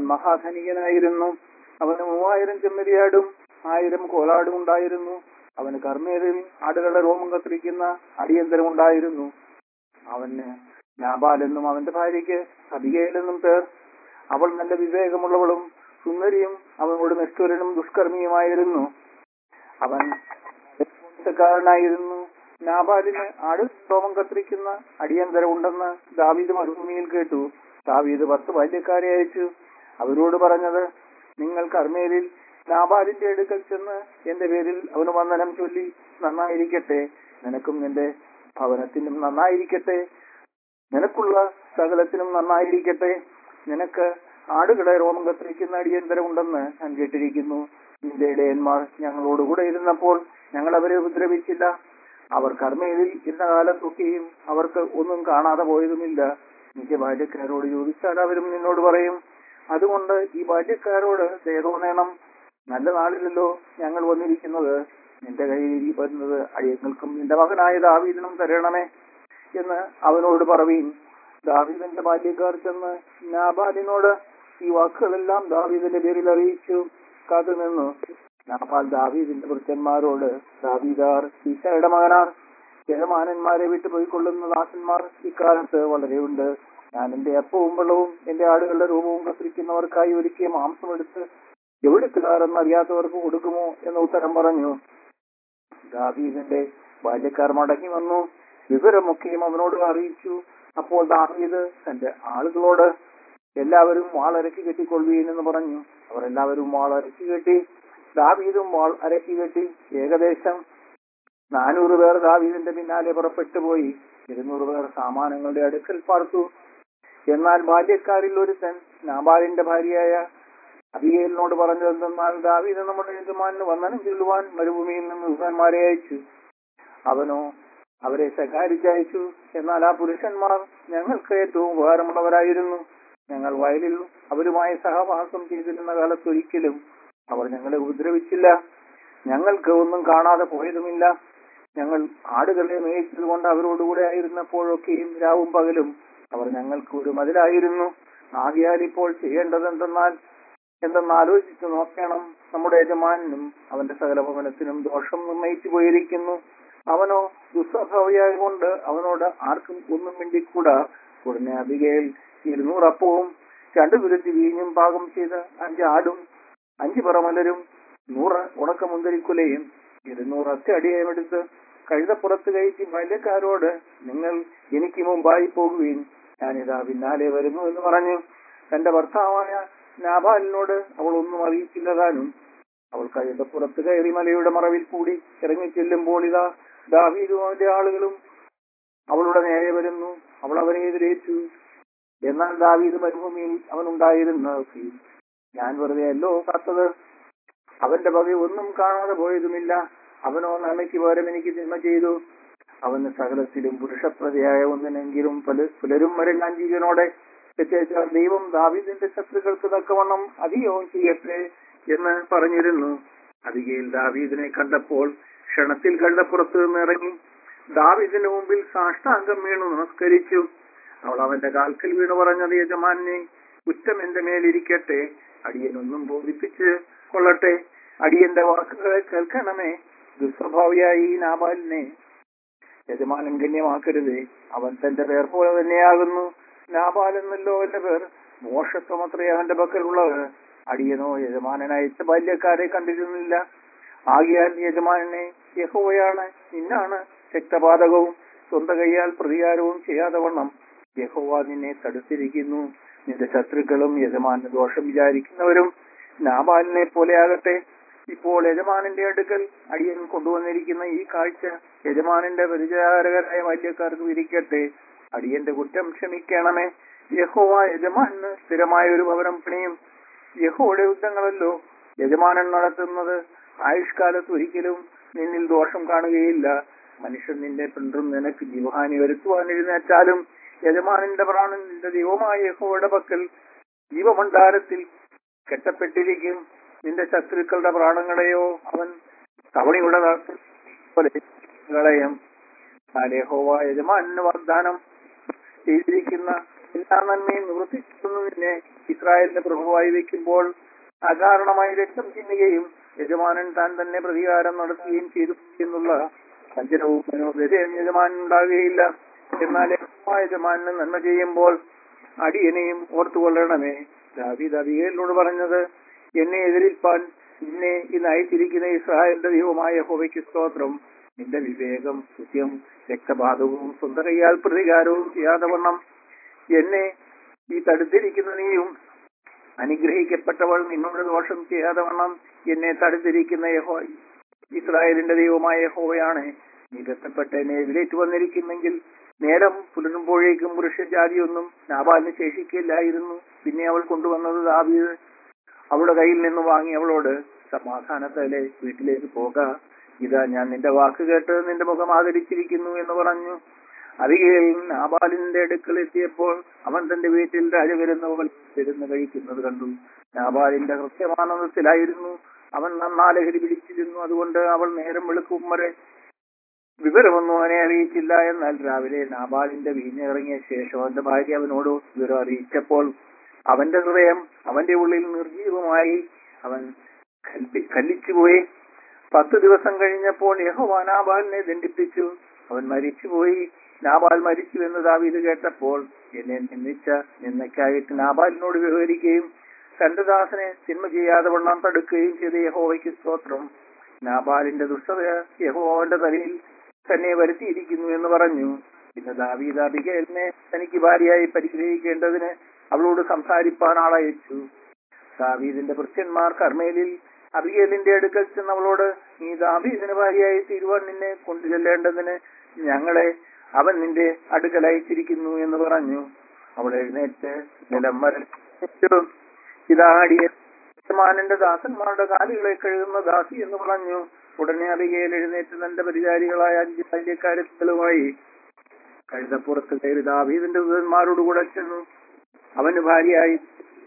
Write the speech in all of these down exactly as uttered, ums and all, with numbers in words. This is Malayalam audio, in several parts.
മഹാധനികനായിരുന്നു. അവന് മൂവായിരം ചെമ്മരിയാടും ആയിരം കോലാടും ഉണ്ടായിരുന്നു. അവന് കർമ്മേലിൽ ആടുകളുടെ രോമം കത്തിരിക്കുന്ന അടിയന്തരം ഉണ്ടായിരുന്നു. അവന് നാബാൽ എന്നും അവന്റെ ഭാര്യയ്ക്ക് അബിഗയിൽ എന്നും പേർ. അവൾ നല്ല വിവേകമുള്ളവളും സുന്ദരിയും അവനോട് നിഷ്ഠുരനും ദുഷ്കർമ്മിയുമായിരുന്നു. അവൻ കാരനായിരുന്നു. നാബാലിന് ആട് രോമം കത്തിരിക്കുന്ന അടിയന്തരം ഉണ്ടെന്ന് ദാവീദ് മരുഭൂമിയിൽ കേട്ടു. ദാവീദ് പത്ത് ബാല്യക്കാരെ അയച്ചു. അവരോട് പറഞ്ഞത്, നിങ്ങൾ കർമ്മേലിൽ നാബാലിന്റെ അടുക്കൽ ചെന്ന് എന്റെ പേരിൽ അവന് വന്ദനം ചൊല്ലി നന്നായിരിക്കട്ടെ, നിനക്കും നിന്റെ ഭവനത്തിനും നന്നായിരിക്കട്ടെ, നിനക്കുള്ള സകലത്തിനും നന്നായിരിക്കട്ടെ. നിനക്ക് ആടുകളെ രോമം കത്തിരിക്കുന്ന അടിയന്തരം ഉണ്ടെന്ന് ഞാൻ കേട്ടിരിക്കുന്നു. നിന്റെ ഇടയന്മാർ ഞങ്ങളോടുകൂടെ ഇരുന്നപ്പോൾ ഞങ്ങൾ അവരെ ഉപദ്രവിച്ചില്ല. അവർ കർമ്മേലിൽ ഇരുന്ന കാലത്തൊക്കെയും അവർക്ക് ഒന്നും കാണാതെ പോയതുമില്ല. നിന്റെ ബാല്യക്കാരോട് ചോദിച്ചാൽ അവരും നിന്നോട് പറയും. അതുകൊണ്ട് ഈ ബാല്യക്കാരോട് ദയ തോന്നണം. നല്ല നാളിലല്ലോ ഞങ്ങൾ വന്നിരിക്കുന്നത്. നിന്റെ കയ്യിൽ വരുന്നത് അടിയങ്ങൾക്കും നിന്റെ മകനായ ദാവീദിനും തരണമേ എന്ന് അവനോട് പറവീൻ. ദാവീദിന്റെ ബാല്യക്കാർ ചെന്ന് നാബാലിനോട് ഈ വാക്കുകളെല്ലാം ദാവീദിന്റെ പേരിൽ അറിയിച്ചു കാത്തുനിന്നു. നാബാൽ ദാവീദിന്റെ ഭൃത്യന്മാരോട്, ദാവീദാർ ഈശയുടെ മകനാർ യജമാനന്മാരെ വിട്ടുപോയിക്കൊള്ളുന്ന ദാസന്മാർ ഇക്കാലത്ത് വളരെയുണ്ട്. ഞാൻ എന്റെ അപ്പവും വെള്ളവും എന്റെ ആടുകളുടെ രൂപവും കത്തിരിക്കുന്നവർക്കായി ഒരുക്കിയ മാംസം എടുത്ത് എവിടുക്കാരെന്ന് അറിയാത്തവർക്ക് കൊടുക്കുമോ എന്ന് ഉത്തരം പറഞ്ഞു. ദാവീദിന്റെ ബാല്യക്കാർ മടങ്ങി വന്നു. വിവരമൊക്കെയും അവനോട് അറിയിച്ചു. അപ്പോൾ ദാവീദ് തന്റെ ആളുകളോട്, എല്ലാവരും വാൾ അരക്കി കെട്ടിക്കൊള്ളുവീൻ എന്ന് പറഞ്ഞു. അവർ എല്ലാവരും വാൾ അരക്കി കെട്ടി. ദാവീദും വാൾ അരക്കി കെട്ടി. ഏകദേശം നാനൂറ് പേർ ദാവീദിന്റെ പിന്നാലെ പുറപ്പെട്ടു പോയി. ഇരുന്നൂറ് പേർ സാമാനങ്ങളുടെ അടുക്കൽ പാർത്തു. എന്നാൽ ബാല്യക്കാരിൽ ഒരുത്തൻ നാബാലിന്റെ ഭാര്യയായ അബിഗയിലിനോട് പറഞ്ഞതെന്നാൽ, ദാവീദ് നമ്മുടെ യജമാനന് വന്ദനം ചൊല്ലുവാൻ മരുഭൂമിയിൽ നിന്ന് ദൂതന്മാരെ അയച്ചു. അവനോ അവരെ ശകാരിച്ചയച്ചു. എന്നാൽ ആ പുരുഷന്മാർ ഞങ്ങൾക്ക് ഏറ്റവും ഉപകാരമുള്ളവരായിരുന്നു. ഞങ്ങൾ വയലിൽ അവരുമായി സഹവാസം ചെയ്തിരുന്ന കാലത്തൊരിക്കലും അവർ ഞങ്ങളെ ഉപദ്രവിച്ചില്ല. ഞങ്ങൾക്ക് ഒന്നും കാണാതെ പോയതുമില്ല. ഞങ്ങൾ ആടുകളെ മേയിച്ചത് കൊണ്ട് അവരോടുകൂടെ ആയിരുന്നപ്പോഴൊക്കെയും രാവും പകലും അവർ ഞങ്ങൾക്ക് ഒരു മതിലായിരുന്നു. ആകയാൽ ഇപ്പോൾ ചെയ്യേണ്ടത് എന്തെന്നാൽ എന്തെന്നാലോചിച്ച് നോക്കണം. നമ്മുടെ യജമാനും അവന്റെ സകല ഭവനത്തിനും ദോഷം നിർണയിച്ചു പോയിരിക്കുന്നു. അവനോ ദുസ്വഭാവിയായ കൊണ്ട് അവനോട് ആർക്കും ഒന്നും വേണ്ടിക്കൂടാ. ഉടനെ അബിഗയിൽ ഇരുന്നൂറ് അപ്പവും രണ്ടു തുരുത്തി വീഞ്ഞും പാകം ചെയ്ത് അഞ്ച് ആടും അഞ്ച് പറമലരും നൂറ് ഉണക്കമുന്തിരിക്കുലയും ഇരുന്നൂറ് അത്യടിയും എടുത്ത് കഴുതപ്പുറത്ത് കയറ്റി ബാല്യക്കാരോട്, നിങ്ങൾ എനിക്ക് മുമ്പായി പോകുവീൻ, ഞാനിതാ പിന്നാലെ വരുന്നു എന്ന് പറഞ്ഞു. തന്റെ ഭർത്താവായ നാബാലിനോട് അവൾ ഒന്നും അറിയിച്ചില്ലതാനും. അവൾ കഴുതപ്പുറത്ത് കയറി മലയുടെ മറവിൽ കൂടി ഇറങ്ങി ചെല്ലുമ്പോൾ ഇതാ ദാവീദും അവന്റെ ആളുകളും അവളുടെ നേരെ വരുന്നു. അവൾ അവനെ എതിരേറ്റു. എന്നാൽ ദാവീദ് മരുഭൂമിയിൽ അവനുണ്ടായിരുന്ന ഞാൻ വെറുതെ അല്ലോ കാത്തത്. അവന്റെ വക ഒന്നും കാണാതെ പോയതുമില്ല. അവനോ നന്മയ്ക്ക് പകരം എനിക്ക് തിന്മ ചെയ്തു. അവന് സകലത്തിലും പുരുഷപ്രതയായ ഒന്നിനെങ്കിലും പല പുലരും വരെല്ലാം ജീവനോടെ എത്തിച്ചാൽ ദൈവം ദാവീദിന്റെ ശത്രുക്കൾക്ക് തക്കവണ്ണം അധികവും ചെയ്യട്ടെ എന്ന് പറഞ്ഞിരുന്നു. അബിഗയിൽ ദാവീദിനെ കണ്ടപ്പോൾ ക്ഷണത്തിൽ കഴുതപ്പുറത്ത് നിന്ന് ഇറങ്ങി ദാവീദിന്റെ മുമ്പിൽ സാഷ്ടാംഗം വീണു നമസ്കരിച്ചു. അവൾ അവന്റെ കാൽക്കൽ വീണു പറഞ്ഞത്, യജമാനെ, കുറ്റം എന്റെ മേലിരിക്കട്ടെ. അടിയനൊന്നും ബോധിപ്പിച്ച് കൊള്ളട്ടെ. അടിയന്റെ വാക്കുകളെ കേൾക്കണമേ. ദുസ്വഭാവിയായി ഈ നാബാലിനെ യജമാനൻ ഗണ്യമാക്കരുതേ. അവൻ തന്റെ പേർ പോലെ തന്നെയാകുന്നു. നാബാൽ എന്നല്ലോ അവന്റെ പേർ. മോശത്വം അത്രേ അവന്റെ പക്കലുള്ളത്. അടിയനോ യജമാനനയച്ച ബാല്യക്കാരെ കണ്ടിരുന്നില്ല. ആകിയാൽ യജമാനെ, യഹോവയാണ്, നിന്നാണ് രക്തപാതകവും സ്വന്തം കൈയാൽ പ്രതികാരവും ചെയ്യാതെ വണ്ണം യഹോവ നിന്നെ തടുത്തിരിക്കുന്നു. നിന്റെ ശത്രുക്കളും യജമാന ദോഷം വിചാരിക്കുന്നവരും നാബാലിനെ പോലെ ആകട്ടെ. ഇപ്പോൾ യജമാനന്റെ അടുക്കൽ അടിയൻ കൊണ്ടുവന്നിരിക്കുന്ന ഈ കാഴ്ച യജമാനന്റെ പരിചാരകരായ ബാല്യക്കാർക്ക് വിരിക്കട്ടെ. അടിയന്റെ കുറ്റം ക്ഷമിക്കണമേ. യഹോവ യജമാനന് സ്ഥിരമായ ഒരു ഭവനം പണിയും. യഹോവയുടെ യുദ്ധങ്ങളല്ലോ യജമാനൻ നടത്തുന്നത്. ആയുഷ്കാലത്ത് ഒരിക്കലും നിന്നിൽ ദോഷം കാണുകയില്ല. മനുഷ്യൻ നിന്നെ പിന്തും നിനക്ക് ജീവഹാനി വരുത്തുവാൻ എഴുന്നേറ്റാലും യജമാനന്റെ പ്രാണൻ നിന്റെ ദൈവമായ യഹോവയുടെ പക്കൽ ജീവഭണ്ഡാരത്തിൽ കെട്ടപ്പെട്ടിരിക്കും. നിന്റെ ശത്രുക്കളുടെ പ്രാണങ്ങളെയോ അവൻ തവണയുടെ പോലെ കളയും. യഹോവ യജമാനന് വാഗ്ദാനം ചെയ്തിരിക്കുന്ന എല്ലാ നന്മയും നിവർത്തിക്കുന്നു. നിന്നെ ഇസ്രായേലിന്റെ പ്രഭുവായി വെക്കുമ്പോൾ അകാരണമായി രക്തം ചിന്നുകയും യജമാനൻ താൻ തന്നെ പ്രതികാരം നടത്തുകയും ചെയ്തു എന്നുള്ള സഞ്ചനവും മനോവ്യതയും യജമാനൻ ഉണ്ടാകുകയില്ല. എന്നാൽ യജമാനന് നന്മ ചെയ്യുമ്പോൾ അടിയനെയും ഓർത്തുകൊള്ളണമേ. ദാവീദ് അബീഗയിലിനോട് പറഞ്ഞത്, എന്നെ എതിരിൽപ്പാൻ നിന്നെ ഇന്ന് അയച്ചിരിക്കുന്ന ഇസ്രായേലിന്റെ ദൈവമായ യഹോവയ്ക്ക് സ്തോത്രം. നിന്റെ വിവേകം, കൃത്യം, രക്തപാതകവും സ്വന്തം കൈയാൽ പ്രതികാരവും ചെയ്യാതെ വണ്ണം എന്നെ ഈ തടുത്തിരിക്കുന്ന നീയും അനുഗ്രഹിക്കപ്പെട്ടവൾ നിന്നോട് ദോഷം ചെയ്യാതെ വണ്ണം എന്നെ തടുത്തിരിക്കുന്ന യഹോ ഇസ്രായേലിന്റെ ദൈവമായ യഹോവയാണ്. നീ ബന്ധപ്പെട്ട് എന്നെ എതിരേറ്റു വന്നിരിക്കുന്നെങ്കിൽ നേരം പുലരുമ്പോഴേക്കും പുരുഷജാതിയൊന്നും നാബാലിന് ശേഷിക്കില്ലായിരുന്നു. പിന്നെ അവൾ കൊണ്ടുവന്നത് ദാവീദ് അവളുടെ കയ്യിൽ നിന്ന് വാങ്ങി അവളോട്, സമാധാനത്തിലെ വീട്ടിലേക്ക് പോക, ഇതാ ഞാൻ നിന്റെ വാക്ക് കേട്ട് നിന്റെ മുഖം ആദരിച്ചിരിക്കുന്നു എന്ന് പറഞ്ഞു. അബിഗയിൽ നാബാലിന്റെ അടുക്കൽ എത്തിയപ്പോൾ അവൻ തന്റെ വീട്ടിൽ രാജവരുന്നവൾ ഇരുന്ന് കഴിക്കുന്നത് കണ്ടു. നാബാലിന്റെ ഹൃദയമാനന്ദത്തിലായിരുന്നു. അവൻ നന്നാ ലഹരി പിടിച്ചിരുന്നു. അതുകൊണ്ട് അവൾ നേരം വെളുക്കും വരെ വിവരമൊന്നും അവനെ അറിയിച്ചില്ല. എന്നാൽ രാവിലെ നാബാലിന്റെ വീഞ്ഞ് ഇറങ്ങിയ ശേഷം അവന്റെ ഭാര്യ അവനോട് വിവരം അറിയിച്ചപ്പോൾ അവന്റെ ഹൃദയം അവന്റെ ഉള്ളിൽ നിർജീവമായി. അവൻ കല്ലിച്ചുപോയി. പത്ത് ദിവസം കഴിഞ്ഞപ്പോൾ യഹോവ നാബാലിനെ ദണ്ഡിപ്പിച്ചു. അവൻ മരിച്ചുപോയി. നാബാൽ മരിച്ചു എന്ന് ദാവീദ് കേട്ടപ്പോൾ എന്നെ നിന്ദിച്ച നിന്നയ്ക്കായിട്ട് നാബാലിനോട് വ്യവഹരിക്കുകയും തന്റെ ദാസനെ തിന്മ ചെയ്യാതെ വണ്ണം തടുക്കുകയും ചെയ്ത യഹോവയ്ക്ക് സ്തോത്രം. നാബാലിന്റെ ദുഷ്ടത യഹോവന്റെ തലയിൽ തന്നെ വരുത്തിയിരിക്കുന്നു എന്ന് പറഞ്ഞു. പിന്നെ ദാവീദ് അബിഗയിലിനെ തനിക്ക് ഭാര്യയായി പരിഗ്രഹിക്കേണ്ടതിന് അവളോട് സംസാരിപ്പാൻ ആളയച്ചു. ദാവീദിന്റെ ഭൃത്യന്മാർ കർമ്മേലിൽ അബിഗയിലിന്റെ അടുക്കൽ ചെന്ന് അവളോട്, നീ ദാവീദിന് ഭാര്യയായി തീരുവാൻ നിന്നെ കൊണ്ടുചെല്ലേണ്ടതിന് ഞങ്ങളെ അവൻ നിന്റെ അടുക്കൽ അയച്ചിരിക്കുന്നു എന്ന് പറഞ്ഞു. അവൾ എഴുന്നേറ്റ് നിലം വരച്ചു. ഇതാടിയ യജമാനന്റെ ദാസന്മാരുടെ കാലുകളെ കഴുകുന്ന ദാസി എന്ന് പറഞ്ഞു. ഉടനെ അബിഗയിൽ എഴുന്നേറ്റ് തന്റെ പരിചാരികളായ അഞ്ച് ബാല്യക്കാരുമായി കഴുതപ്പുറത്ത് കയറി ദാവീദിന്റെ ദൂതന്മാരോടുകൂടെ ചെന്നു. അവന് ഭാര്യയായി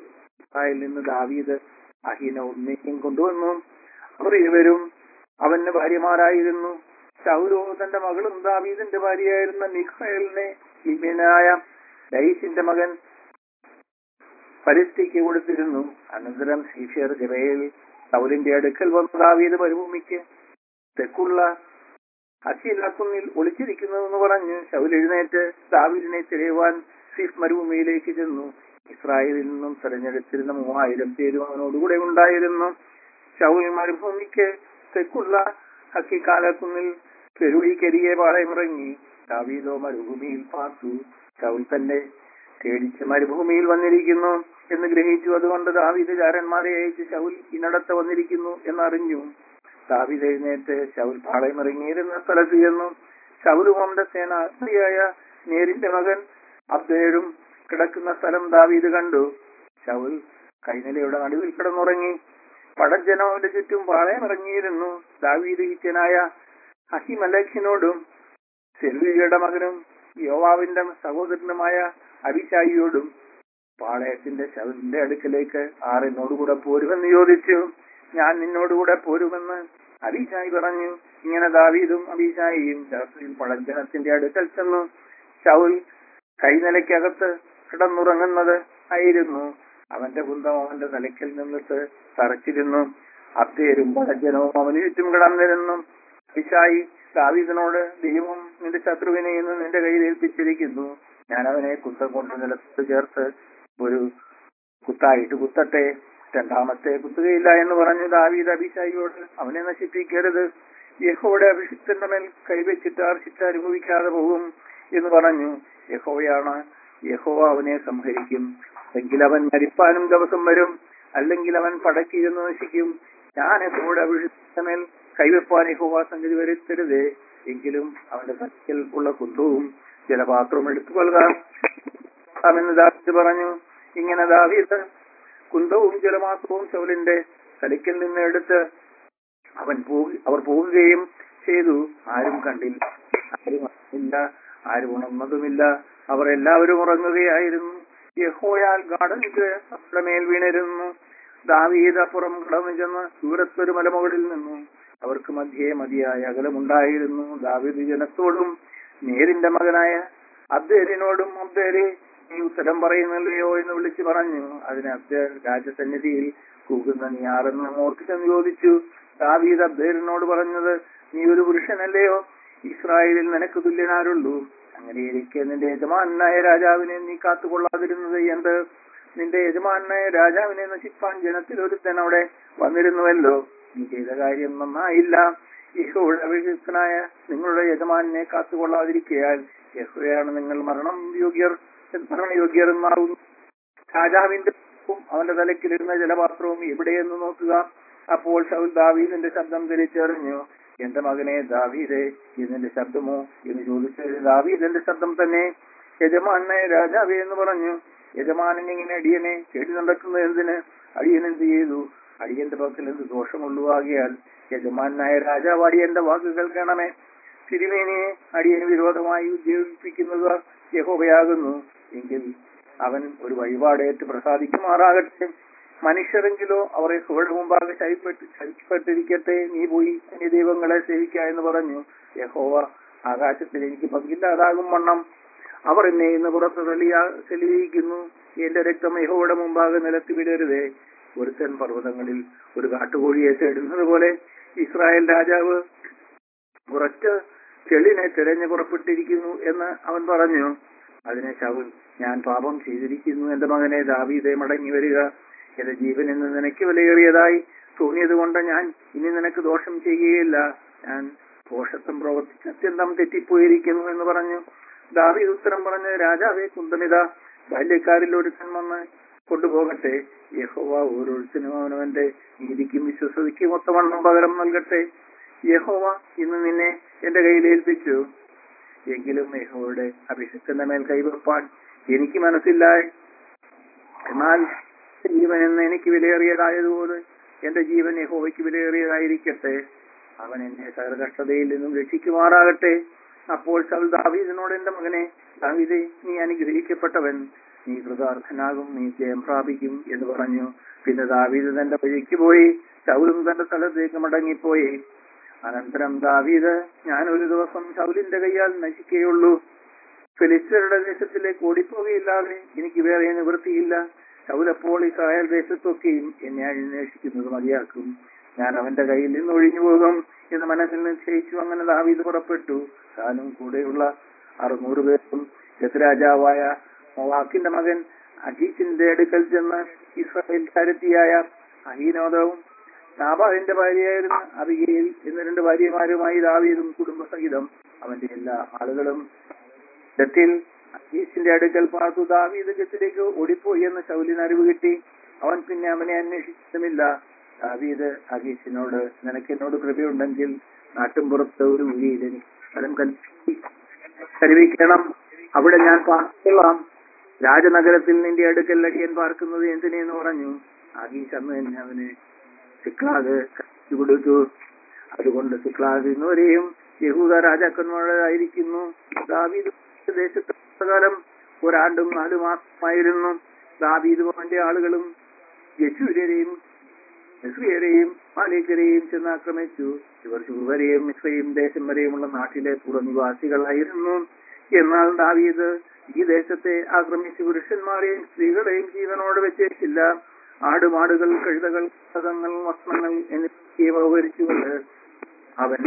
നിന്ന് ദാവീദ് അഹീന ഉമ്മയും കൊണ്ടുവന്നു. അവർ ഇരുവരും അവന് ഭാര്യമാരായിരുന്നു. ശൗലോ തന്റെ മകളും ദാവീദിന്റെ ഭാര്യയായിരുന്ന മിഖായേലിനെ ലിബിയനായ ലയീശിന്റെ മകൻ പരിസ്ഥിതിക്ക് കൊടുത്തിരുന്നു. അനന്തരം ശീഷർ ഗിബയിൽ ശൗലിന്റെ അടുക്കൽ വന്ന ദാവീദ് മരുഭൂമിക്ക് തെക്കുള്ള അശീലാക്കുന്നിൽ ഒളിച്ചിരിക്കുന്നതെന്ന് പറഞ്ഞ് ശൗൽ എഴുന്നേറ്റ് ദാവീദിനെ തിരയുവാൻ സീഫ് മരുഭൂമിയിലേക്ക് ചെന്നു. ഇസ്രായേലിൽ നിന്നും തെരഞ്ഞെടുത്തിരുന്ന മൂവായിരം പേരും അവനോടുകൂടെ ഉണ്ടായിരുന്നു. ശൗൽ മരുഭൂമിക്ക് തെക്കുള്ള ഹക്കിക്കാലക്കുന്നിൽ പെരുവിക്കരിയെ പാളയമിറങ്ങി. ദാവീദോ മരുഭൂമിയിൽ പാർത്തു. ശൗൽ തന്നെ പേടിച്ച് മരുഭൂമിയിൽ വന്നിരിക്കുന്നു എന്ന് ഗ്രഹിച്ചു. അതുകൊണ്ട് ദാവീദ് ചാരന്മാരെ അയച്ച് ശൗൽ ഇന്നടത്ത് വന്നിരിക്കുന്നു എന്നറിഞ്ഞു. ദാവീദ് എഴുന്നേറ്റ് ശൗൽ പാളയമിറങ്ങിയിരുന്ന സ്ഥലത്ത് ചെന്നു. ശൗലും അവന്റെ സേനാധിപതിയായ നേരിന്റെ മകൻ അബ്ദേരും കിടക്കുന്ന സ്ഥലം ദാവീദ് കണ്ടു. ശൗൽ കൈനിലയുടെ നടുവിൽ കിടന്നുറങ്ങി. പടജ്ജനം അവന്റെ ചുറ്റും പാളയമിറങ്ങിയിരുന്നു. ദാവീദ് ഹിത്യനായ അഹിമലേഖിനോടും സെരൂയയുടെ മകനും യോവാവിന്റെ സഹോദരനുമായ അബിശായിയോടും പാളയത്തിന്റെ ശൗലിന്റെ അടുക്കലേക്ക് ആർ എന്നോടുകൂടെ പോരുമെന്ന് ചോദിച്ചു. ഞാൻ നിന്നോടുകൂടെ പോരുമെന്ന് അബീശായി പറഞ്ഞു. ഇങ്ങനെ ദാവീദും അബീശായിയും രാത്രിയിൽ പടജ്ജനത്തിന്റെ അടുക്കൽ ചെന്നു. ശൗൽ കൈനിലയ്ക്കകത്ത് കിടന്നുറങ്ങുന്നത് ആയിരുന്നു. അവന്റെ കുന്തം അവന്റെ തലയ്ക്കൽ നിന്നിട്ട് തറച്ചിരുന്നു. അബ്ദേരും പടജ്ജനവും അവന് ചുറ്റും കിടന്നിരുന്നു. അബീശായി ദാവീദിനോട്, ദൈവം നിന്റെ ശത്രുവിനെ ഇന്ന് നിന്റെ കയ്യിൽ ഏൽപ്പിച്ചിരിക്കുന്നു. ഞാൻ അവനെ കുന്തം കൊണ്ട് നിലത്ത് ചേർത്ത് ഒരു കുത്തായിട്ട് കുത്തട്ടെ, രണ്ടാമത്തെ കുത്തുകയില്ല എന്ന് പറഞ്ഞു. ദാവീദ് അബീശായിയോട്, അവനെ നശിപ്പിക്കരുത്, യഹോവയുടെ അഭിഷിക്തന്റെ മേൽ കൈവച്ചിട്ട് ആർ ശിക്ഷ അനുഭവിക്കാതെ പോകും എന്ന് പറഞ്ഞു. യഹോവയാണ്, യഹോവ അവനെ സംഹരിക്കും. എങ്കിൽ അവൻ മരിപ്പാനും ദിവസം വരും, അല്ലെങ്കിൽ അവൻ പടക്കിരുന്ന് നശിക്കും. ഞാൻ യഹോവയുടെ അഭിഷിക്തന്റെ മേൽ കൈവെപ്പാൻ യഹോവ സംഗതി വരുത്തരുതേ. എങ്കിലും അവന്റെ തലയ്ക്കൽ ഉള്ള കുന്തവും ജലപാത്രവും എടുത്തുകൊള്ളുക എന്ന് ദാവീദ് പറഞ്ഞു. ഇങ്ങനെ ദാവീദ് കുന്തവും ജലപാത്രവും ശൗലിന്റെ തലയ്ക്കൽ നിന്ന് എടുത്ത് അവൻ പോയി അവർ പോവുകയും ചെയ്തു. ആരും കണ്ടില്ല, ആരും അറിഞ്ഞില്ല, ആരും ഉണർന്നതുമില്ല. അവർ എല്ലാവരും ഉറങ്ങുകയായിരുന്നു. യഹോവയാൽ ഗാഢനിദ്ര അവരുടെ മേൽ വീണിരുന്നു. ദാവീദ് അപ്പുറം കടന്നു ചെന്ന് ദൂരത്തൊരു മലമുകളിൽ നിന്നു. അവർക്ക് മധ്യേ മതിയായ അകലമുണ്ടായിരുന്നു. ദാവീദ് ജനത്തോടും നേരിന്റെ മകനായ അബ്ദേരിനോടും, അബ്ദേരെ, നീ ഉത്തരം പറയുന്നില്ലയോ എന്ന് വിളിച്ചു പറഞ്ഞു. അതിന് അബ്ദേർ രാജസന്നിധിയിൽ കൂകുന്ന നീ ആരെന്ന് മോർക്കിച്ചെന്ന് ചോദിച്ചു. ദാവീദ് അബ്ദേറിനോട് പറഞ്ഞത്, നീ ഒരു പുരുഷനല്ലയോ? ഇസ്രായേലിൽ നിനക്ക് തുല്യനാരുള്ളൂ? അങ്ങനെയിരിക്കെ നിന്റെ യജമാനായ രാജാവിനെ നീ കാത്തുകൊള്ളാതിരുന്നത് എന്ത്? നിന്റെ യജമാനായ രാജാവിനെ നശിപ്പാൻ ജനത്തിൽ ഒരുത്തൻ അവിടെ വന്നിരുന്നുവല്ലോ. നീ ചെയ്ത കാര്യം നന്നായില്ല. യഹോവയുടെ അഭിഷിക്തനായ നിങ്ങളുടെ യജമാനെ കാത്തുകൊള്ളാതിരിക്കയാൽ യഹോവയാണ് നിങ്ങൾ മരണം യോഗ്യർ മരണയോഗ്യർ എന്നാകുന്നു. രാജാവിന്റെ അവന്റെ തലക്കിലിരുന്ന ജലപാത്രവും എവിടെയെന്ന് നോക്കുക. അപ്പോൾ ശൗൽ ദാവീദിന്റെ ശബ്ദം തിരിച്ചറിഞ്ഞു. എന്റെ മകനെ ദാവീദേ, ഇതിന്റെ ശബ്ദമോ എന്ന് ചോദിച്ചത് ദാവീദിന്റെ ശബ്ദം തന്നെ. യജമാനായ രാജാവേ എന്ന് പറഞ്ഞു. യജമാനൻ ഇങ്ങനെ അടിയനെ തേടി നടക്കുന്നത് എന്തിന്? അടിയൻ എന്ത് ചെയ്തു? അടിയന്റെ പക്കൽ എന്ത് ദോഷമുള്ളുവാകിയാൽ യജമാനായ രാജാവ് അടിയന്റെ വാക്ക് കേൾക്കണമേ. തിരുമേനിയെ അടിയന് വിരോധമായി ഉദ്യോഗിപ്പിക്കുന്നത് യഹോവയാകുന്നു. എങ്കിൽ അവൻ ഒരു വഴിപാടേറ്റ് പ്രസാദിക്കുമാറാകട്ടെ. മനുഷ്യരെങ്കിലോ അവർ യഹോവയുടെ മുമ്പാകെ ശൈപ്പെട്ട് ശൈപ്പെട്ടിരിക്കട്ടെ. നീ പോയി അന്യ ദൈവങ്ങളെ സേവിക്ക എന്ന് പറഞ്ഞു. യഹോവ ആകാശത്തിൽ എനിക്ക് പങ്കില്ലാതാകും വണ്ണം അവർ എന്നെ ഇന്ന് പുറത്ത് തെളിയാ തെളിയിക്കുന്നു. എന്റെ രക്തം യഹോവയുടെ മുമ്പാകെ നിലത്ത് വിടരുതേ. ഒരുത്തൻ പർവ്വതങ്ങളിൽ ഒരു കാട്ടുകോഴിയെ തേടുന്നത് പോലെ ഇസ്രായേൽ രാജാവ് കുറച്ച് ചെളിനെ തിരഞ്ഞു പുറപ്പെട്ടിരിക്കുന്നു എന്ന് അവൻ പറഞ്ഞു. അതിനെ ശൗൽ, ഞാൻ പാപം ചെയ്തിരിക്കുന്നു. എന്റെ മകനെ ദാവീദേ, മടങ്ങി വരിക. എന്റെ ജീവൻ ഇന്ന് നിനക്ക് വിലയേറിയതായി തോന്നിയത് കൊണ്ട് ഞാൻ ഇനി നിനക്ക് ദോഷം ചെയ്യുകയില്ല. ഞാൻ ദോഷത്വം പ്രവർത്തിച്ച് അത്യന്തം തെറ്റിപ്പോയിരിക്കുന്നു എന്ന് പറഞ്ഞു. ദാവീദ് ഉത്തരം പറഞ്ഞ്, രാജാവേ, കുന്തമിത ബാല്യക്കാരിൽ ഒരുത്തൻ വന്ന് കൊണ്ടുപോകട്ടെ. യഹോവ ഓരോരുത്തനും അവനവന്റെ നീതിക്കും വിശ്വസതയ്ക്കും ഒത്തവണ്ണം പകരം നൽകട്ടെ. യഹോവ ഇന്ന് നിന്നെ എന്റെ കയ്യിൽ ഏൽപ്പിച്ചു. എങ്കിലും യഹോവയുടെ അഭിഷിക്തന്റെ മേൽ കൈവെപ്പാൻ എനിക്ക് മനസ്സില്ല. എന്നാൽ ജീവൻ എന്ന് എനിക്ക് വിലയേറിയതായതുപോലെ എന്റെ ജീവൻ യഹോവയ്ക്ക് വിലയേറിയതായിരിക്കട്ടെ. അവൻ എന്നെ സകല കഷ്ടതയിൽ നിന്നും രക്ഷിക്കുമാറാകട്ടെ. അപ്പോൾ ശൗൽ ദാവീദിനോട്, എന്റെ മകനെ ദാവീദേ, നീ അനുഗ്രഹിക്കപ്പെട്ടവൻ, നീ കൃതാർത്ഥനാകും, നീ ജയം പ്രാപിക്കും എന്ന് പറഞ്ഞു. പിന്നെ ദാവീദ് തന്റെ വഴിക്ക് പോയി. ശൗലും തന്റെ സ്ഥലത്തേക്ക് മടങ്ങിപ്പോയി. അനന്തരം ദാവീദ്, ഞാൻ ഒരു ദിവസം ശൗലിന്റെ കയ്യാൽ നശിക്കുകയുള്ളൂ, ഫെലിസ്ത്യരുടെ ദേശത്തിലേക്ക് ഓടിപ്പോകയില്ലാതെ എനിക്ക് വേറെ നിവൃത്തിയില്ല. ശൗൽ അപ്പോൾ ഇസ്രായേൽ ദേശത്തൊക്കെയും എന്നെ അന്വേഷിക്കുന്നത് മതിയാക്കും. ഞാൻ അവന്റെ കയ്യിൽ നിന്ന് ഒഴിഞ്ഞു പോകും എന്ന് മനസ്സിൽ നിശ്ചയിച്ചു. അങ്ങനെ ദാവീദ് പുറപ്പെട്ടു. താനും കൂടെയുള്ള അറുന്നൂറ് പേർക്കും രാജാവായ മോവാക്കിന്റെ മകൻ അഖീഷിന്റെ അടുക്കൽ ചെന്ന് ഇസ്രായേൽക്കാരത്തിയായ അഹീനോദവും നാബാലിന്റെ ഭാര്യയായിരുന്ന അബിഗയിൽ എന്ന രണ്ട് ഭാര്യമാരുമായി ദാവീദും കുടുംബസഹിതം അവന്റെ എല്ലാ ആളുകളും ഗത്തിൽ അഖീഷിന്റെ അടുക്കൽ പാർത്തു. ദാവീദ് ഗത്തിലേക്ക് ഓടിപ്പോയി എന്ന് ശൗലിന് അറിവ് കിട്ടി. അവൻ പിന്നെ അവനെ അന്വേഷിച്ചതുമില്ല. ദാവീദ് അഖീഷിനോട്, നിനക്ക് എന്നോട് കൃപയുണ്ടെങ്കിൽ നാട്ടും പുറത്ത് ഒരു ഊരിയിൽ എനിക്ക് സ്ഥലം കരുവിക്കണം, അവിടെ ഞാൻ പാർക്കൊള്ളാം. രാജനഗരത്തിൽ നിന്റെ അടുക്കൽ അടിയൻ പാർക്കുന്നത് എന്തിനെന്ന് പറഞ്ഞു. അഖീഷ് അന്ന് തന്നെ അവന് സിക്ലാഗ് കൊടുത്തു. അതുകൊണ്ട് സിക്ലാഗ് ഇന്നുവരെയും യഹൂദ രാജാക്കന്മാരുടേതായിരിക്കുന്നു. ദാവീദ് ദേശത്തെ കാലം ഒരാണ്ടും നാലു മാസമായിരുന്നു. ദാവീദും അവന്റെ ആളുകളും യെശൂര്യരെയും മിസ്രിയരെയും മാലേക്കരെയും ചെന്ന് ആക്രമിച്ചു. ഇവർ ശൂർവരെയും മിസ്രയും ദേശം വരെയുമുള്ള നാട്ടിലെ പുറനിവാസികളായിരുന്നു. എന്നാൽ ദാവീദ് ഈ ദേശത്തെ ആക്രമിച്ച് പുരുഷന്മാരെയും സ്ത്രീകളെയും ജീവനോട് വെച്ചേക്കില്ല. ആടുമാടുകൾ, കഴുതകൾ, പുസ്തകങ്ങൾ, വസ്ത്രങ്ങൾ എന്നിവ ഉപകരിച്ചുകൊണ്ട് അവൻ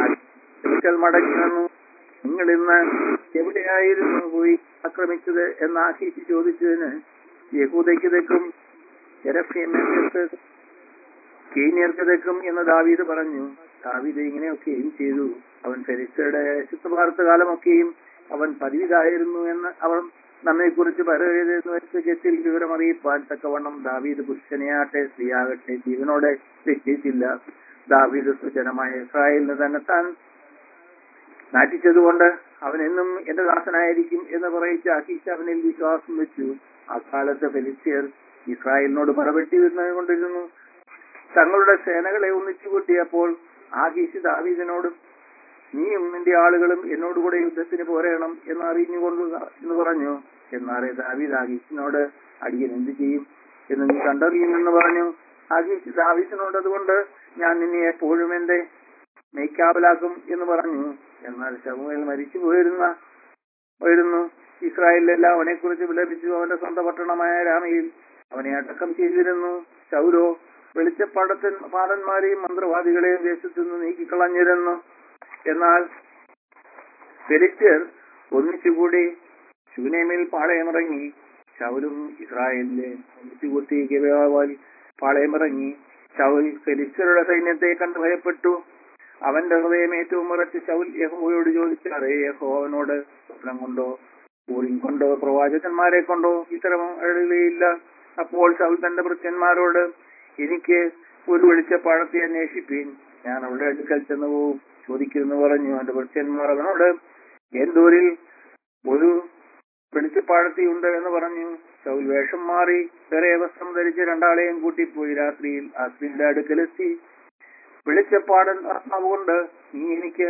മടങ്ങി വന്നു. നിങ്ങൾ ഇന്ന് എവിടെയായിരുന്നു പോയി ആക്രമിച്ചത് എന്ന് ആഖീഷ് ചോദിച്ചതിന്, യഹൂദയ്ക്ക് തെക്കും യെരഫ്യർക്ക് കീന്യർക്ക് തെക്കും എന്ന് ദാവീദ് പറഞ്ഞു. ദാവീദ് ഇങ്ങനെയൊക്കെയും ചെയ്തു. അവൻ ഫെലിസ്ത്യരുടെ ശുദ്ധഭാരത കാലമൊക്കെയും അവൻ പതിവിതായിരുന്നു എന്ന് അവൻ നമ്മെ കുറിച്ച് പറയരുതെന്ന് വെച്ച് ഗത്തിൽ വിവരം അറിയിപ്പാൻ തക്കവണ്ണം ദാവീദ് പുരുഷനെയാട്ടെ സ്ത്രീയാകട്ടെ ജീവനോടെ രക്ഷിച്ചില്ല. ദാവീദ് സുജനമായ ഇസ്രായേലിന് തന്നെ താൻ നാറ്റിച്ചതുകൊണ്ട് അവൻ എന്നും എന്റെ ദാസനായിരിക്കും എന്ന് പറയിച്ച് അഖീഷ് അവനിൽ വിശ്വാസം വെച്ചു. അക്കാലത്ത് ഫെലിസ്ത്യർ ഇസ്രായേലിനോട് പറവെട്ടി കൊണ്ടിരുന്നു. തങ്ങളുടെ സേനകളെ ഒന്നിച്ചു കൂട്ടിയപ്പോൾ ആഖീഷ് ദാവീദിനോടും, നീയും നിന്റെ ആളുകളും എന്നോടുകൂടെ യുദ്ധത്തിന് പോരേണം എന്ന് അറിഞ്ഞുകൊള്ളുക എന്ന് പറഞ്ഞു. എന്നാറേ ദാവീദ് ആഖീഷിനോട്, അടിയൻ എന്ത് ചെയ്യും എന്ന് നീ കണ്ടറിയുമെന്ന് പറഞ്ഞു. ആഖീഷ് ദാവീദിനോട്, അതുകൊണ്ട് ഞാൻ നിന്നെ എപ്പോഴും എന്റെ മേയ്ക്കാവലാക്കും എന്ന് പറഞ്ഞു. എന്നാൽ ശമൂവേൽ മരിച്ചു പോയിരുന്ന പോയിരുന്നു. ഇസ്രായേലിലെല്ലാം അവനെ കുറിച്ച് വിലപിച്ചു. അവന്റെ സ്വന്തം പട്ടണമായ രാമയിൽ അവനെ അടക്കം ചെയ്തിരുന്നു. ശൗലോ വെളിച്ചപ്പാടത്തൻ പാടന്മാരെയും മന്ത്രവാദികളെയും ദേശത്തു നിന്ന് നീക്കിക്കളഞ്ഞിരുന്നു. എന്നാൽ ഫെലിസ്ത്യർ ഒന്നിച്ചുകൂടി ശൂനേമിൽ പാളയമിറങ്ങി. ശൗലും ഇസ്രായേലിലെ ഒന്നിച്ചുകൂട്ടി ഗിബെയോനിൽ പാളയമിറങ്ങി. ശൗൽ ഫെലിസ്ത്യരുടെ സൈന്യത്തെ കണ്ട് ഭയപ്പെട്ടു. അവന്റെ ഹൃദയം ഏറ്റവും ഉറച്ച് ശൗൽ യഹോവയോട് ചോദിച്ചാറേ, യഹോവ അവനോട് സ്വപ്നം കൊണ്ടോ ഊറിൻ കൊണ്ടോ പ്രവാചകന്മാരെ കൊണ്ടോ ഇത്തരം അഴകുകയില്ല. അപ്പോൾ ശൗൽ തന്റെ ഭൃത്യന്മാരോട്, എനിക്ക് ഒരു വെളിച്ചപ്പാടത്തെ അന്വേഷിപ്പീൻ, ഞാൻ അവളുടെ അടുക്കൽ ചെന്ന് പോവും ചോദിക്കുമെന്ന് പറഞ്ഞു. അവന്റെ ഭൃത്യന്മാർ അവനോട്, എന്തോരിൽ ഒരു വെളിച്ചപ്പാടത്തി ഉണ്ട് എന്ന് പറഞ്ഞു. ശൗൽ വേഷം മാറി വേറെ വസ്ത്രം ധരിച്ച് രണ്ടാളെയും കൂട്ടിപ്പോയി. രാത്രിയിൽ ആ സ്ത്രീയുടെ അടുക്കലെത്തി, വെളിച്ചപ്പാടൻ ആത്മാവ് കൊണ്ട് നീ എനിക്ക്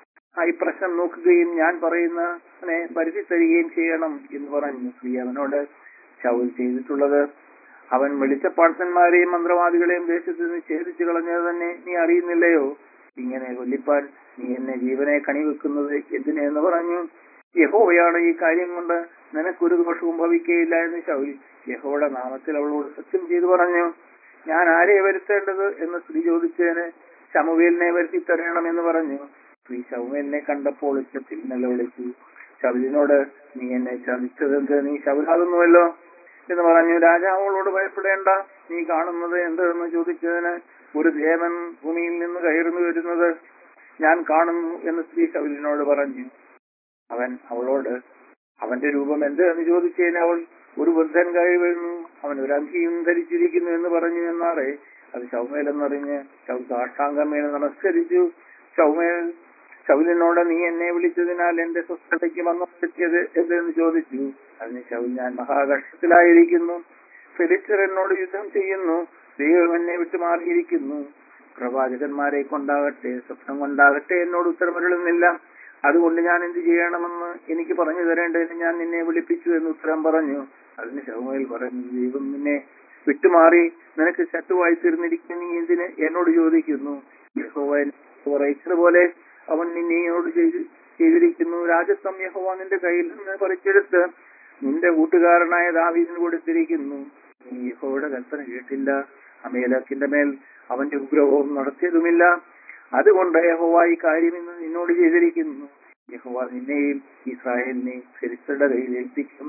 ഈ പ്രശ്നം നോക്കുകയും ഞാൻ പറയുന്നതിനെ പരിധി തരികയും ചെയ്യണം എന്ന് പറഞ്ഞു. സ്ത്രീ അവനോട്, ശൗൽ ചെയ്തിട്ടുള്ളത് അവൻ വെളിച്ചപ്പാടന്മാരെയും മന്ത്രവാദികളെയും ദേശത്ത് നിന്ന് ഛേദിച്ചു കളഞ്ഞത് തന്നെ നീ അറിയുന്നില്ലയോ? ഇങ്ങനെ കൊല്ലിപ്പാൻ നീ എന്നെ ജീവനെ കണിവെക്കുന്നത് എന്തിനെന്ന് പറഞ്ഞു. യഹോവയാണ് ഈ കാര്യം കൊണ്ട് നിനക്കൊരു ദോഷവും ഭവിക്കുകയില്ല എന്ന് ശൗൽ യഹോവയുടെ നാമത്തിൽ അവളോട് സത്യം ചെയ്തു പറഞ്ഞു. ഞാൻ ആരെ വരുത്തേണ്ടത് എന്ന് സ്ത്രീ ചോദിച്ചതിന് ശമൂവേലിനെ വരുത്തി തരണമെന്ന് പറഞ്ഞു. സ്ത്രീ ശമൂവേലിനെ കണ്ടപ്പോൾ ഉച്ചത്തിൽ നിലവിളിച്ചു. ശൗലിനോട്, നീ എന്നെ ചതിച്ചതെന്ത്? നീ ശൗലാകുന്നുവല്ലോ എന്ന് പറഞ്ഞു. രാജാവോളോട് ഭയപ്പെടേണ്ട, നീ കാണുന്നത് എന്തെന്ന് ചോദിച്ചതിന്, ഒരു ദേവൻ ഭൂമിയിൽ നിന്ന് കയറുന്നു വരുന്നത് ഞാൻ കാണുന്നു എന്ന് സ്ത്രീ ശൗലിനോട് പറഞ്ഞു. അവൻ അവളോട്, അവന്റെ രൂപം എന്ത് എന്ന് ചോദിച്ചതിന് അവൾ, ഒരു വൃദ്ധൻ കയറി വരുന്നു, അവൻ ഒരു അങ്കിയും ധരിച്ചിരിക്കുന്നു എന്ന് പറഞ്ഞു. എന്നാറേ അത് ശൗമേൽ എന്നറിഞ്ഞ് ശൗൽ സാഷ്ടാംഗമേൽ നമസ്കരിച്ചു. ശൗമേൽ ശൗലിനോട്, നീ എന്നെ വിളിച്ചതിനാൽ എന്റെ സ്വസ്ഥതയ്ക്ക് വന്നെത്തിയത് എന്തെന്ന് ചോദിച്ചു. അതിന് ശൗൽ, ഞാൻ മഹാകഷ്ടത്തിലായിരിക്കുന്നു, ഫെലിസ്ത്യർ എന്നോട് യുദ്ധം ചെയ്യുന്നു, ദൈവം എന്നെ വിട്ടുമാറിയിരിക്കുന്നു, പ്രവാചകന്മാരെ കൊണ്ടാകട്ടെ സ്വപ്നം കൊണ്ടാകട്ടെ എന്നോട് ഉത്തരമരുളുന്നില്ല, അതുകൊണ്ട് ഞാൻ എന്ത് ചെയ്യണമെന്ന് എനിക്ക് പറഞ്ഞു തരേണ്ടതിന് ഞാൻ നിന്നെ വിളിപ്പിച്ചു എന്ന് ഉത്തരം പറഞ്ഞു. അതിന് ശമൂവേൽ പറഞ്ഞു, ദൈവം നിന്നെ വിട്ടുമാറി നിനക്ക് ശത്രുവായി തീർന്നിരിക്കുന്ന നീ എന്തിന് എന്നോട് ചോദിക്കുന്നു? യഹോവ പറയിച്ചതുപോലെ അവൻ നിന്നെയോട് ചെയ്തിരിക്കുന്നു. രാജത്വം യഹോവ നിന്റെ കയ്യിൽ നിന്ന് പറിച്ചെടുത്ത് നിന്റെ കൂട്ടുകാരനായ ദാവീദിന് കൊടുത്തിരിക്കുന്നു. നീ യഹോവയുടെ കൽപ്പന കേട്ടില്ല, അമേലക്കിന്റെ മേൽ അവന്റെ ഉഗ്രഹവും നടത്തിയതുമില്ല. അതുകൊണ്ട് യഹോവ ഈ കാര്യം ഇന്ന് നിന്നോട് ചെയ്തിരിക്കുന്നു. യഹോവ നിന്നെയും ഇസ്രായേലിനെയും ഫെലിസ്ത്യരുടെ കയ്യിൽ ഏൽപ്പിക്കും.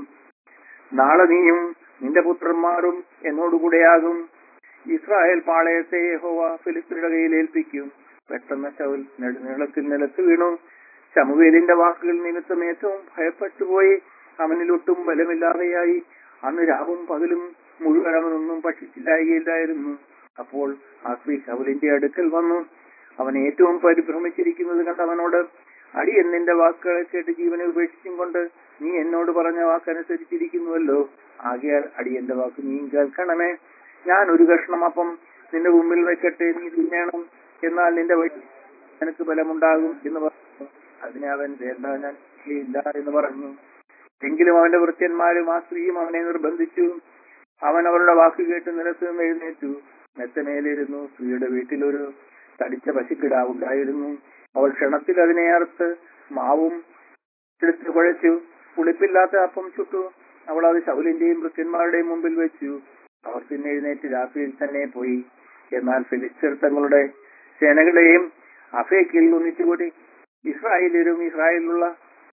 നാളെ നീയും നിന്റെ പുത്രന്മാരും എന്നോടുകൂടെയാകും. ഇസ്രായേൽ പാളയത്തെ യഹോവ ഫെലിസ്ത്യരുടെ കയ്യിൽ ഏൽപ്പിക്കും. പെട്ടെന്ന് ശൗൽ നെടുനീളത്തിൽ നിലത്ത് വീണു. ശമൂവേലിന്റെ വാക്കുകൾ നിമിത്തം ഏറ്റവും ഭയപ്പെട്ടുപോയി. അവനിൽ ഒട്ടും ബലമില്ലാതെയായി. അന്ന് രാവും പകലും മുഴുവൻ അവനൊന്നും ഭക്ഷിച്ചില്ലായിരുന്നു. അപ്പോൾ ആ സ്ത്രീ ശൗലിന്റെ അടുക്കൽ വന്നു. അവൻ ഏറ്റവും പരിഭ്രമിച്ചിരിക്കുന്നത് കണ്ട് അവനോട്, അടിയൻ നിന്റെ വാക്കുകളെ കേട്ട് ജീവനെ ഉപേക്ഷിച്ചും കൊണ്ട് നീ എന്നോട് പറഞ്ഞ വാക്കനുസരിച്ചിരിക്കുന്നുവല്ലോ. ആകയാൽ അടിയന്റെ വാക്ക് നീ കേൾക്കണമേ. ഞാൻ ഒരു കഷ്ണം അപ്പം നിന്റെ മുമ്പിൽ വെക്കട്ടെ, നീ തിന്നണം, എന്നാൽ നിന്റെ വയറ്റിൽ നിനക്ക് ബലമുണ്ടാകും എന്ന് പറഞ്ഞു. അതിനെ അവൻ, വേണ്ട, ഞാൻ ഇല്ല എന്ന് പറഞ്ഞു. എങ്കിലും അവന്റെ ഭൃത്യന്മാരും ആ സ്ത്രീയും അവനെ നിർബന്ധിച്ചു. അവൻ അവരുടെ വാക്ക് കേട്ട് നിലത്ത് നിന്ന് എഴുന്നേറ്റു, മെത്തമേലിരുന്നു. സ്ത്രീയുടെ വീട്ടിലൊരു തടിച്ച പശുക്കിടാവുണ്ടായിരുന്നു. അവൾ ക്ഷണത്തിൽ അതിനെ അറുത്ത് മാവും എടുത്ത് കുഴച്ചു പുളിപ്പില്ലാത്ത അപ്പം ചുട്ടു. അവൾ അത് ശൗലിന്റെയും ഭൃത്യന്മാരുടെയും മുമ്പിൽ വെച്ചു. അവർ പിന്നെ എഴുന്നേറ്റ് രാത്രിയിൽ തന്നെ പോയി. എന്നാൽ ഫെലിസ്ത്യർ തങ്ങളുടെ സേനകളെയും അഫേക്കിൽ ഒന്നിച്ചുകൂടി ഇസ്രായേലിലും ഇസ്രായേലിലുള്ള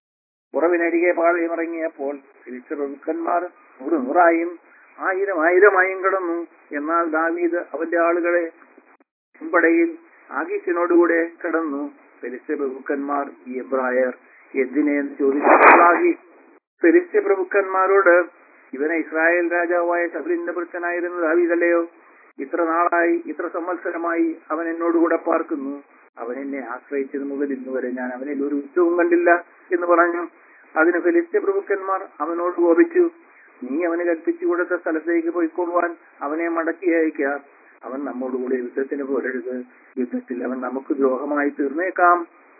ഉറവിനരികെ പാളയമിറങ്ങിയപ്പോൾ ഫെലിസ്ത്യർ പ്രഭുക്കന്മാർ നൂറ് നൂറായും ആയിരം ആയിരമായും കടന്നു. എന്നാൽ ദാവീദ് അവന്റെ ആളുകളെ ചെമ്പടയിൽ ആഗീസിനോടുകൂടെ കടന്നു. ഫെലിസ്ത്യ പ്രഭുക്കന്മാർ ഈ എബ്രായർ എന്തിനെന്ന് ചോദിച്ചു. ഫെലിസ്ത്യ പ്രഭുക്കന്മാരോട്, ഇവനെ ഇസ്രായേൽ രാജാവായ ശൗലിന്റെ പുത്രനായിരുന്ന ദാവീദല്ലയോ? ഇത്ര നാളായി ഇത്ര സംവത്സരമായി അവൻ എന്നോടുകൂടെ പാർക്കുന്നു. അവൻ എന്നെ ആശ്രയിച്ചത് മുതൽ ഇന്നുവരെ ഞാൻ അവനിൽ ഒരു ഉച്ചവും കണ്ടില്ല എന്ന് പറഞ്ഞു. അതിന് ഫെലിസ്ത്യ പ്രഭുക്കന്മാർ അവനോട് കോപിച്ചു, നീ അവന് കൽപ്പിച്ചു കൊടുത്ത സ്ഥലത്തേക്ക് പോയിക്കൊള്ളുവാൻ അവനെ മടക്കി അയക്കുക. അവൻ നമ്മോടുകൂടി യുദ്ധത്തിന് പോരരുത്. യുദ്ധത്തിൽ അവൻ നമുക്ക് ദ്രോഹമായി തീർന്നേക്കാം.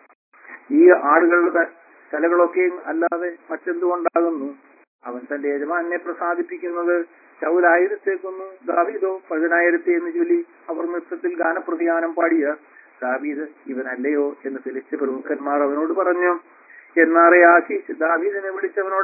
ഈ ആടുകളുടെ തലകളൊക്കെയും അല്ലാതെ മറ്റെന്തുകൊണ്ടാകുന്നു? അവൻ തന്റെ യജമാനെ പ്രസാദിപ്പിക്കുന്നത്. ശൗൽ ആയിരത്തെ കൊന്നു, ദാവീദോ പതിനായിരത്തെ എന്ന് ചൊല്ലി അവർ നൃത്തത്തിൽ ഗാനപ്രതിഗാനം പാടിയ ദാവീദ് ഇവനല്ലയോ എന്ന് ഫെലിസ്ത്യ പ്രമുഖന്മാർ അവനോട് പറഞ്ഞു. എന്നാറെ ആശീഷ് ദാവീദിനെ വിളിച്ചവനോട്,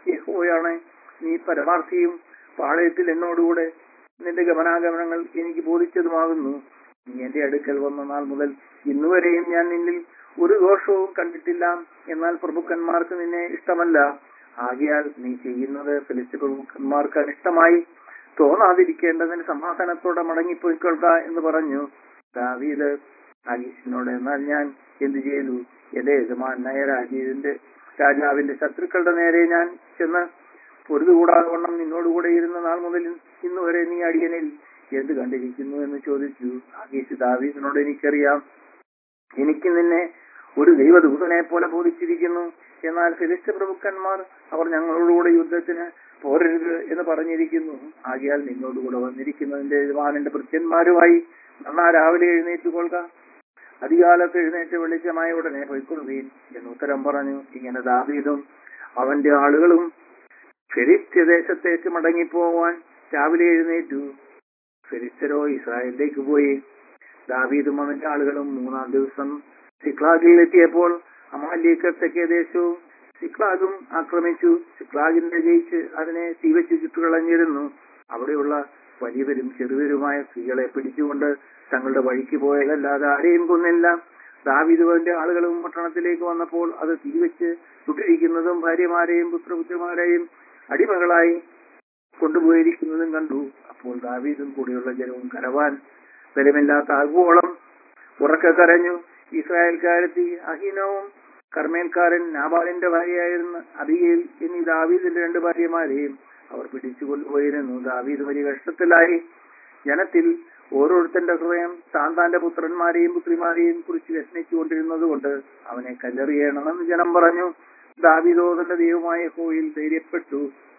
യഹോവയാണ് നീ പരമാർത്ഥിയും പാളയത്തിൽ എന്നോടുകൂടെ നിന്റെ ഗമനാഗമനങ്ങൾ എനിക്ക് ബോധിച്ചതുമാകുന്നു. നീ എന്റെ അടുക്കൽ വന്ന നാൾ മുതൽ ഇന്നുവരെയും ഞാൻ നിന്നിൽ ഒരു ദോഷവും കണ്ടിട്ടില്ല. എന്നാൽ പ്രഭുക്കന്മാർക്ക് നിന്നെ ഇഷ്ടമല്ല. ആകയാൽ നീ ചെയ്യുന്നത് ഫെലിസ്ത്യ പ്രഭുക്കന്മാർക്ക് അനിഷ്ടമായി തോന്നാതിരിക്കേണ്ടതിന് സമാധാനത്തോടെ മടങ്ങിപ്പോയിക്കൊള്ളുക എന്ന് പറഞ്ഞു. ദാവീദ് ആഖീശിനോട്, എന്നാൽ ഞാൻ എന്തു ചെയ്തു? എന്റെ യജമാനായ രാജീവിന്റെ രാജാവിന്റെ ശത്രുക്കളുടെ നേരെ ഞാൻ ചെന്ന് പൊരുതുകൂടാതെ വണ്ണം നിന്നോടുകൂടെ ഇരുന്ന നാൾ മുതൽ ഇന്നുവരെ നീ അടിയനിൽ എന്ത് കണ്ടിരിക്കുന്നു എന്ന് ചോദിച്ചു. ആഖീശ് ദാവീദിനോട്, എനിക്കറിയാം, എനിക്ക് നിന്നെ ഒരു ദൈവദൂതനെ പോലെ ബോധിച്ചിരിക്കുന്നു. എന്നാൽ ഫെലിസ്ത്യ പ്രഭുക്കന്മാർ അവർ ഞങ്ങളോടുകൂടെ യുദ്ധത്തിന് പോരരുത് എന്ന് പറഞ്ഞിരിക്കുന്നു. ആകയാൽ നിന്നോടുകൂടെ വന്നിരിക്കുന്നതിന്റെ യജമാനന്റെ ഭൃത്യന്മാരുമായി നന്നാ രാവിലെ എഴുന്നേറ്റ് കൊള്ളുക. അധികാലത്ത് എഴുന്നേറ്റ് വെളിച്ചമായ ഉടനെ പൊയ്ക്കൊള്ളുകയും എന്ന് ഉത്തരം പറഞ്ഞു. ഇങ്ങനെ ദാവീദും അവന്റെ ആളുകളും ഫെലിസ്ത്യ ദേശത്തേക്ക് മടങ്ങിപ്പോവാൻ രാവിലെ എഴുന്നേറ്റു. ഫെലിസ്ത്യരോ ഇസ്രായേലിലേക്ക് പോയി. ദാവീദും അവന്റെ ആളുകളും മൂന്നാം ദിവസം സിക്ലാഗിൽ എത്തിയപ്പോൾ അമാലേക്കർ തെക്കേ ദേശവും സിക്ലാഗും ആക്രമിച്ചു. സിക്ലാഗിനെ ജയിച്ച് അതിനെ തീവച്ച് ചുറ്റുകളഞ്ഞിരുന്നു. അവിടെയുള്ള വലിയവരും ചെറുവരുമായ സ്ത്രീകളെ പിടിച്ചുകൊണ്ട് തങ്ങളുടെ വഴിക്ക് പോയതല്ലാതെ ആരെയും കൊന്നില്ല. ദാവീദും അവന്റെ ആളുകളും പട്ടണത്തിലേക്ക് വന്നപ്പോൾ അത് തീവച്ച് ചുട്ടിരിക്കുന്നതും ഭാര്യമാരെയും പുത്രപുത്രന്മാരെയും അടിമകളായി കൊണ്ടുപോയിരിക്കുന്നതും കണ്ടു. അപ്പോൾ ദാവീദും കൂടിയുള്ള ജനവും കരവാൻ ബലമില്ലാത്ത ആകുവോളം ഉറക്കെ കരഞ്ഞു. ഇസ്രായേൽക്കാരത്തി അഹീനവും കർമ്മേൽക്കാരൻ നാബാലിന്റെ ഭാര്യയായിരുന്ന അബിഗയിൽ എന്നീ ദാവീദിന്റെ രണ്ട് ഭാര്യമാരെയും അവർ പിടിച്ചു കൊണ്ടുപോയിരുന്നു. ദാവീദ് വലിയ കഷ്ടത്തിലായി. ജനത്തിൽ ഓരോരുത്തന്റെ ഹൃദയം താൻ താന്റെ പുത്രന്മാരെയും പുത്രിമാരെയും കുറിച്ച് വ്യസനിച്ചുകൊണ്ടിരുന്നത് കൊണ്ട് അവനെ കല്ലെറിയണമെന്ന് ജനം പറഞ്ഞു. ദാവീദോ തന്റെ ദൈവമായ യഹോവയിൽ ധൈര്യപ്പെട്ടു.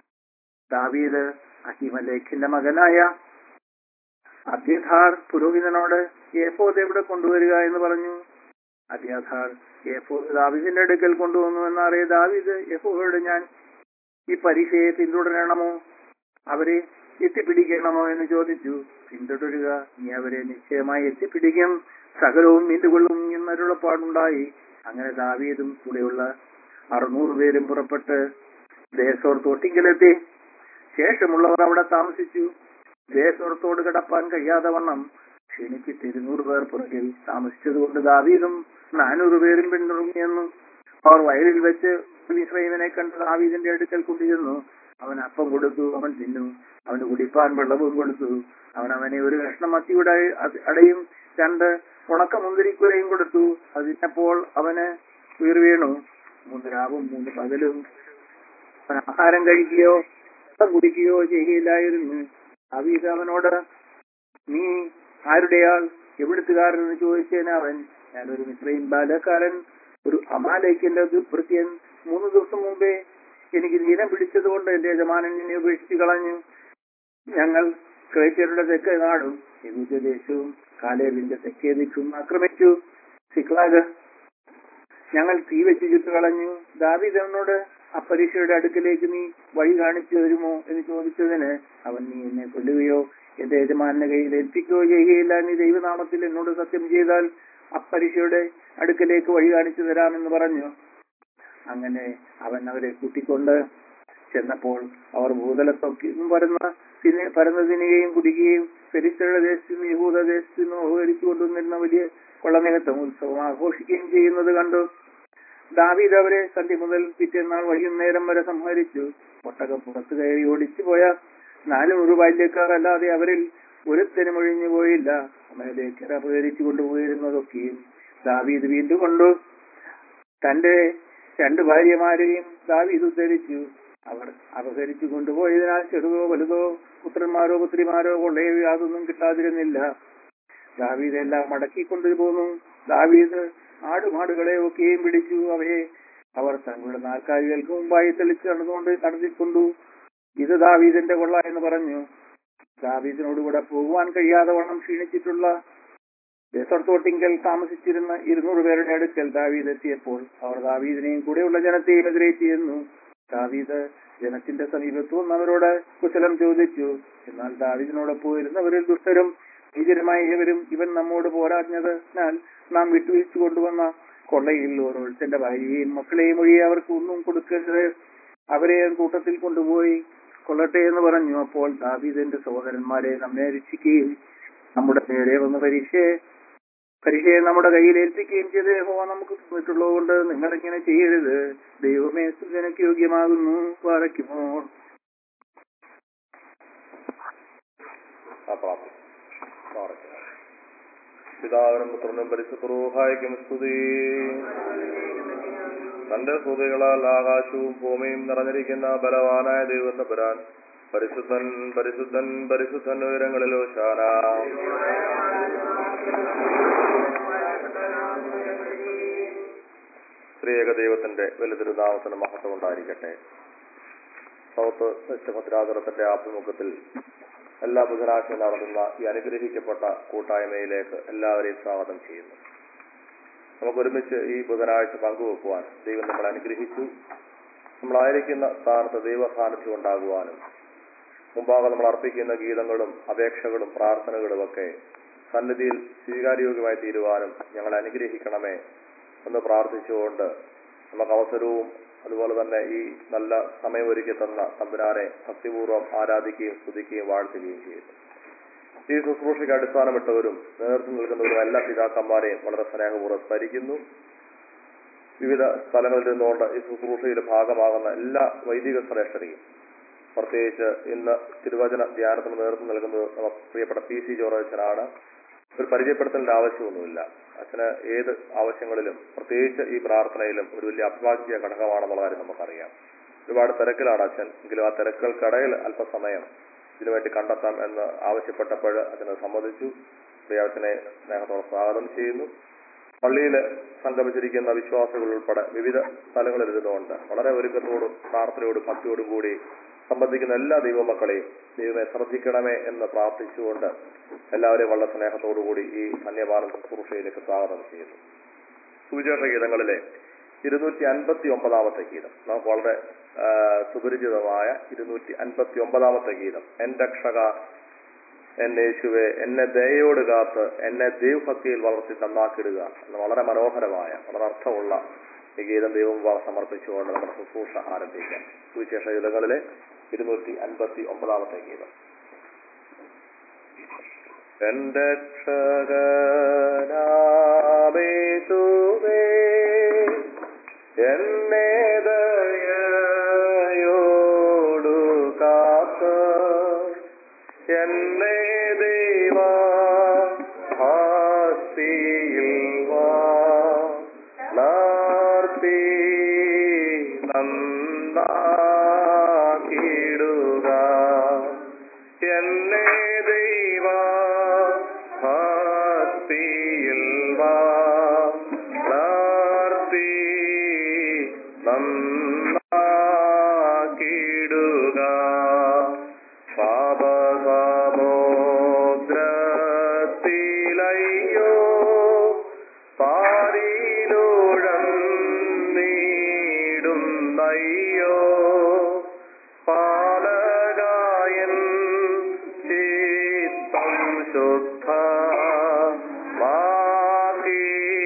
ദാവീദ് അഹിമലേഖിന്റെ മകനായ അബ്യാഥാർ പുരോഹിതനോട് ഏഫോദ് എവിടെ കൊണ്ടുവരിക എന്ന് പറഞ്ഞു. അബ്യാഥാർ ഏഫോദ് ദാവീദിന്റെ അടുക്കൽ കൊണ്ടുവന്നു എന്നറിയ ദാവീദ് യഹോവയോട്, ഞാൻ ഈ പരീക്ഷയെ പിന്തുടരണമോ അവരെ എത്തിപ്പിടിക്കണമോ എന്ന് ചോദിച്ചു. പിന്തുടരുക, നീ അവരെ നിശ്ചയമായി എത്തിപ്പിടിക്കും, സകലവും നീണ്ടുകൊള്ളും എന്നരുളപ്പാടുണ്ടായി. അങ്ങനെ ദാവീദും കൂടെയുള്ള അറുന്നൂറ് പേരും പുറപ്പെട്ട് ദേശോർ തോട്ടിങ്കലെത്തി. ശേഷമുള്ളവർ അവിടെ താമസിച്ചു. ദേശോർത്തോട് കിടപ്പാൻ കഴിയാതെ വണ്ണം ക്ഷീണിച്ചിട്ട് ഇരുന്നൂറ് പേർ പുറകിൽ താമസിച്ചതുകൊണ്ട് ദാവീദും നാനൂറ് പേരും പിന്തുടർന്നു. അവർ വയലിൽ വെച്ച് ഇസ്രായേലിനെ കണ്ട് ദാവീദിന്റെ അടുക്കൽ കൊണ്ടുചെന്നു. അവൻ അപ്പം കൊടുത്തു, അവൻ തിന്നു. അവന് കുടിപ്പാൻ വെള്ളവും കൊടുത്തു. അവൻ അവനെ ഒരു കഷ്ണം മത്തിയുടെ അടയും രണ്ട് ഉണക്ക മുന്തിരിക്കുലയും കൊടുത്തു. അതിനപ്പോൾ അവന് വീർ വീണു. മൂന്ന് രാവും മൂന്ന് പകലും അവൻ ആഹാരം കഴിക്കുകയോ വെള്ളം കുടിക്കുകയോ ചെയ്യുകയില്ലായിരുന്നു. ദാവീദ് അവനോട്, നീ ആരുടെയാൾ, എവിടുത്തുകാരൻ എന്ന് ചോദിച്ചതിന് അവൻ, ഞാനൊരു മിസ്രയീം ബാലക്കാരൻ, ഒരു അമാലേക്കിന്റെ ഭൃത്യൻ. മൂന്ന് ദിവസം മുമ്പേ എനിക്ക് ദീനം പിടിച്ചത് കൊണ്ട് എന്റെ യജമാനൻ എന്നെ ഉപേക്ഷിച്ച് കളഞ്ഞു. ഞങ്ങൾ ക്രൈസ്തരുടെ തെക്കേ നാടും യഹൂദ ദേശവും കാലേബിന്റെ തെക്കേ ദിക്കും ആക്രമിച്ചു. സിക്ലാഗ് ഞങ്ങൾ തീ വെച്ച് ചുട്ടുകളഞ്ഞു. ദാവീദ് അവനോട്, അപ്പരീക്ഷയുടെ അടുക്കലേക്ക് നീ വഴി കാണിച്ചു തരുമോ എന്ന് ചോദിച്ചതിന് അവൻ, നീ എന്നെ കൊല്ലുകയോ എന്റെ യജമാനെ കയ്യിൽ ഏൽപ്പിക്കുകയോ ചെയ്യുകയില്ല. നീ ദൈവനാമത്തിൽ എന്നോട് സത്യം ചെയ്താൽ അപ്പരീക്ഷയുടെ അടുക്കലേക്ക് വഴി കാണിച്ചു തരാമെന്ന് പറഞ്ഞു. അങ്ങനെ അവൻ അവരെ കൂട്ടിക്കൊണ്ട് ചെന്നപ്പോൾ അവർ ഭൂതലത്തൊക്കെയും പരന്ന പിന്നെ പരന്നു തിന്നുകയും കുടിക്കുകയും ഫെലിസ്ത്യരുടെ ദേശത്തു നിന്ന് യഹൂദ ദേശത്തു നിന്ന് ഓഹരിച്ചു കൊണ്ടുവന്നിരുന്ന വലിയ കൊള്ളനിമിത്തം ഉത്സവം ആഘോഷിക്കുകയും ചെയ്യുന്നത് കണ്ടു. ദാവീദ് അവരെ സന്ധ്യ മുതൽ പിറ്റേന്നാൾ വൈകുന്നേരം വരെ സംഹരിച്ചു. ഒട്ടകം പുറത്തു കയറി ഓടിച്ചു പോയ നാനൂറ് ബാല്യക്കാർ അല്ലാതെ അവരിൽ ഒരുത്തനും ഒഴിഞ്ഞു പോയില്ല. അമലേക്കർ അപഹരിച്ചു കൊണ്ടുപോയിരുന്നതൊക്കെയും ദാവീദ് വീണ്ടും കൊണ്ടു. തന്റെ രണ്ട് ഭാര്യമാരെയും ദാവീദ് ഉദ്ധരിച്ചു. അവർ അപഹരിച്ചു കൊണ്ടുപോയതിനാൽ ചെറുതോ വലുതോ പുത്രന്മാരോ പുത്രിമാരോ കൊള്ളയോ യാതൊന്നും കിട്ടാതിരുന്നില്ല. ദാവീദ് എല്ലാം മടക്കിക്കൊണ്ടുപോന്നു. ദാവീദ് ആടുമാടുകളെ ഒക്കെയും പിടിച്ചു. അവയെ അവർ തങ്ങളുടെ നാൽക്കാലികൾക്ക് മുമ്പായി തെളിച്ച് നടന്നുകൊണ്ട് നടത്തിക്കൊണ്ടു. ഇത് ദാവീദിന്റെ കൊള്ള എന്ന് പറഞ്ഞു. ദാവീദിനോടുകൂടെ പോകുവാൻ കഴിയാതെ വണ്ണം ക്ഷീണിച്ചിട്ടുള്ള ദേശത്തോട്ടിങ്കൽ താമസിച്ചിരുന്ന ഇരുന്നൂറ് പേരുടെ അടുക്കൽ ദാവീദ് എത്തിയപ്പോൾ അവർ ദാവീദിനെയും കൂടെയുള്ള ജനത്തെയും എതിരേറ്റിരുന്നു. ദാവീദ് ജനത്തിന്റെ സമീപത്ത് വന്നവരോട് കുശലം ചോദിച്ചു. എന്നാൽ ദാവീദിനോടൊപ്പം ഇരുന്നവരിൽ ദുഷ്ടരും ഭീകരമായ ഏവരും, ഇവൻ നമ്മോട് പോരാഞ്ഞതിനാൽ നാം വിട്ടുവീഴ്ച കൊണ്ടുവന്ന കൊള്ളയിൽ ഓരോരുത്തന്റെ ഭാര്യയെയും മക്കളെയും ഒഴിയെ അവർക്ക് ഒന്നും കൊടുക്കരുത്. അവരെ കൂട്ടത്തിൽ കൊണ്ടുപോയി കൊല്ലട്ടെ എന്ന് പറഞ്ഞു. അപ്പോൾ ദാവീദിന്റെ സഹോദരന്മാരെ, നമ്മെ രക്ഷിക്കുകയും നമ്മുടെ നേരെ വന്ന് പരീക്ഷയെ പരീക്ഷയെ നമ്മുടെ കയ്യിൽ ഏൽപ്പിക്കുകയും ചെയ്ത് യഹോവ നമുക്ക് തന്നിട്ടുള്ളത് കൊണ്ട് നിങ്ങൾ ഇങ്ങനെ ചെയ്യരുത്. ദൈവമേ സുജനക്ക് യോഗ്യമാകുന്നു. പാറയ്ക്കുമോ. പിതാവിനും പുത്രനും പരിശുദ്ധ റൂഹായിക്കും സ്തുതി. തന്റെ സ്തുതികളാൽ ആകാശവും ഭൂമിയും നിറഞ്ഞിരിക്കുന്ന ബലവാനായ ദൈവം തമ്പുരാൻ പരിശുദ്ധൻ പരിശുദ്ധൻ പരിശുദ്ധൻ ഉയരങ്ങളിൽ ഹോശാന. സ്ത്രീയേക ദൈവത്തിന്റെ വലുതിരുനാമത്തിന് മഹത്വം ഉണ്ടായിരിക്കട്ടെ. സൗത്ത് ദശഭദ്രാതരത്തിന്റെ ആഭിമുഖ്യത്തിൽ എല്ലാ ബുധനാഴ്ചയും നടത്തുന്ന ഈ അനുഗ്രഹിക്കപ്പെട്ട കൂട്ടായ്മയിലേക്ക് എല്ലാവരെയും സ്വാഗതം ചെയ്യുന്നു. നമുക്ക് ഒരുമിച്ച് ഈ ബുധനാഴ്ച പങ്കുവെക്കുവാൻ ദൈവം നമ്മളെ അനുഗ്രഹിച്ചു. നമ്മളായിരിക്കുന്ന സ്ഥാനത്ത് ദൈവ സാന്നിധ്യം ഉണ്ടാകുവാനും മുമ്പാകെ നമ്മൾ അർപ്പിക്കുന്ന ഗീതങ്ങളും അപേക്ഷകളും പ്രാർത്ഥനകളും ഒക്കെ സന്നിധിയിൽ സ്വീകാര്യോഗ്യമായി തീരുവാനും ഞങ്ങളെ അനുഗ്രഹിക്കണമേ എന്ന് പ്രാർത്ഥിച്ചുകൊണ്ട് നമുക്ക് അവസരവും അതുപോലെ തന്നെ ഈ നല്ല സമയമൊരുക്കി തന്ന തമ്പുരാനെ ഭക്തിപൂർവ്വം ആരാധിക്കുകയും സ്തുതിക്കുകയും വാഴ്ത്തുകയും ചെയ്യുന്നു. ഈ ശുശ്രൂഷയ്ക്ക് അടിസ്ഥാനമിട്ടവരും നേതൃത്വം നൽകുന്നവരും എല്ലാ പിതാക്കന്മാരെയും വളരെ സ്നേഹപൂർവ്വം സ്മരിക്കുന്നു. വിവിധ സ്ഥലങ്ങളിൽ നിന്നുകൊണ്ട് ഈ ശുശ്രൂഷയുടെ ഭാഗമാകുന്ന എല്ലാ വൈദിക ശ്രേഷ്ഠരെയും, പ്രത്യേകിച്ച് ഇന്ന് തിരുവചന ധ്യാനത്തിന് നേതൃത്വം നൽകുന്നത് നമുക്ക് പ്രിയപ്പെട്ട പി സി ജോർജ് അച്ഛനാണ്. ഒരു പരിചയപ്പെടുത്തലിന്റെ ആവശ്യമൊന്നുമില്ല. അച്ഛന് ഏത് ആവശ്യങ്ങളിലും പ്രത്യേകിച്ച് ഈ പ്രാർത്ഥനയിലും ഒരു വലിയ അഭിവാജ്യ ഘടകമാണെന്നുള്ള കാര്യം നമുക്കറിയാം. ഒരുപാട് തിരക്കിലാണ് അച്ഛൻ. എങ്കിലും ആ തിരക്കുകൾക്കിടയിൽ അല്പസമയം ഇതിനുവേണ്ടി കണ്ടെത്താം എന്ന് ആവശ്യപ്പെട്ടപ്പോൾ അച്ഛനെ സമ്മതിച്ചു. പ്രിയാച്ചനെ സ്നേഹത്തോടെ സ്വാഗതം ചെയ്യുന്നു. പള്ളിയിൽ സംഗമിച്ചിരിക്കുന്ന വിശ്വാസികൾ ഉൾപ്പെടെ വിവിധ സ്ഥലങ്ങളിൽ ഇരുന്നുകൊണ്ട് വളരെ ഒരുക്കത്തോടും പ്രാർത്ഥനയോടും ഭക്തിയോടും കൂടി സംബന്ധിക്കുന്ന എല്ലാ ദൈവമക്കളെയും ദൈവമെ ശ്രദ്ധിക്കണമേ എന്ന് പ്രാർത്ഥിച്ചുകൊണ്ട് എല്ലാവരെയും വളരെ സ്നേഹത്തോടുകൂടി ഈ ധന്യവാദ ശുശ്രൂഷയിലേക്ക് സ്വാഗതം ചെയ്യുന്നു. സുവിശേഷ ഗീതങ്ങളിലെ ഇരുന്നൂറ്റി അൻപത്തി ഒമ്പതാമത്തെ ഗീതം നമുക്ക് വളരെ സുപരിചിതമായ ഇരുന്നൂറ്റി അൻപത്തി ഒമ്പതാമത്തെ ഗീതം, എൻ രക്ഷക എൻ യേശുവെ എന്നെ ദയയോട് കാത്ത് എന്നെ ദൈവഭക്തിയിൽ വളർത്തി നന്നാക്കിടുക എന്ന വളരെ മനോഹരമായ വളരെ അർത്ഥമുള്ള ഈ ഗീതം ദൈവം സമർപ്പിച്ചുകൊണ്ട് നമ്മുടെ ശുശ്രൂഷ ആരംഭിക്കാം. സുവിശേഷ ഗീതങ്ങളിലെ ഇരുന്നൂറ്റി അൻപത്തി ഒമ്പതാമത്തെ ഗീതം. എൻ രക്ഷകനാമേശുവേ എന്നെ ദയയോടു കാത്ത് എന്നെ ദൈവ ഭക്തിയിൽ വളർത്തി നന്നാക്കിടുക എന്നെ ദൈവ ഭക്തിയിൽ വളർത്തി നന്നാക്കിടുക പാപസമുദ്രത്തിലയ്യോ പാരിലുഴന്നീടുന്നയ്യോ പാലകായൻ ചിത്തം ശുദ്ധ മാക്കി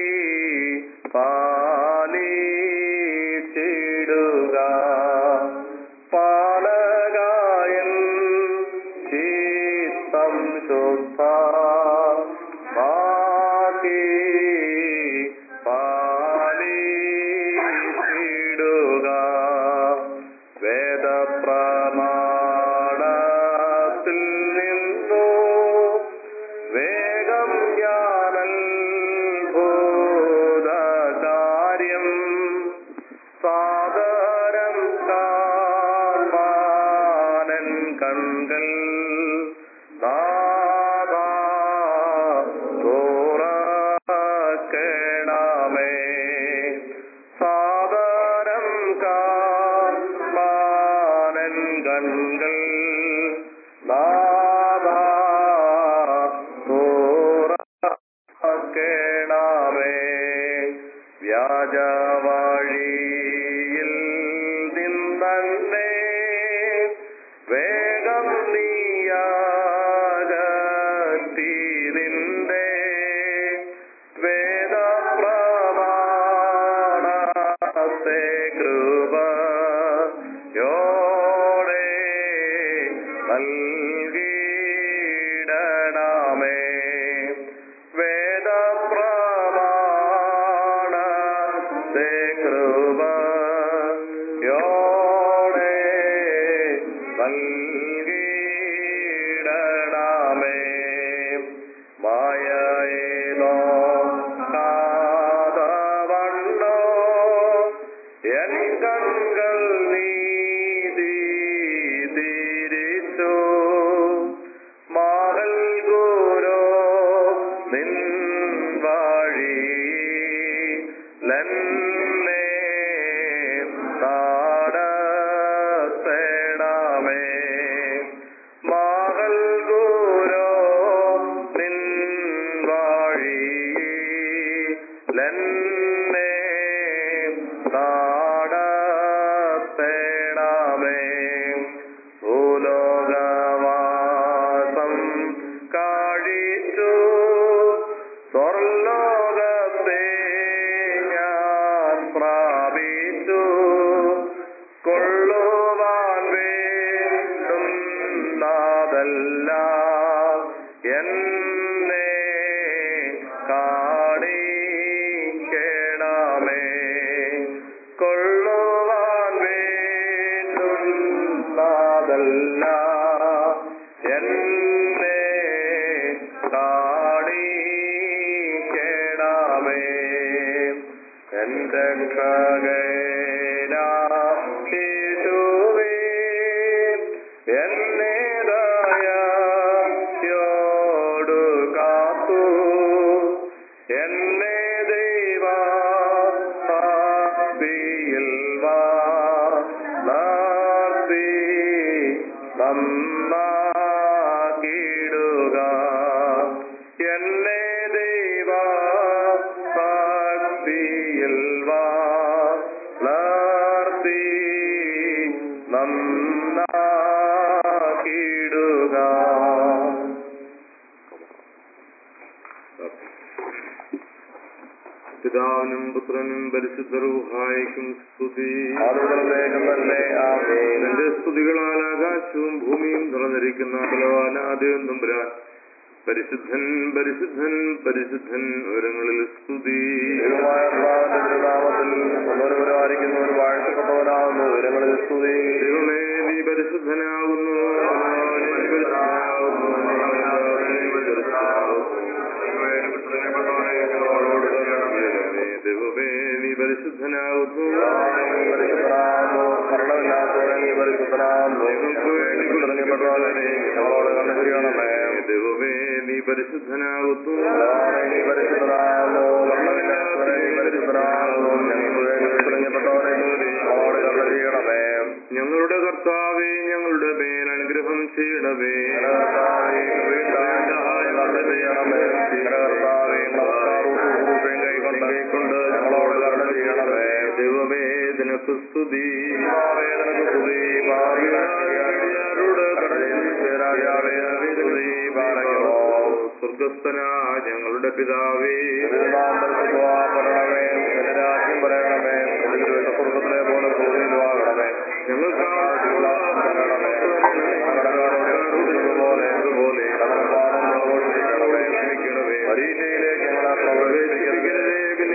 പാലിച്ചിടുക പാലകായൻ ചിത്തം ശുദ്ധ മാക്കി പാലിച്ചിടുക വേദപ്രമാണത്തിൽ നിന്നു വേഗം ജ്ഞാനൽഭൂതകാര്യം സാദരം കാൺമാനൻ കൺകൾ നാദാ തുറക്കണമേ സാദരം കാൺമാനൻ കൺകൾ നാദാ തുറക്കണമേ വ്യാജവഴിയിൽ നിന്നെ വേഗം നീ നൽകിയിടണമേ. വേദപ്രമാണത്തെ കൃപയോടെ നൽകിയിടണമേ. മായയിലോ കാതവണ്ണോ എൻ കൺകൾ നീതി തിരിച്ചു. മാഹൽ ഗുരോ നിൻ വഴിയിലെന്നെ നടത്തേണമേ. മാഹൽ ഗുരോ നിൻ വഴിയിലെന്നെ നടത്തേണമേ. ഭൂലോകവാസം കഴിച്ചു സ്വർലോകത്തെ ഞാൻ പ്രാപിച്ചു. കൊള്ളുവാൻ വേണ്ടുന്നതെല്ലാം എന്നെ കാണിക്കണമേ. കൊള്ളുവാൻ വേണ്ടുന്നതെല്ലാം എന്നെ കാണിക്കണമേ. എന്റെ യേശുവേ എന്നെ ദയയോടു കാത്തു. എന്നെ ദൈവഭക്തിയിൽ വളർത്തി നന്നാക്കിടുക. എന്നെ ദൈവഭക്തിയിൽ വളർത്തി നന്നാക്കിടുക. പിതാവിനും പുത്രനും പരിശുദ്ധ റൂഹായിക്കും സ്തുതി. എന്റെ സ്തുതികളാൽ ആകാശവും ഭൂമിയും തുറന്നിരിക്കുന്ന ബലവാനാദിയും തമ്പുരാൻ പരിശുദ്ധൻ പരിശുദ്ധൻ പരിശുദ്ധൻ ഉയരങ്ങളിൽ സ്തുതി. നാമത്തിൽ വാഴ്ത്തപ്പെട്ടവനാകുന്നു. ഉയരങ്ങളിൽ സ്തുതി. ദൈവമേ നീ പരിശുദ്ധനാകുന്നു. ദൈവമേ നീ പരിശുദ്ധനാകുന്നു. മരണമില്ലാത്തവരെ നീ പരിശുദ്ധനാകുന്നു. ഞങ്ങളോട് കണ്ടു ചെയ്യണമേ. ദൈവമേ നീ പരിശുദ്ധനാകുന്നു. നീ പരിശുദ്ധനാകുന്നു. മരണമില്ലാത്തവരെ നീ പരിശുദ്ധനാകുന്നു. ഞങ്ങൾക്ക് വേണ്ടി തിരഞ്ഞപ്പെട്ടവരെ ഞങ്ങളോട് കണ്ടു ചെയ്യണമേ. ഞങ്ങളുടെ കർത്താവേ ഞങ്ങളുടെ മേൽ അനുഗ്രഹം ചെയ്യണമേ. കൈക്കൊണ്ട് ഞങ്ങളോട് കരുണ ചെയ്യണമേ. ദൈവമേ നിനക്ക് സ്തുതി. നിനക്ക് സ്തുതി. സ്വർഗസ്ഥന ഞങ്ങളുടെ പിതാവേ, പറയണമേ. രാജ്യം പറയണമേ. സ്വർഗത്തിലെ പോലെ ഭൂമിയിലുമാകണമേ. ഞങ്ങൾക്ക് പോലെ പരീക്ഷയിലേക്ക് ഞങ്ങളെ പ്രവേശിപ്പിക്കരുതേ.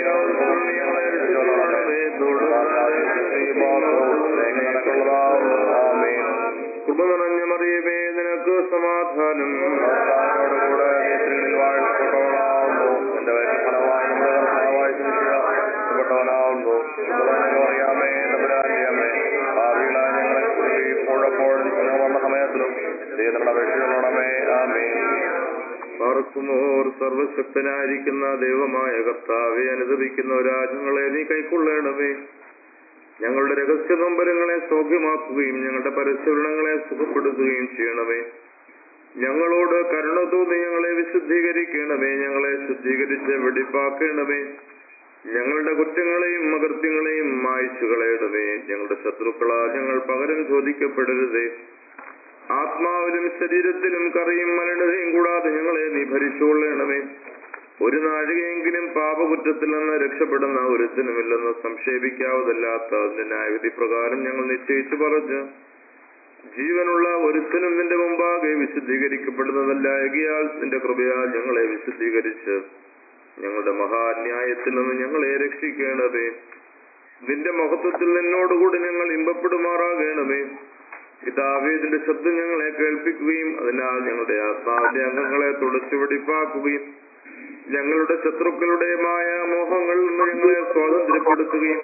കൃപ നിറഞ്ഞ മറിയമേ നിനക്ക് സമാധാനം. കൂടെ സ്ത്രീകളിൽ വാഴ്ത്തപ്പെട്ടവനാവുന്നു. എന്റെ ഫലമായി നമ്മുടെ കർത്താവായി പ്പെട്ടവനാവുന്നു. അറിയാമേ തമ്പുരാന്റെ അമ്മേ, ഭാവികളായ ഞങ്ങളെ ഇപ്പോഴെപ്പോഴും വന്ന സമയത്തിലും ദൈവങ്ങളുടെ അപേക്ഷകളോടമേ. ആമേൻ. പാർക്കുമോർ സർവശക്തനായിരിക്കുന്ന ദൈവമായ കർത്താവെ, അനുദപിക്കുന്ന രാജ്യങ്ങളെ നീ കൈക്കൊള്ളണമേ. ഞങ്ങളുടെ രഹസ്യ നൊമ്പരങ്ങളെ സൗഖ്യമാക്കുകയും ഞങ്ങളുടെ പരസ്യവരണങ്ങളെ സുഖപ്പെടുത്തുകയും ചെയ്യണമേ. ഞങ്ങളോട് കരുണ തോന്നി ഞങ്ങളെ വിശുദ്ധീകരിക്കണമേ. ഞങ്ങളെ ശുദ്ധീകരിച്ച് വെടിപ്പാക്കണമേ. ഞങ്ങളുടെ കുറ്റങ്ങളെയും അകൃത്യങ്ങളെയും മായ്ച്ചു കളയണമേ. ഞങ്ങളുടെ ശത്രുക്കളാൽ ഞങ്ങൾ പകരം ചോദിക്കപ്പെടരുതേ. ആത്മാവിലും ശരീരത്തിലും കറിയും മലിനതയും കൂടാതെ ഞങ്ങളെ നീ ഭരിച്ചുകൊള്ളണമേ. ഒരു നാഴികയെങ്കിലും പാപകുറ്റത്തിൽ നിന്ന് രക്ഷപ്പെടുന്ന ഒരുത്തനുമില്ലെന്ന് സംക്ഷേപിക്കാവതല്ലാത്ത അതിന്റെ ന്യായവിധി പ്രകാരം ഞങ്ങൾ നിശ്ചയിച്ചു പറഞ്ഞു ജീവനുള്ള ഒരുത്തനും നിന്റെ മുമ്പാകെ വിശുദ്ധീകരിക്കപ്പെടുന്നതല്ല. ആകയാൽ നിന്റെ കൃപയാൽ ഞങ്ങളെ വിശുദ്ധീകരിച്ച് ഞങ്ങളുടെ മഹാന്യായത്തിൽ നിന്ന് ഞങ്ങളെ രക്ഷിക്കണമേ. നിന്റെ മഹത്വത്തിൽ നിന്നോടുകൂടി ഞങ്ങൾ ഇമ്പപ്പെടുമാറാകണമേ. പിതാവേ, ഇതിന്റെ ശബ്ദം ഞങ്ങളെ കേൾപ്പിക്കുകയും അതിനാൽ ഞങ്ങളുടെ ആത്മാവിന്റെ അംഗങ്ങളെ തുടച്ചു വെടിപ്പാക്കുകയും ഞങ്ങളുടെ ശത്രുക്കളുടെ മായ മോഹങ്ങളിൽ നിന്ന് ഞങ്ങളെ സ്വാതന്ത്ര്യപ്പെടുത്തുകയും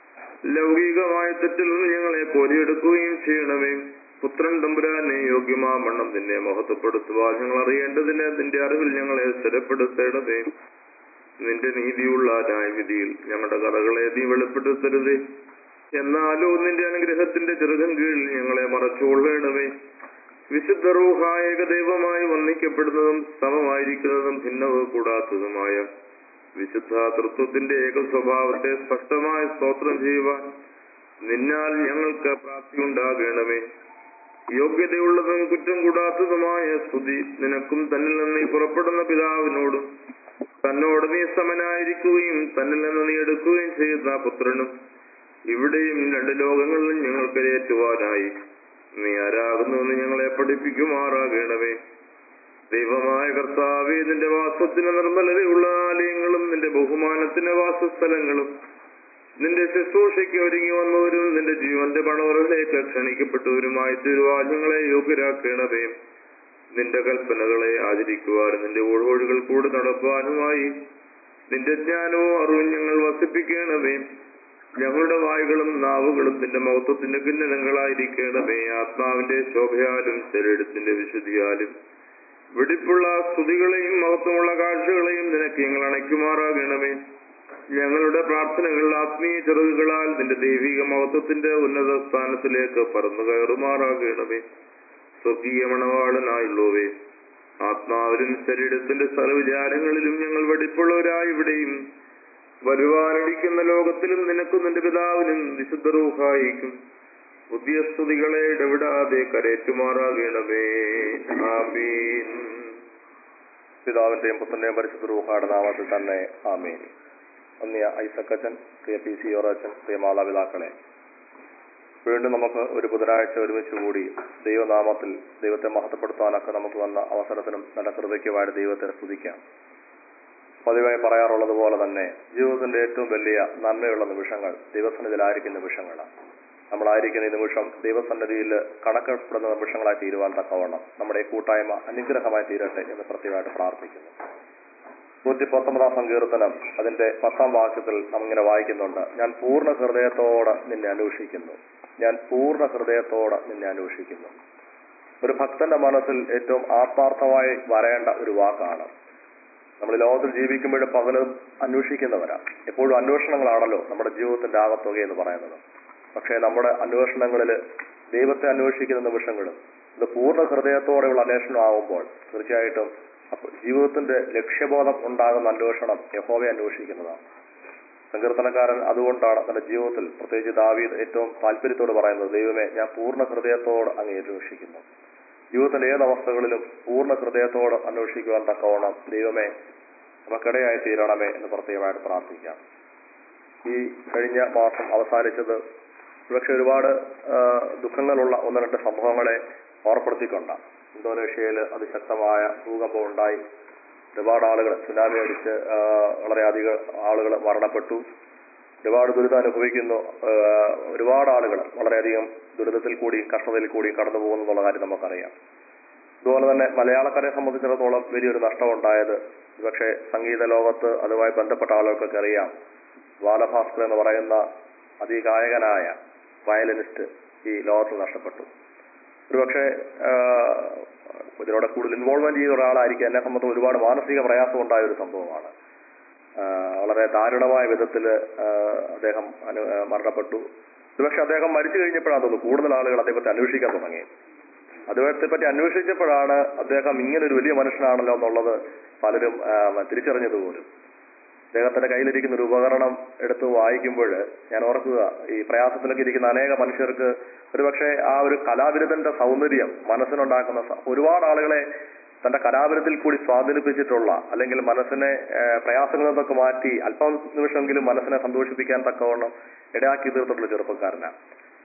ലൗകികമായ തെറ്റിൽ നിന്ന് ഞങ്ങളെ കോരിയെടുക്കുകയും ചെയ്യണമേ. പുത്രൻ തമ്പുരാനെ യോഗ്യമാവണ്ണം നിന്നെ മഹത്വപ്പെടുത്തുവാൻ ഞങ്ങൾ അറിയേണ്ടതിന് നിന്റെ അറിവിൽ ഞങ്ങളെ സ്ഥിരപ്പെടുത്തേണ്ടതേ. നിന്റെ നീതിയുള്ള ന്യായവിധിയിൽ ഞങ്ങളുടെ കഥകളെ നീ വെളിപ്പെടുത്തരുതേ. എന്നാലോ നിന്റെ അനുഗ്രഹത്തിന്റെ ചെറുകൻ കീഴിൽ ഞങ്ങളെ മറച്ചുകൊള്ളണമേ. വിശുദ്ധ റൂഹായ ഏകദൈവമായി വന്ദിക്കപ്പെടുന്നതും സമമായിരിക്കുന്നതും ഭിന്നവ് കൂടാത്തതുമായ വിശുദ്ധ തൃത്വത്തിന്റെ ഏക സ്വഭാവത്തെ സ്പഷ്ടമായി സ്തോത്രം ചെയ്യുവാൻ നിന്നാൽ ഞങ്ങൾക്ക് പ്രാപ്തിയുണ്ടാകണമേ. യോഗ്യതയുള്ളതും കുറ്റം കൂടാത്തതുമായ സ്തുതി നിനക്കും തന്നിൽ നിന്ന് നീ പുറപ്പെടുന്ന പിതാവിനോടും തന്നോട് നീ സമനായിരിക്കുകയും തന്നിൽ നിന്ന് നീ എടുക്കുകയും ചെയ്യുന്ന പുത്രനും ഇവിടെയും രണ്ട് ലോകങ്ങളിലും ഞങ്ങൾക്ക് ഏറ്റുവാനായി നീ ആരാകുന്നുവെന്ന് ഞങ്ങളെ പഠിപ്പിക്കുമാറാകണമേ. ദൈവമായ കർത്താവേ, നിന്റെ വാസത്തിന് നിർമ്മലതയുള്ള ആലയങ്ങളും നിന്റെ ബഹുമാനത്തിന്റെ വാസസ്ഥലങ്ങളും നിന്റെ ശുശ്രൂഷയ്ക്ക് ഒരുങ്ങി വന്നവരും നിന്റെ ജീവന്റെ പണവറിലേക്ക് ക്ഷണിക്കപ്പെട്ടവരുമായി തീരുവാൻ ഞങ്ങളെ യോഗ്യരാക്കണമേ. നിന്റെ കൽപ്പനകളെ ആചരിക്കുവാനും നിന്റെ ഒഴിവൊഴികൾ കൂടെ നടക്കുവാനുമായി നിന്റെ ജ്ഞാനവും അറിവും ഞങ്ങൾ വസിപ്പിക്കണമേ. ഞങ്ങളുടെ വായുകളും നാവുകളും നിന്റെ മഹത്വത്തിന്റെ കിന്നരങ്ങളായിരിക്കണമേ. ആത്മാവിന്റെ ശോഭയാലും ശരീരത്തിന്റെ വിശുദ്ധിയാലും വെടിപ്പുള്ള സ്തുതികളെയും മഹത്വമുള്ള കാഴ്ചകളെയും നിനക്ക് ഞങ്ങൾ അണയ്ക്കുമാറാകണമേ. ഞങ്ങളുടെ പ്രാർത്ഥനകൾ ആത്മീയ ചെറുകുകളാൽ നിന്റെ ദൈവിക മഹത്വത്തിന്റെ ഉന്നത സ്ഥാനത്തിലേക്ക് പറന്നു കയറുമാറാകണമേ. സ്വർഗീയ മണവാളനായുള്ളവേ, ആത്മാവിലും ശരീരത്തിന്റെ സർവ്വജാലങ്ങളിലും ഞങ്ങൾ വെടിപ്പുള്ളവരായി ഇവിടെയും വരുവാനിരിക്കുന്ന ലോകത്തിലും നിനക്കും നിന്റെ പിതാവിനും വിശുദ്ധ റൂഹായിക്കും പുതിയ സ്തുതികളെ ഇടവിടാതെ കരേറ്റുമാറാകണമേ. ആമീൻ. പിതാവിന്റെയും പുത്രന്റെയും പരിശുദ്ധ റൂഹായുടെ നാമത്തിൽ തന്നെ ആമീൻ. അന്യ ഐസക്കച്ചൻ, പ്രിയ പി സി ഓറച്ചൻ, പ്രിയ മാതാപിതാക്കളെ, വീണ്ടും നമുക്ക് ഒരു ബുധനാഴ്ച ഒരുമിച്ച് കൂടി ദൈവനാമത്തിൽ ദൈവത്തെ മഹത്വപ്പെടുത്താനൊക്കെ നമുക്ക് വന്ന അവസരത്തിനും നല്ല കൃപയ്ക്കുമായിട്ട് ദൈവത്തെ സ്തുതിക്കാം. പതിവായി പറയാറുള്ളത് പോലെ തന്നെ ജീവിതത്തിന്റെ ഏറ്റവും വലിയ നന്മയുള്ള നിമിഷങ്ങൾ ദൈവസന്നിധിയിലായിരിക്കുന്ന നിമിഷങ്ങളാണ്. നമ്മളായിരിക്കുന്ന ഈ നിമിഷം ദൈവസന്നിധിയിൽ കണക്കപ്പെടുന്ന നിമിഷങ്ങളായി തീരുവാൻ തക്കവണ്ണം നമ്മുടെ ഈ കൂട്ടായ്മ അനുഗ്രഹമായി തീരട്ടെ എന്ന് പ്രത്യേകമായിട്ട് പ്രാർത്ഥിക്കുന്നു. നൂറ്റി പത്തൊമ്പതാം സങ്കീർത്തനം അതിന്റെ പത്താം വാക്യത്തിൽ നമ്മിങ്ങനെ വായിക്കുന്നുണ്ട്: ഞാൻ പൂർണ്ണ ഹൃദയത്തോടെ നിന്നെ അന്വേഷിക്കുന്നു, ഞാൻ പൂർണ്ണ ഹൃദയത്തോടെ നിന്നെ അന്വേഷിക്കുന്നു. ഒരു ഭക്തന്റെ മനസ്സിൽ ഏറ്റവും ആത്മാർത്ഥമായി വരേണ്ട ഒരു വാക്കാണ്. നമ്മൾ ലോകത്തിൽ ജീവിക്കുമ്പോഴും പകലും അന്വേഷിക്കുന്നവരാണ്. എപ്പോഴും അന്വേഷണങ്ങളാണല്ലോ നമ്മുടെ ജീവിതത്തിന്റെ ആകത്തുക എന്ന് പറയുന്നത്. പക്ഷേ നമ്മുടെ അന്വേഷണങ്ങളിൽ ദൈവത്തെ അന്വേഷിക്കുന്ന നിമിഷങ്ങളും ഇത് പൂർണ്ണ ഹൃദയത്തോടെയുള്ള അന്വേഷണം ആകുമ്പോൾ തീർച്ചയായിട്ടും അപ്പോൾ ജീവിതത്തിന്റെ ലക്ഷ്യബോധം ഉണ്ടാകുന്ന അന്വേഷണം യഹോവയെ അന്വേഷിക്കുന്നതാണ്. സങ്കീർത്തനക്കാരൻ അതുകൊണ്ടാണ് തന്റെ ജീവിതത്തിൽ, പ്രത്യേകിച്ച് ദാവീദ് ഏറ്റവും താല്പര്യത്തോട് പറയുന്നത്, ദൈവമേ, ഞാൻ പൂർണ്ണ ഹൃദയത്തോട് അങ്ങ് അന്വേഷിക്കുന്നു. ജീവിതത്തിന്റെ ഏത് അവസ്ഥകളിലും പൂർണ്ണ ഹൃദയത്തോട് അന്വേഷിക്കുവാൻ തക്കവണ്ണം ദൈവമേ നമുക്കിടയായി തീരണമേ എന്ന് പ്രത്യേകമായിട്ട് പ്രാർത്ഥിക്കാം. ഈ കഴിഞ്ഞ മാസം അവസാനിച്ചത് പക്ഷെ ഒരുപാട് ദുഃഖങ്ങളുള്ള ഒന്ന് രണ്ട് സംഭവങ്ങളെ ഓർപ്പെടുത്തിക്കൊണ്ടാണ്. ഇന്തോനേഷ്യയിൽ അതിശക്തമായ ഭൂകമ്പം ഉണ്ടായി. ഒരുപാട് ആളുകൾ, സുനാമി അടിച്ച് വളരെയധികം ആളുകൾ മരണപ്പെട്ടു. ഒരുപാട് ദുരിതം അനുഭവിക്കുന്നു. ഒരുപാട് ആളുകൾ വളരെയധികം ദുരിതത്തിൽ കൂടിയും കഷ്ടതയിൽ കൂടിയും കടന്നു പോകുന്നു എന്നുള്ള കാര്യം നമുക്കറിയാം. അതുപോലെ തന്നെ മലയാളക്കാരെ സംബന്ധിച്ചിടത്തോളം വലിയൊരു നഷ്ടമുണ്ടായത് പക്ഷേ സംഗീത ലോകത്ത് അതുമായി ബന്ധപ്പെട്ട ആളുകൾക്കൊക്കെ അറിയാം. ബാലഭാസ്കർ എന്ന് പറയുന്ന അതിഗായകനായ വയലിനിസ്റ്റ് ഈ ലോകത്തിൽ നഷ്ടപ്പെട്ടു. ഒരുപക്ഷെ ഇതിനോട് കൂടുതൽ ഇൻവോൾവ്മെന്റ് ചെയ്ത ഒരാളായിരിക്കും. എന്നെ സംബന്ധിച്ച് ഒരുപാട് മാനസിക പ്രയാസം ഉണ്ടായ ഒരു സംഭവമാണ്. വളരെ ദാരുണമായ വിധത്തിൽ അദ്ദേഹം അനു മരണപ്പെട്ടു. ഒരുപക്ഷെ അദ്ദേഹം മരിച്ചു കഴിഞ്ഞപ്പോഴാണ് തോന്നുന്നു കൂടുതൽ ആളുകൾ അദ്ദേഹത്തെ അന്വേഷിക്കാൻ തുടങ്ങി. അദ്ദേഹത്തെ പറ്റി അന്വേഷിച്ചപ്പോഴാണ് അദ്ദേഹം ഇങ്ങനൊരു വലിയ മനുഷ്യനാണല്ലോ എന്നുള്ളത് പലരും തിരിച്ചറിഞ്ഞത് പോലും. അദ്ദേഹത്തിന്റെ കയ്യിലിരിക്കുന്ന ഒരു ഉപകരണം എടുത്ത് വായിക്കുമ്പോൾ ഞാൻ ഓർക്കുക, ഈ പ്രയാസത്തിലൊക്കെ ഇരിക്കുന്ന അനേക മനുഷ്യർക്ക് ഒരുപക്ഷെ ആ ഒരു കലാവിരുദ്ധന്റെ സൗന്ദര്യം മനസ്സിനുണ്ടാക്കുന്ന ഒരുപാട് ആളുകളെ തന്റെ കലാവിരുദ്ധത്തിൽ കൂടി സ്വാധീനിപ്പിച്ചിട്ടുള്ള, അല്ലെങ്കിൽ മനസ്സിനെ പ്രയാസങ്ങളിൽ നിന്നൊക്കെ മാറ്റി അല്പം നിമിഷമെങ്കിലും മനസ്സിനെ സന്തോഷിപ്പിക്കാൻ തക്കവണ്ണം ഇടയാക്കി തീർത്തിട്ടുള്ള ചെറുപ്പക്കാരനാണ്.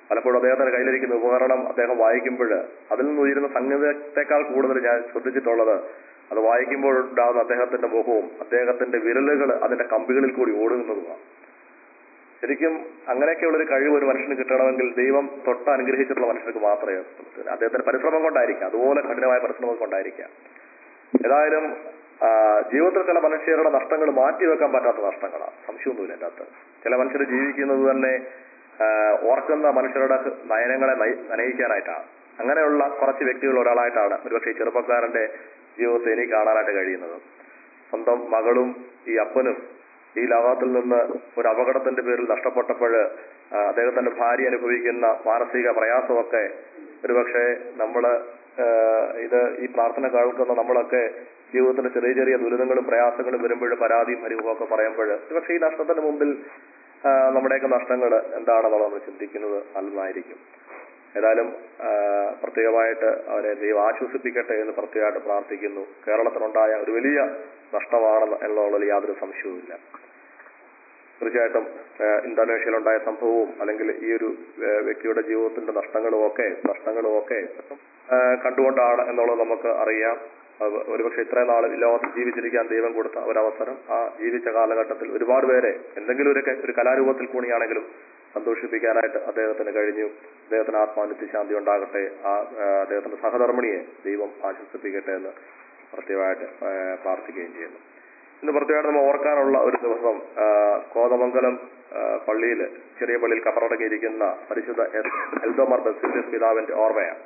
പലപ്പോഴും അദ്ദേഹത്തിന്റെ കയ്യിലിരിക്കുന്ന ഉപകരണം അദ്ദേഹം വായിക്കുമ്പോൾ അതിൽ നിന്ന് ഉയരുന്ന സംഗീതത്തെക്കാൾ കൂടുതൽ ഞാൻ ശ്രദ്ധിച്ചിട്ടുള്ളത് അത് വായിക്കുമ്പോഴുണ്ടാകുന്ന അദ്ദേഹത്തിന്റെ മുഖവും അദ്ദേഹത്തിന്റെ വിരലുകൾ അതിന്റെ കമ്പികളിൽ കൂടി ഓടുന്നതുമാണ്. ശരിക്കും അങ്ങനെയൊക്കെയുള്ളൊരു കഴിവ് ഒരു മനുഷ്യന് കിട്ടണമെങ്കിൽ ദൈവം തൊട്ട് അനുഗ്രഹിച്ചിട്ടുള്ള മനുഷ്യർക്ക് മാത്രമേ അദ്ദേഹത്തിന്റെ പരിശ്രമം കൊണ്ടായിരിക്കാം, അതുപോലെ കഠിനമായ പരിശ്രമം കൊണ്ടായിരിക്കാം. ഏതായാലും ജീവിതത്തിൽ ചില മനുഷ്യരുടെ നഷ്ടങ്ങൾ മാറ്റിവെക്കാൻ പറ്റാത്ത നഷ്ടങ്ങളാണ്, സംശയമൊന്നുമില്ല എൻ്റെ അകത്ത്. ചില മനുഷ്യർ ജീവിക്കുന്നത് തന്നെ ഓർക്കുന്ന മനുഷ്യരുടെ നയനങ്ങളെ നനയിക്കാനായിട്ടാണ്. അങ്ങനെയുള്ള കുറച്ച് വ്യക്തികൾ ഒരാളായിട്ടാണ് ഒരുപക്ഷെ ഈ ചെറുപ്പക്കാരന്റെ ജീവിതത്തെ എനിക്ക് കാണാനായിട്ട് കഴിയുന്നത്. സ്വന്തം മകളും ഈ അപ്പനും ഈ ലോകത്തിൽ നിന്ന് ഒരു അപകടത്തിന്റെ പേരിൽ നഷ്ടപ്പെട്ടപ്പോൾ അദ്ദേഹത്തിന്റെ ഭാര്യ അനുഭവിക്കുന്ന മാനസിക പ്രയാസമൊക്കെ ഒരുപക്ഷെ നമ്മള് ഇത് ഈ പ്രാർത്ഥന കേൾക്കുന്ന നമ്മളൊക്കെ ജീവിതത്തിന്റെ ചെറിയ ചെറിയ ദുരിതങ്ങളും പ്രയാസങ്ങളും വരുമ്പോൾ പരാതിയും പരിവും ഒക്കെ പറയുമ്പോൾ പക്ഷേ ഈ നഷ്ടത്തിന് മുമ്പിൽ നമ്മുടെയൊക്കെ നഷ്ടങ്ങൾ എന്താണെന്നുള്ളത് നമ്മൾ ചിന്തിക്കുന്നത് നല്ലതായിരിക്കും. ഏതായാലും പ്രത്യേകമായിട്ട് അവരെ ദൈവം ആശ്വസിപ്പിക്കട്ടെ എന്ന് പ്രത്യേകമായിട്ട് പ്രാർത്ഥിക്കുന്നു. കേരളത്തിനുണ്ടായ ഒരു വലിയ നഷ്ടമാണെന്ന് എന്നുള്ളതിൽ യാതൊരു സംശയവുമില്ല. തീർച്ചയായിട്ടും ഇന്തോനേഷ്യയിലുണ്ടായ സംഭവവും അല്ലെങ്കിൽ ഈ ഒരു വ്യക്തിയുടെ ജീവിതത്തിന്റെ നഷ്ടങ്ങളും ഒക്കെ നഷ്ടങ്ങളും ഒക്കെ കണ്ടുകൊണ്ടാണ് എന്നുള്ളത് നമുക്ക് അറിയാം. ഒരുപക്ഷെ ഇത്രയും നാൾ ലോകത്ത് ജീവിച്ചിരിക്കാൻ ദൈവം കൊടുത്ത ഒരവസരം, ആ ജീവിച്ച കാലഘട്ടത്തിൽ ഒരുപാട് പേരെ എന്തെങ്കിലും ഒരു ഒരു കലാരൂപത്തിൽ കൂടിയാണെങ്കിലും സന്തോഷിപ്പിക്കാനായിട്ട് അദ്ദേഹത്തിന് കഴിഞ്ഞു. അദ്ദേഹത്തിന് ആത്മാനുത്തി ശാന്തി ഉണ്ടാകട്ടെ, ആ അദ്ദേഹത്തിന്റെ സഹധർമ്മിണിയെ ദൈവം ആശ്വസിപ്പിക്കട്ടെ എന്ന് പ്രത്യേകമായിട്ട് പ്രാർത്ഥിക്കുകയും ചെയ്യുന്നു. ഇന്ന് പ്രത്യേകമായിട്ട് നമ്മൾ ഓർക്കാനുള്ള ഒരു ദിവസം കോതമംഗലം പള്ളിയിൽ ചെറിയ പള്ളിയിൽ കബറടങ്ങിയിരിക്കുന്ന പരിശുദ്ധ എൽദോമാർ ബസേലിയസ് പിതാവിന്റെ ഓർമ്മയാണ്.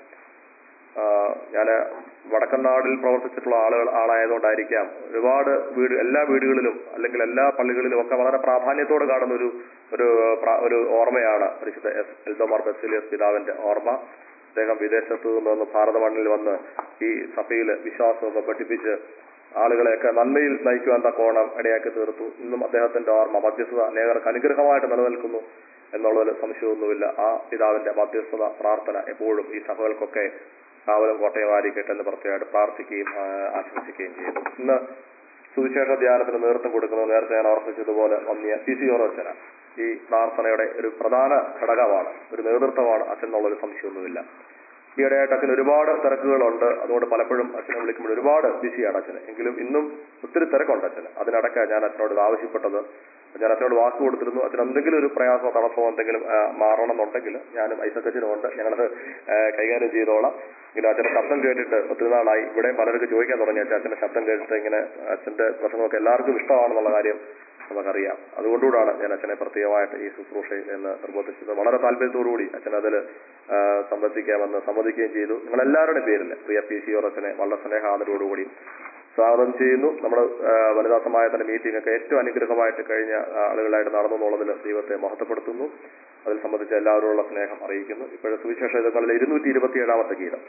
ഞാൻ വടക്കനാടിൽ പ്രവർത്തിച്ചിട്ടുള്ള ആളുകൾ ആളായതുകൊണ്ടായിരിക്കാം ഒരുപാട് വീട് എല്ലാ വീടുകളിലും അല്ലെങ്കിൽ എല്ലാ പള്ളികളിലും ഒക്കെ വളരെ പ്രാധാന്യത്തോടെ കാണുന്ന ഒരു ഒരു ഒരു ഓർമ്മയാണ് പരിശുദ്ധ എൽദോമാർ ബസേലിയസ് പിതാവിന്റെ ഓർമ്മ. അദ്ദേഹം വിദേശത്ത് നിന്ന് വന്ന് ഭാരത മണ്ണിൽ വന്ന് ഈ സഭയിൽ വിശ്വാസമൊക്കെ പഠിപ്പിച്ച് ആളുകളെയൊക്കെ നന്മയിൽ നയിക്കുവാൻ തക്കോണം ഇടയാക്കി തീർത്തു. ഇന്നും അദ്ദേഹത്തിന്റെ ഓർമ്മ മധ്യസ്ഥത അനേകർക്ക് അനുഗ്രഹമായിട്ട് നിലനിൽക്കുന്നു എന്നുള്ളതിൽ സംശയമൊന്നുമില്ല. ആ പിതാവിന്റെ മധ്യസ്ഥത പ്രാർത്ഥന എപ്പോഴും ഈ സഭകൾക്കൊക്കെ കാവലും കോട്ടയമായിരിക്കട്ടെ എന്ന് പ്രത്യേകമായിട്ട് പ്രാർത്ഥിക്കുകയും ആശംസിക്കുകയും ചെയ്യുന്നു. ഇന്ന് സുവിശേഷ ധ്യാനത്തിന് നേതൃത്വം കൊടുക്കുന്നത് നേരത്തെ ഞാൻ ഓർമ്മിച്ചതുപോലെ വന്നിയ പി സി ഓറച്ചന ഈ പ്രാർത്ഥനയുടെ ഒരു പ്രധാന ഘടകമാണ്, ഒരു നേതൃത്വമാണ് അച്ഛൻ എന്നുള്ളൊരു സംശയമൊന്നുമില്ല. ഈയിടെയായിട്ട് അച്ഛന് ഒരുപാട് തിരക്കുകളുണ്ട്. അതുകൊണ്ട് പലപ്പോഴും അച്ഛനെ വിളിക്കുമ്പോൾ ഒരുപാട് ബിസിയാണ് അച്ഛന്. എങ്കിലും ഇന്നും ഒത്തിരി തിരക്കുണ്ട് അച്ഛന്. അതിനിടയ്ക്ക് ഞാൻ അച്ഛനോട് ഇത് ആവശ്യപ്പെട്ടത്, ഞാൻ അച്ഛനോട് വാക്ക് കൊടുത്തിരുന്നു, അച്ഛൻ എന്തെങ്കിലും ഒരു പ്രയാസമോ തടസ്സമോ എന്തെങ്കിലും മാറണം എന്നുണ്ടെങ്കിൽ ഞാനും ഐസക്കച്ചനും ഉണ്ട്, ഞങ്ങളത് കൈകാര്യം ചെയ്തോളാം. ഇങ്ങനെ അച്ഛൻ്റെ ശബ്ദം കേട്ടിട്ട് ഒത്തിരി നാളായി ഇവിടെ പലർക്ക് ചോദിക്കാൻ തുടങ്ങി, അച്ഛൻ അച്ഛൻ്റെ ശബ്ദം കേട്ടിട്ട് ഇങ്ങനെ അച്ഛൻ്റെ പ്രസംഗമൊക്കെ എല്ലാവർക്കും ഇഷ്ടമാണെന്നുള്ള കാര്യം നമുക്കറിയാം. അതുകൊണ്ടുകൂടാണ് ഞാൻ അച്ഛനെ പ്രത്യേകമായിട്ട് ഈ ശുശ്രൂഷയിൽ എന്ന് നിർബന്ധിച്ചത്. വളരെ താല്പര്യത്തോടുകൂടി അച്ഛൻ അതിൽ സംബന്ധിക്കാമെന്ന് സമ്മതിക്കുകയും ചെയ്തു. നിങ്ങളെല്ലാവരുടെ പേരിൽ പ്രിയ പി സി ഓർ അച്ഛനെ വളരെ സ്നേഹാദരോടുകൂടി സ്വാഗതം ചെയ്യുന്നു. നമ്മുടെ വനിതാ സമാജത്തിന്റെ മീറ്റിംഗ് ഒക്കെ ഏറ്റവും അനുഗ്രഹമായിട്ട് കഴിഞ്ഞ ആളുകളായിട്ട് നടന്നു എന്നുള്ളതിൽ ദൈവത്തെ മഹത്വപ്പെടുത്തുന്നു. അതിൽ സംബന്ധിച്ച എല്ലാവരോടുള്ള സ്നേഹം അറിയിക്കുന്നു. ഇപ്പോഴത്തെ സുവിശേഷ ഇതങ്ങളിൽ ഇരുന്നൂറ്റി ഇരുപത്തി ഏഴാമത്തെ ഗീതം.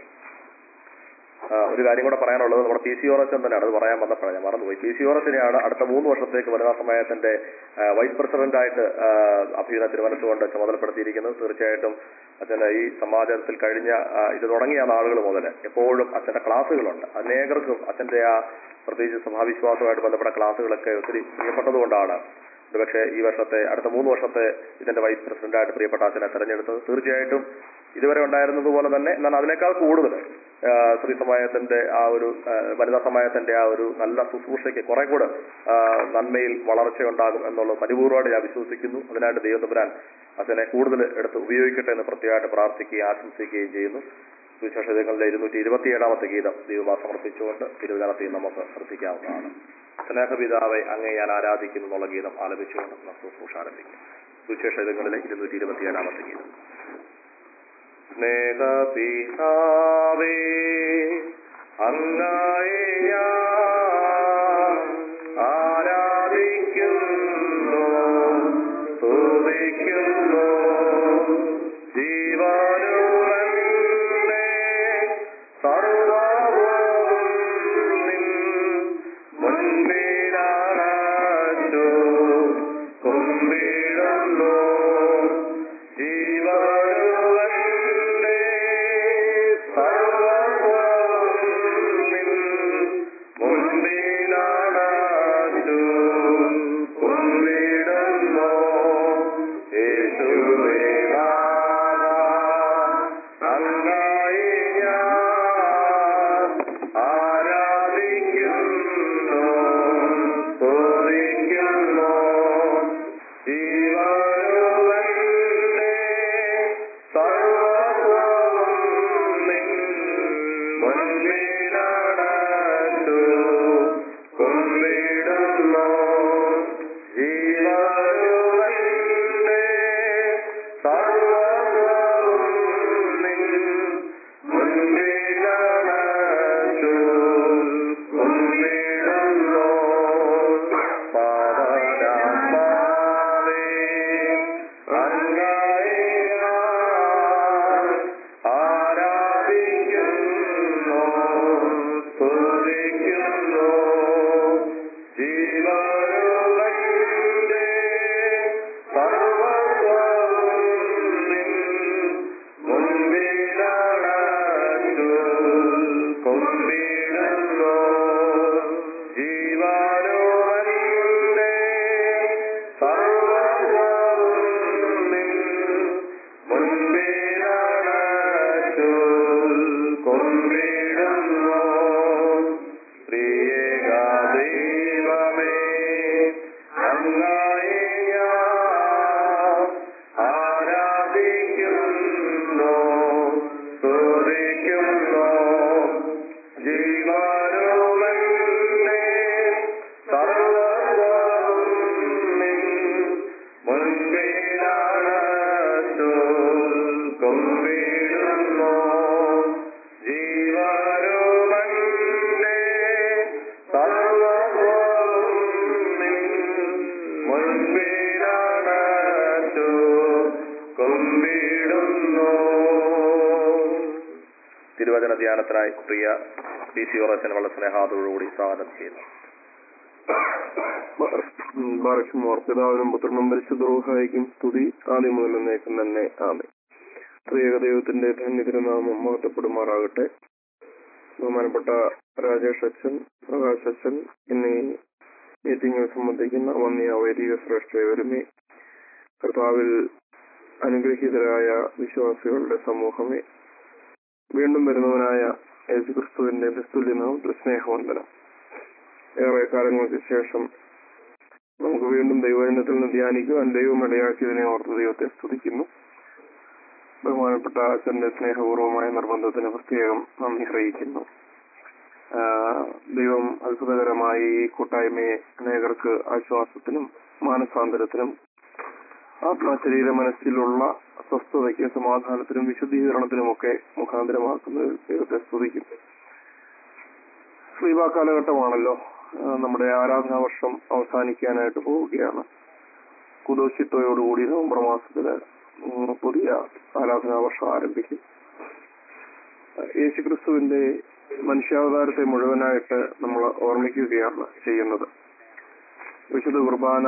ഒരു കാര്യം കൂടെ പറയാനുള്ളത്, നമ്മുടെ പി സി ഓറച്ചൻ തന്നെയാണ്, അത് പറയാൻ വന്നപ്പോഴാണ് ഞാൻ മറന്നുപോയി. പി സി ഓറച്ചനെയാണ് അടുത്ത മൂന്ന് വർഷത്തേക്ക് വനിതാ സമാജത്തിന്റെ വൈസ് പ്രസിഡന്റായിട്ട് അഭിനന്ദ തിരുവനന്തപുരം ചുമതലപ്പെടുത്തിയിരിക്കുന്നത്. തീർച്ചയായിട്ടും അച്ഛന് ഈ സമാജത്തിൽ കഴിഞ്ഞ ഇത് തുടങ്ങിയ നാളുകൾ മുതൽ എപ്പോഴും അച്ഛന്റെ ക്ലാസ്സുകളുണ്ട്. അനേകർക്കും അച്ഛന്റെ ആ പ്രത്യേകിച്ച് സഭാവിശ്വാസവുമായിട്ട് ബന്ധപ്പെട്ട ക്ലാസ്സുകളൊക്കെ ഒത്തിരി പ്രിയപ്പെട്ടതുകൊണ്ടാണ് ഒരുപക്ഷെ ഈ വർഷത്തെ അടുത്ത മൂന്ന് വർഷത്തെ ഇതിന്റെ വൈസ് പ്രസിഡന്റായിട്ട് പ്രിയപ്പെട്ട അച്ഛനെ തെരഞ്ഞെടുത്തത്. തീർച്ചയായിട്ടും ഇതുവരെ ഉണ്ടായിരുന്നതുപോലെ തന്നെ എന്നാൽ അതിനേക്കാൾ കൂടുതൽ സ്ത്രീ സമാജത്തിന്റെ ആ ഒരു വനിതാ സമാജത്തിന്റെ ആ ഒരു നല്ല ശുശ്രൂഷയ്ക്ക് കുറെ കൂടെ നന്മയിൽ വളർച്ചയുണ്ടാകും എന്നുള്ളത് പരിപൂർവ്വമായിട്ട് ഞാൻ വിശ്വസിക്കുന്നു. അതിനായിട്ട് ദൈവത്തമ്പുരാൻ അച്ഛനെ കൂടുതൽ എടുത്ത് ഉപയോഗിക്കട്ടെ എന്ന് പ്രത്യേകമായിട്ട് പ്രാർത്ഥിക്കുകയും ആശംസിക്കുകയും ചെയ്യുന്നു. സുവിശേഷതകളിലെ ഇരുന്നൂറ്റി ഇരുപത്തി ഏഴാമത്തെ ഗീതം ദൈവമാ സമർപ്പിച്ചുകൊണ്ട് തിരുവചനത്തിൽ നമുക്ക് ശ്രദ്ധിക്കാവുന്നതാണ്. സ്നേഹപിതാവെ അങ്ങേ ഞാൻ ആരാധിക്കുന്നു എന്നുള്ള ഗീതം ആലപിച്ചുകൊണ്ട് നമുക്ക് ശുശ്രൂഷ ആരംഭിക്കും. സുവിശേഷതകളിലെ ഇരുന്നൂറ്റി ഇരുപത്തി ഏഴാമത്തെ ഗീതം. സ്നേഹപിതാവേ അങ്ങയെ ഞാൻ ആരാധിക്കുന്നു സ്തുതിക്കുന്നു ജീവനുവന്റെ സർവ്വവും നിൻ മുൻപിലാണു കുമ്പിടുന്നു ജീവനുവന്റെ സർവ്വവും സമ്മേളനത്തിനായി പ്രിയ പി സി ഓറച്ചൻ വളരെ സ്നേഹാദോടുകൂടി സ്വാഗതം ചെയ്യുന്നു. പിതാവിനും പുത്രനും പരിശുദ്ധ റൂഹായിക്കും സ്തുതി ആദ്യം മുതൽ എന്നേക്കും തന്നെ ആമേൻ. ത്രിയേക ദൈവത്തിന്റെ ധന്യതിരുനാമം മഹത്വപ്പെടുമാറാകട്ടെ. ബഹുമാനപ്പെട്ട രാജേഷ് അച്ഛൻ, പ്രകാശ് അച്ഛൻ എന്നീ മീറ്റിംഗിൽ സംബന്ധിക്കുന്ന വന്യ വൈദിക ശ്രേഷ്ഠയവരുമേ, കർത്താവിൽ അനുഗ്രഹീതരായ വിശ്വാസികളുടെ സമൂഹമേ, വീണ്ടും വരുന്നവനായ യേശുക്രിസ്തുവിന്റെ നിസ്തുല്യനാമത്തിൽ സ്നേഹവന്ദനം. ഏറെ കാലങ്ങൾക്ക് ശേഷം നമുക്ക് വീണ്ടും ദൈവജനത്തിൽ നിന്ന് ധ്യാനിക്കുവാൻ ദൈവം ഇടയാക്കിയതിനെ ഓർത്ത് ദൈവത്തെ സ്തുതിക്കുന്നു. ബഹുമാനപ്പെട്ട അച്ഛന്റെ സ്നേഹപൂർവമായ നിർബന്ധത്തിന് പ്രത്യേകം നന്ദി അറിയിക്കുന്നു. ദൈവം അത്ഭുതകരമായി ഈ കൂട്ടായ്മയെ അനേകർക്ക് ആശ്വാസത്തിനും മാനസാന്തരത്തിനും ആത്മശരീര മനസ്സിലുള്ള സ്വസ്ഥതയ്ക്ക് സമാധാനത്തിനും വിശുദ്ധീകരണത്തിനുമൊക്കെ മുഖാന്തരമാക്കുന്നതിൽ ദൈവത്തെ സ്തുതിക്കുന്നു. ശ്രീബ കാലഘട്ടമാണല്ലോ. നമ്മുടെ ആരാധനാ വർഷം അവസാനിക്കാനായിട്ട് പോവുകയാണ്. കുദോശിത്തോയോടുകൂടി നവംബർ മാസത്തില് പുതിയ ആരാധനാ വർഷം ആരംഭിക്കും. യേശുക്രിസ്തുവിന്റെ മനുഷ്യാവതാരത്തെ മുഴുവനായിട്ട് നമ്മൾ ഓർമ്മിക്കുകയാണ് ചെയ്യുന്നത്. വിശുദ്ധ കുർബാന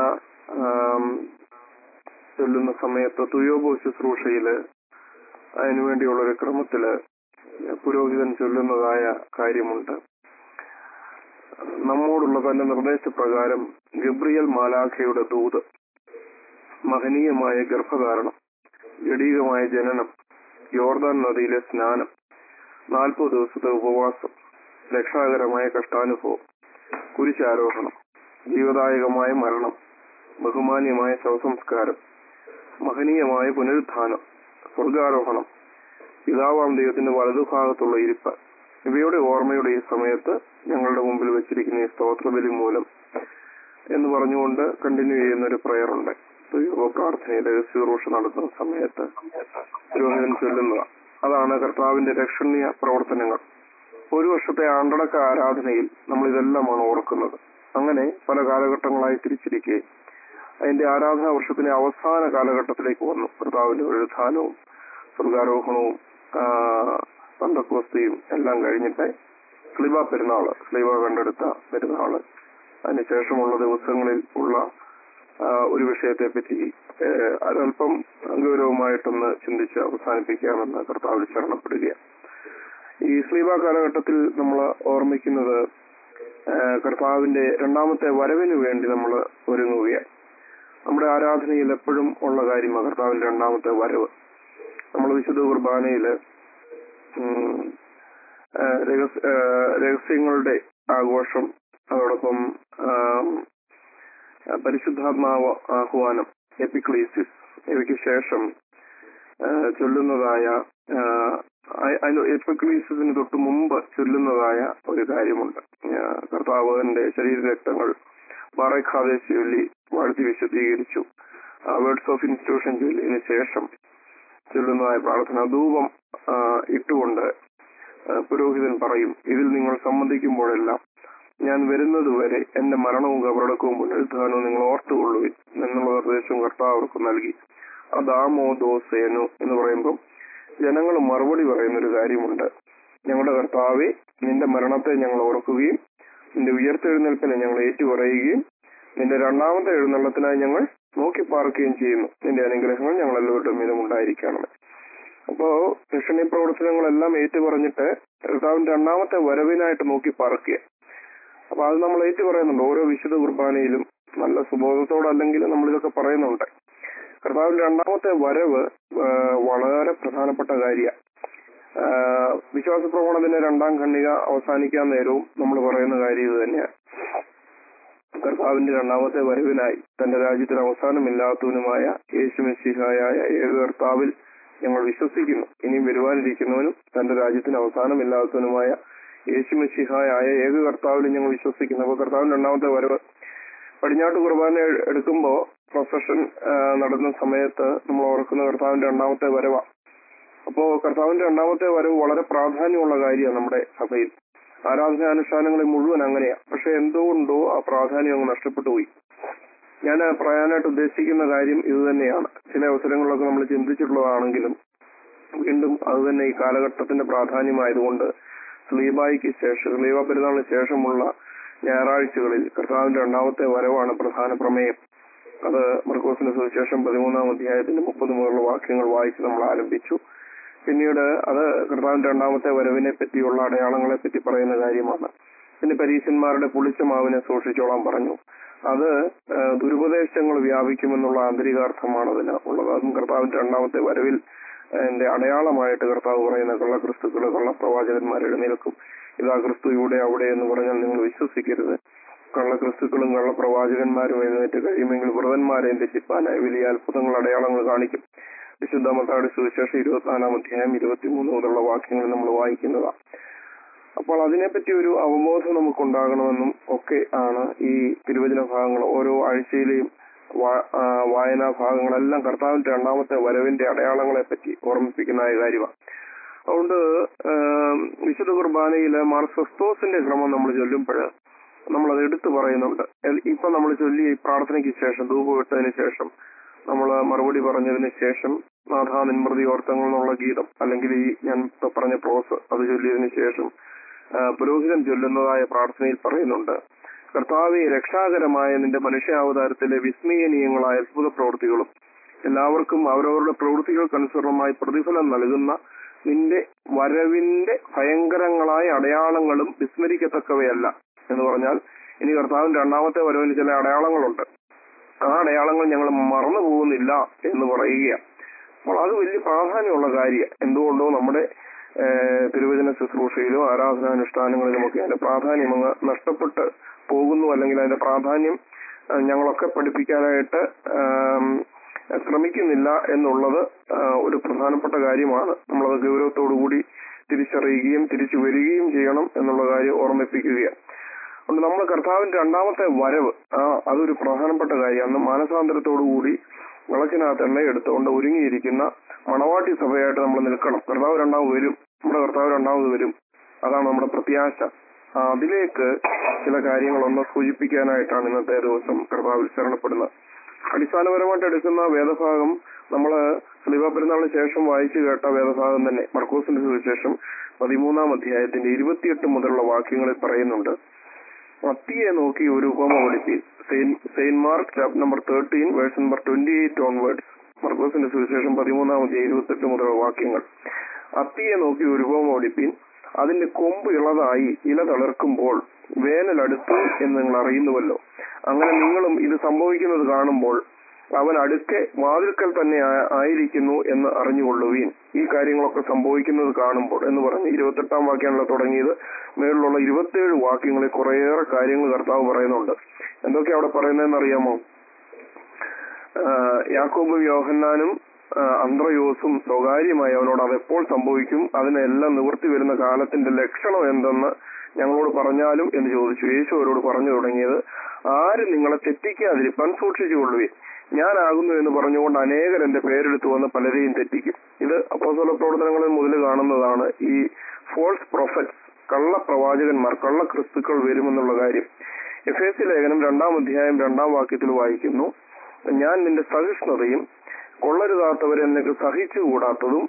ചൊല്ലുന്ന സമയത്ത് തുയോബോ ശുശ്രൂഷയില് അതിനുവേണ്ടിയുള്ളൊരു ക്രമത്തില് പുരോഹിതൻ ചൊല്ലുന്നതായ കാര്യമുണ്ട്. നമ്മോടുള്ള തന്റെ നിർദ്ദേശപ്രകാരം ഗബ്രിയൽ മാലാഖയുടെ ദൂത്, മഹനീയമായ ഗർഭധാരണം, ജഡീകമായ ജനനം, യോർദാൻ നദിയിലെ സ്നാനം, നാൽപ്പത് ദിവസത്തെ ഉപവാസം, രക്ഷാകരമായ കഷ്ടാനുഭവം, കുരിശാരോഹണം, ജീവദായകമായ മരണം, ബഹുമാന്യമായ ശവസംസ്കാരം, മഹനീയമായ പുനരുത്ഥാനം, സ്വർഗാരോഹണം, പിതാവാം ദൈവത്തിന്റെ വലതുഭാഗത്തുള്ള ഇരിപ്പ്, ഇവയുടെ ഓർമ്മയുടെ ഈ സമയത്ത് ഞങ്ങളുടെ മുമ്പിൽ വെച്ചിരിക്കുന്ന ഈ സ്തോത്രബലി മൂലം എന്ന് പറഞ്ഞുകൊണ്ട് കണ്ടിന്യൂ ചെയ്യുന്ന ഒരു പ്രയർ ഉണ്ട്. പ്രാർത്ഥനയിലെ ശുശ്രൂഷ നടത്തുന്ന സമയത്ത് പുരോഹിതൻ ചൊല്ലുന്നത് അതാണ് കർത്താവിന്റെ രക്ഷണീയ പ്രവർത്തനങ്ങൾ. ഒരു വർഷത്തെ ആണ്ടടക്ക ആരാധനയിൽ നമ്മൾ ഇതെല്ലാമാണ് ഓർക്കുന്നത്. അങ്ങനെ പല കാലഘട്ടങ്ങളായി തിരിച്ചിരിക്കെ അതിന്റെ ആരാധനാ വർഷത്തിന്റെ അവസാന കാലഘട്ടത്തിലേക്ക് വന്നു. കർത്താവിന്റെ എഴുധാനവും സ്വർഗാരോഹണവും പന്തക്കോസ്തിയും എല്ലാം കഴിഞ്ഞിട്ട് സ്ലിബ പെരുന്നാള്, സ്ലിബ കണ്ടെടുത്ത പെരുന്നാള്, അതിനുശേഷമുള്ള ദിവസങ്ങളിൽ ഉള്ള ഒരു വിഷയത്തെ പറ്റി അല്പം ഗൗരവമായിട്ടൊന്ന് ചിന്തിച്ച് അവസാനിപ്പിക്കാമെന്ന് കർത്താവിൽ ശരണപ്പെടുകയാണ്. ഈ സ്ലിബ കാലഘട്ടത്തിൽ നമ്മൾ ഓർമ്മിക്കുന്നത് കർത്താവിന്റെ രണ്ടാമത്തെ വരവിന് വേണ്ടി നമ്മൾ ഒരുങ്ങുകയാണ്. നമ്മുടെ ആരാധനയിൽ എപ്പോഴും ഉള്ള കാര്യമാണ് കർത്താവിന്റെ രണ്ടാമത്തെ വരവ്. നമ്മൾ വിശുദ്ധ കുർബാനയില് രഹസ്യങ്ങളുടെ ആഘോഷം, അതോടൊപ്പം പരിശുദ്ധാത്മാവ് ആഹ്വാനം, എപ്പിക്ലീസിസ്, ഇവയ്ക്ക് ശേഷം ചൊല്ലുന്നതായ എപ്പിക്ലീസിന് തൊട്ട് മുമ്പ് ചൊല്ലുന്നതായ ഒരു കാര്യമുണ്ട്. കർത്താവിന്റെ ശരീരരക്തങ്ങൾ ബാറഖാദേശ് ചൊല്ലി വാഴ്ത്തി വിശദീകരിച്ചു. വേർഡ്സ് ഓഫ് ഇൻസ്റ്റിറ്റ്യൂഷൻ ചൊല്ലിയതിനു ശേഷം ചൊല്ലുന്നതായ പ്രാർത്ഥന ധൂപം ഇട്ടുകൊണ്ട് പുരോഹിതൻ പറയും, ഇതിൽ നിങ്ങൾ സംബന്ധിക്കുമ്പോഴെല്ലാം ഞാൻ വരുന്നത് വരെ എന്റെ മരണവും കബറടക്കവും പുനരുദ്ധാനവും നിങ്ങൾ ഓർത്തുകൊള്ളുവിൻ എന്നുള്ള നിർദ്ദേശവും കർത്താവ് അവർക്ക് നൽകി. അദാമോ ദോസേനു എന്ന് പറയുമ്പോൾ ജനങ്ങൾ മറുപടി പറയുന്നൊരു കാര്യമുണ്ട്. ഞങ്ങളുടെ കർത്താവെ, നിന്റെ മരണത്തെ ഞങ്ങൾ ഓർക്കുകയും നിന്റെ ഉയർത്തെഴുന്നേൽപ്പിനെ ഞങ്ങൾ ഏറ്റുപറയുകയും നിന്റെ രണ്ടാമത്തെ എഴുന്നള്ളത്തിനായി ഞങ്ങൾ നോക്കി പാർക്കുകയും ചെയ്യുന്നു. നിന്റെ അനുഗ്രഹങ്ങൾ ഞങ്ങൾ എല്ലാവരുടെ മീതും ഉണ്ടായിരിക്കണം. അപ്പോ രക്ഷണീയ പ്രവർത്തനങ്ങളെല്ലാം ഏറ്റുപറഞ്ഞിട്ട് കർത്താവിന്റെ രണ്ടാമത്തെ വരവിനായിട്ട് നോക്കി പാർക്കുക. അപ്പൊ അത് നമ്മൾ ഏറ്റുപറയുന്നുണ്ട് ഓരോ വിശുദ്ധ കുർബാനയിലും. നല്ല സുബോധത്തോടല്ലെങ്കിൽ നമ്മളിതൊക്കെ പറയുന്നുണ്ട്. കർത്താവിന്റെ രണ്ടാമത്തെ വരവ് വളരെ പ്രധാനപ്പെട്ട കാര്യമാണ്. വിശ്വാസ പ്രവണത്തിന്റെ രണ്ടാം ഖണ്ഡിക അവസാനിക്കാൻ നേരവും നമ്മൾ പറയുന്ന കാര്യം ഇത് തന്നെയാണ്. കർത്താവിന്റെ രണ്ടാമത്തെ വരവിനായി തന്റെ രാജ്യത്തിന് അവസാനമില്ലാത്തവനുമായ യേശു മിശിഹായ ഏക കർത്താവിൽ ഞങ്ങൾ വിശ്വസിക്കുന്നു. ഇനിയും വരുവാനിരിക്കുന്നവനും തന്റെ രാജ്യത്തിന് അവസാനമില്ലാത്തവനുമായ യേശു മിശിഹായ ഏക കർത്താവിൽ ഞങ്ങൾ വിശ്വസിക്കുന്നു. അപ്പൊ കർത്താവിന്റെ രണ്ടാമത്തെ വരവ് പടിഞ്ഞാട്ട് കുർബാന എടുക്കുമ്പോൾ പ്രൊസഷൻ നടന്ന സമയത്ത് നമ്മൾ ഓർക്കുന്ന കർത്താവിന്റെ രണ്ടാമത്തെ വരവാണ്. അപ്പോ കർത്താവിന്റെ രണ്ടാമത്തെ വരവ് വളരെ പ്രാധാന്യമുള്ള കാര്യമാണ് നമ്മുടെ സഭയിൽ. ആരാധനാനുഷ്ഠാനങ്ങളിൽ മുഴുവൻ അങ്ങനെയാ. പക്ഷെ എന്തുകൊണ്ടോ ആ പ്രാധാന്യം അങ്ങ് നഷ്ടപ്പെട്ടു പോയി. ഞാൻ പറയാനായിട്ട് ഉദ്ദേശിക്കുന്ന കാര്യം ഇത് തന്നെയാണ്. ചില അവസരങ്ങളിലൊക്കെ നമ്മൾ ചിന്തിച്ചിട്ടുള്ളതാണെങ്കിലും വീണ്ടും അത് തന്നെ ഈ കാലഘട്ടത്തിന്റെ പ്രാധാന്യമായതുകൊണ്ട് സ്ലീബായിക്ക് ശേഷം സ്ലീബ പെരുന്നാളിന് ശേഷമുള്ള ഞായറാഴ്ചകളിൽ കർത്താവിന്റെ രണ്ടാമത്തെ വരവാണ് പ്രധാന പ്രമേയം. അത് മർക്കോസിന്റെ സുവിശേഷം പതിമൂന്നാം അധ്യായത്തിന്റെ മുപ്പത് മുതലുള്ള വാക്യങ്ങൾ വായിച്ച് നമ്മൾ ആരംഭിച്ചു. പിന്നീട് അത് കർത്താവിന്റെ രണ്ടാമത്തെ വരവിനെ പറ്റിയുള്ള അടയാളങ്ങളെ പറ്റി പറയുന്ന കാര്യമാണ്. പിന്നെ പരീശന്മാരുടെ പുളിച്ച മാവിനെ സൂക്ഷിച്ചോളാൻ പറഞ്ഞു. അത് ദുരുപദേശങ്ങൾ വ്യാപിക്കുമെന്നുള്ള ആന്തരികാർത്ഥമാണ് അതിന് ഉള്ളത്. അതും കർത്താവിന്റെ രണ്ടാമത്തെ വരവിൽ എന്റെ അടയാളമായിട്ട് കർത്താവ് പറയുന്ന കള്ള ക്രിസ്തുക്കള് കള്ള പ്രവാചകന്മാർ എഴുന്നേൽക്കും. ഇതാ ക്രിസ്തു ഇവിടെ അവിടെ എന്ന് പറഞ്ഞാൽ നിങ്ങൾ വിശ്വസിക്കരുത്. കള്ള ക്രിസ്തുക്കളും കള്ള പ്രവാചകന്മാരും എഴുന്നേറ്റ് കഴിയുമെങ്കിൽ വ്രതന്മാരെയും തെറ്റിപ്പാനായി വലിയ അത്ഭുതങ്ങൾ അടയാളങ്ങൾ കാണിക്കും. വിശുദ്ധ മത്തായിയുടെ സുവിശേഷം ഇരുപത്തിനാലാം അധ്യായം ഇരുപത്തിമൂന്ന് മുതലുള്ള വാക്യങ്ങൾ നമ്മൾ വായിക്കുന്നതാണ്. അപ്പോൾ അതിനെപ്പറ്റി ഒരു അവബോധം നമുക്കുണ്ടാകണമെന്നും ഒക്കെ ആണ് ഈ തിരുവചന ഭാഗങ്ങൾ ഓരോ ആഴ്ചയിലെയും വായനാ ഭാഗങ്ങളെല്ലാം കർത്താവിന്റെ രണ്ടാമത്തെ വരവിന്റെ അടയാളങ്ങളെ പറ്റി ഓർമ്മിപ്പിക്കുന്നതായ കാര്യമാണ്. അതുകൊണ്ട് വിശുദ്ധ കുർബാനയിലെ മാർ ക്രിസ്തോസിന്റെ ക്രമം നമ്മൾ ചൊല്ലുമ്പോൾ നമ്മളത് എടുത്തു പറയുന്നുണ്ട്. ഇപ്പൊ നമ്മൾ ചൊല്ലി പ്രാർത്ഥനയ്ക്ക് ശേഷം ധൂപമിട്ടതിന് ശേഷം നമ്മൾ മറുപടി പറഞ്ഞതിന് ശേഷം നാഥാ നിൻമൃതി ഓർത്തങ്ങൾ എന്നുള്ള ഗീതം അല്ലെങ്കിൽ ഈ ഞാൻ പറഞ്ഞ പ്രോസ് അത് ചൊല്ലിയതിനു ശേഷം പുരോഹിതൻ ചൊല്ലുന്നതായ പ്രാർത്ഥനയിൽ പറയുന്നുണ്ട്, കർത്താവെ രക്ഷാകരമായ നിന്റെ മനുഷ്യാവതാരത്തിലെ വിസ്മയനീയങ്ങളായ അത്ഭുത പ്രവൃത്തികളും എല്ലാവർക്കും അവരവരുടെ പ്രവൃത്തികൾക്കനുസൃതമായി പ്രതിഫലം നൽകുന്ന നിന്റെ വരവിന്റെ ഭയങ്കരങ്ങളായ അടയാളങ്ങളും വിസ്മരിക്കത്തക്കവയല്ല എന്ന് പറഞ്ഞാൽ ഇനി കർത്താവിന്റെ രണ്ടാമത്തെ വരവിന് ചില അടയാളങ്ങളുണ്ട്. ആ അടയാളങ്ങൾ ഞങ്ങൾ മറന്നു പോകുന്നില്ല എന്ന് പറയുകയാണ്. അപ്പോൾ അത് വലിയ പ്രാധാന്യമുള്ള കാര്യം. എന്തുകൊണ്ടോ നമ്മുടെ തിരുവചന ശുശ്രൂഷയിലും ആരാധനാനുഷ്ഠാനങ്ങളിലുമൊക്കെ അതിന്റെ പ്രാധാന്യം അങ്ങ് നഷ്ടപ്പെട്ട് പോകുന്നു, അല്ലെങ്കിൽ അതിന്റെ പ്രാധാന്യം ഞങ്ങളൊക്കെ പഠിപ്പിക്കാനായിട്ട് ശ്രമിക്കുന്നില്ല എന്നുള്ളത് ഒരു പ്രധാനപ്പെട്ട കാര്യമാണ്. നമ്മളത് ഗൗരവത്തോടുകൂടി തിരിച്ചറിയുകയും തിരിച്ചു വരികയും ചെയ്യണം എന്നുള്ള കാര്യം ഓർമ്മിപ്പിക്കുകയാണ്. അതുകൊണ്ട് നമ്മൾ കർത്താവിന്റെ രണ്ടാമത്തെ വരവ് ആ അതൊരു പ്രധാനപ്പെട്ട കാര്യം. അന്ന് മാനസാന്തരത്തോടുകൂടി വിളക്കിനകത്ത് എണ്ണ എടുത്തുകൊണ്ട് ഒരുങ്ങിയിരിക്കുന്ന മണവാട്ടി സഭയായിട്ട് നമ്മൾ നിൽക്കണം. കർത്താവ് രണ്ടാമത് വരും, നമ്മുടെ കർത്താവ് രണ്ടാമത് വരും. അതാണ് നമ്മുടെ പ്രത്യാശ. അതിലേക്ക് ചില കാര്യങ്ങളൊന്ന് സൂചിപ്പിക്കാനായിട്ടാണ് ഇന്നത്തെ ദിവസം കർത്താവിൽ ശരണപ്പെടുന്നത്. അടിസ്ഥാനപരമായിട്ട് എടുക്കുന്ന വേദഭാഗം നമ്മള് സ്ലീബ പെരുന്നാളിന് ശേഷം വായിച്ചു കേട്ട വേദഭാഗം തന്നെ മർക്കോസിന്റെ സുവിശേഷം പതിമൂന്നാം അധ്യായത്തിന്റെ ഇരുപത്തിയെട്ട് മുതലുള്ള വാക്യങ്ങളിൽ പറയുന്നുണ്ട്, അത്തിയെ നോക്കി ഒരു ഉപമ പഠിപ്പീൻ. Saint Mark chapter number thirteen verse number twenty eight onwards. മർക്കോസിന്റെ സുവിശേഷം പതിമൂന്നാം അധ്യായം ഇരുപത്തെട്ട് മുതലുള്ള വാക്യങ്ങൾ. അത്തിയെ നോക്കി ഒരു ഉപമ പഠിപ്പീൻ. അതിന്റെ കൊമ്പ് ഇളതായി ഇല തളിർക്കുമ്പോൾ വേനൽ അടുത്തു എന്ന് നിങ്ങൾ അറിയുന്നുവല്ലോ. അങ്ങനെ നിങ്ങളും ഇത് സംഭവിക്കുന്നത് കാണുമ്പോൾ അവൻ അടുക്കെ വാതിൽക്കൽ തന്നെ ആയിരിക്കുന്നു എന്ന് അറിഞ്ഞുകൊള്ളുവീൻ. ഈ കാര്യങ്ങളൊക്കെ സംഭവിക്കുന്നത് കാണുമ്പോൾ എന്ന് പറഞ്ഞ് ഇരുപത്തെട്ടാം വാക്യമാണല്ലോ തുടങ്ങിയത്. മേളിലുള്ള ഇരുപത്തിയേഴ് വാക്യങ്ങളിൽ കുറേയേറെ കാര്യങ്ങൾ കർത്താവ് പറയുന്നുണ്ട്. എന്തൊക്കെയാ അവിടെ പറയുന്നതെന്ന് അറിയാമോ? യാക്കോബും യോഹന്നാനും അന്ത്രയോസും സ്വകാര്യമായി അവനോട് അതെപ്പോൾ സംഭവിക്കും, അതിനെല്ലാം നിവൃത്തി വരുന്ന കാലത്തിന്റെ ലക്ഷണം എന്തെന്ന് ഞങ്ങളോട് പറഞ്ഞാലും എന്ന് ചോദിച്ചു. യേശു അവരോട് പറഞ്ഞു തുടങ്ങിയത്, ആരും നിങ്ങളെ തെറ്റിക്കാതിരിപ്പാൻ സൂക്ഷിച്ചുകൊള്ളുവേ. ഞാനാകുന്നു എന്ന് പറഞ്ഞുകൊണ്ട് അനേകർ എന്റെ പേരെടുത്ത് വന്ന് പലരെയും തെറ്റിക്കും. ഇത് അപ്പോസ്തല പ്രവർത്തനങ്ങളിൽ മുതൽ കാണുന്നതാണ്. ഈ ഫോൾസ് പ്രൊഫറ്റ്സ്, കള്ള പ്രവാചകന്മാർ, കള്ള ക്രിസ്തുക്കൾ വരുമെന്നുള്ള കാര്യം. എഫേസ്യ ലേഖനം രണ്ടാം അധ്യായം രണ്ടാം വാക്യത്തിൽ വായിക്കുന്നു, ഞാൻ നിന്റെ സഹിഷ്ണുതയും കൊള്ളരുതാത്തവരെ നിനക്ക് സഹിച്ചുകൂടാത്തതും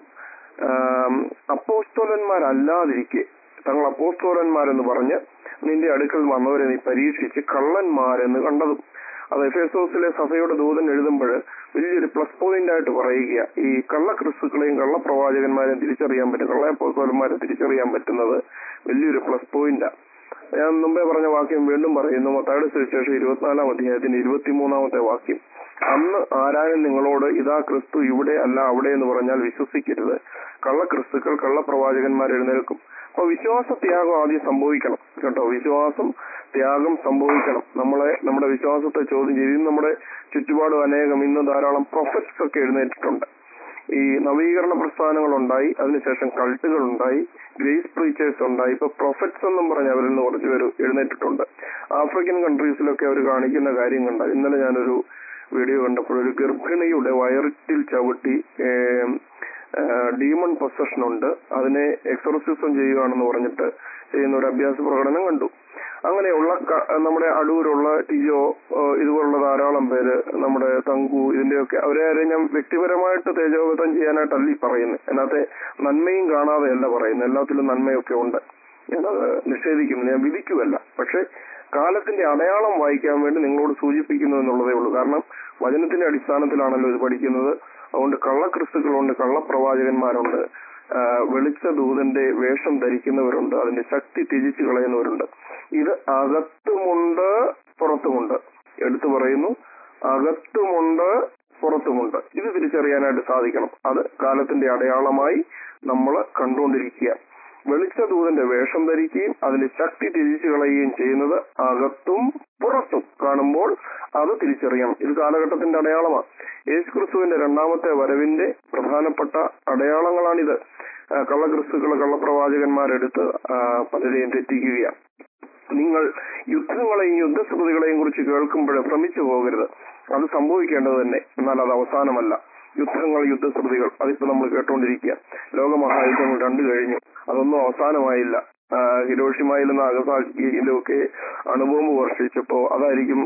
അപ്പോസ്തലന്മാരല്ലാതിരിക്കെ തങ്ങൾ അപ്പോസ്തലന്മാരെന്ന് പറഞ്ഞ് നിന്റെ അടുക്കൽ വന്നവരെ നീ പരീക്ഷിച്ച് കള്ളന്മാരെന്ന് കണ്ടതും. അത് എഫേസോസിലെ സഭയുടെ ദൂതൻ എഴുതുമ്പോൾ വലിയൊരു പ്ലസ് പോയിന്റ് ആയിട്ട് പറയുക. ഈ കള്ള ക്രിസ്തുക്കളെയും കള്ള പ്രവാചകന്മാരെയും തിരിച്ചറിയാൻ പറ്റും, കള്ള അപ്പോസ്തലന്മാരെ തിരിച്ചറിയാൻ പറ്റുന്നത് വലിയൊരു പ്ലസ് പോയിന്റാ. ഞാൻ മുമ്പേ പറഞ്ഞ വാക്യം വീണ്ടും പറയുന്നു. മത്തായിയുടെ സുവിശേഷം ഇരുപത്തിനാലാം അധ്യായത്തിന്റെ ഇരുപത്തിമൂന്നാമത്തെ വാക്യം, അന്ന് ആരാനും നിങ്ങളോട് ഇതാ ക്രിസ്തു ഇവിടെ അല്ല അവിടെ എന്ന് പറഞ്ഞാൽ വിശ്വസിക്കരുത്. കള്ള ക്രിസ്തുക്കൾ കള്ള പ്രവാചകന്മാർ എഴുന്നേൽക്കും. അപ്പൊ വിശ്വാസ ത്യാഗം ആദ്യം സംഭവിക്കണം കേട്ടോ. വിശ്വാസം ത്യാഗം സംഭവിക്കണം. നമ്മളെ നമ്മുടെ വിശ്വാസത്തെ ചോദ്യം ചെയ്ത് നമ്മുടെ ചുറ്റുപാടും അനേകം ഇന്ന് ധാരാളം പ്രൊഫറ്റ്സ് ഒക്കെ എഴുന്നേറ്റിട്ടുണ്ട്. ഈ നവീകരണ പ്രസ്ഥാനങ്ങൾ ഉണ്ടായി, അതിനുശേഷം കൾട്ടുകൾ ഉണ്ടായി, ഗ്രേസ് പ്രീച്ചേഴ്സ് ഉണ്ടായി. ഇപ്പൊ പ്രൊഫറ്റ്സ് എന്നും പറഞ്ഞ് അവരിൽ നിന്ന് കുറച്ച് പേര് എഴുന്നേറ്റിട്ടുണ്ട്. ആഫ്രിക്കൻ കൺട്രീസിലൊക്കെ അവർ കാണിക്കുന്ന കാര്യം കണ്ട. ഇന്നലെ ഞാനൊരു വീഡിയോ കണ്ടപ്പോൾ ഒരു ഗർഭിണിയുടെ വയറിൽ ചവിട്ടി ഡീമൺ പൊസഷൻ ഉണ്ട്, അതിനെ എക്സോർസിസം ചെയ്യുകയാണെന്ന് പറഞ്ഞിട്ട് ചെയ്യുന്ന ഒരു അഭ്യാസ പ്രകടനം കണ്ടു. അങ്ങനെയുള്ള നമ്മുടെ അടൂരുള്ള ടിജോ ഇതുപോലുള്ള ധാരാളം പേര്, നമ്മുടെ തങ്കു, ഇതിന്റെയൊക്കെ അവരെ ഞാൻ വ്യക്തിപരമായിട്ട് തേജോവധം ചെയ്യാനായിട്ടല്ല ഈ പറയുന്നത്. അതിനകത്തെ നന്മയും കാണാതെയല്ല പറയുന്നത്, എല്ലാത്തിലും നന്മയൊക്കെ ഉണ്ട്. ഞാനത് നിഷേധിക്കുന്നു, ഞാൻ വിധിക്കുമല്ല. പക്ഷെ കാലത്തിന്റെ അടയാളം വായിക്കാൻ വേണ്ടി നിങ്ങളോട് സൂചിപ്പിക്കുന്നു എന്നുള്ളതേ ഉള്ളൂ. കാരണം വചനത്തിന്റെ അടിസ്ഥാനത്തിലാണല്ലോ ഇത് പഠിക്കുന്നത്. അതുകൊണ്ട് കള്ളക്രിസ്തുക്കളുണ്ട്, കള്ളപ്രവാചകന്മാരുണ്ട്, വെളിച്ച ദൂതന്റെ വേഷം ധരിക്കുന്നവരുണ്ട്, അതിന്റെ ശക്തി ത്യജിച്ചു കളയുന്നവരുണ്ട്. ഇത് അകത്തുമുണ്ട് പുറത്തുമുണ്ട്. എടുത്തു പറയുന്നു, അകത്തുമുണ്ട് പുറത്തുമുണ്ട്. ഇത് തിരിച്ചറിയാനായിട്ട് സാധിക്കണം. അത് കാലത്തിന്റെ അടയാളമായി നമ്മൾ കണ്ടുകൊണ്ടിരിക്കുക. വെളിച്ച ദൂതന്റെ വേഷം ധരിക്കുകയും അതിന്റെ ശക്തി ത്യജിച്ചു കളയുകയും ചെയ്യുന്നത് അകത്തും പുറത്തും കാണുമ്പോൾ അത് തിരിച്ചറിയണം. ഇത് കാലഘട്ടത്തിന്റെ അടയാളമാണ്. യേശുക്രിസ്തുവിന്റെ രണ്ടാമത്തെ വരവിന്റെ പ്രധാനപ്പെട്ട അടയാളങ്ങളാണിത്. കള്ളക്രിസ്തുക്കള് കള്ളപ്രവാചകന്മാരെടുത്ത് പലരെയും തെറ്റിക്കുകയാണ്. നിങ്ങൾ യുദ്ധങ്ങളെയും യുദ്ധശ്രുതികളെയും കുറിച്ച് കേൾക്കുമ്പോൾ ഭ്രമിച്ചു പോകരുത്. അത് സംഭവിക്കേണ്ടത് തന്നെ, എന്നാൽ അത് അവസാനമല്ല. യുദ്ധങ്ങൾ, യുദ്ധശ്രുതികൾ അതിപ്പോ നമ്മൾ കേട്ടുകൊണ്ടിരിക്കുക. ലോകമഹായുദ്ധങ്ങൾ കണ്ടു കഴിഞ്ഞു, അതൊന്നും അവസാനമായില്ല. ഹിരോഷിമയിലും നാഗസാക്കിയിലും ഒക്കെ അണുബോംബ് വർഷിച്ചപ്പോ അതായിരിക്കും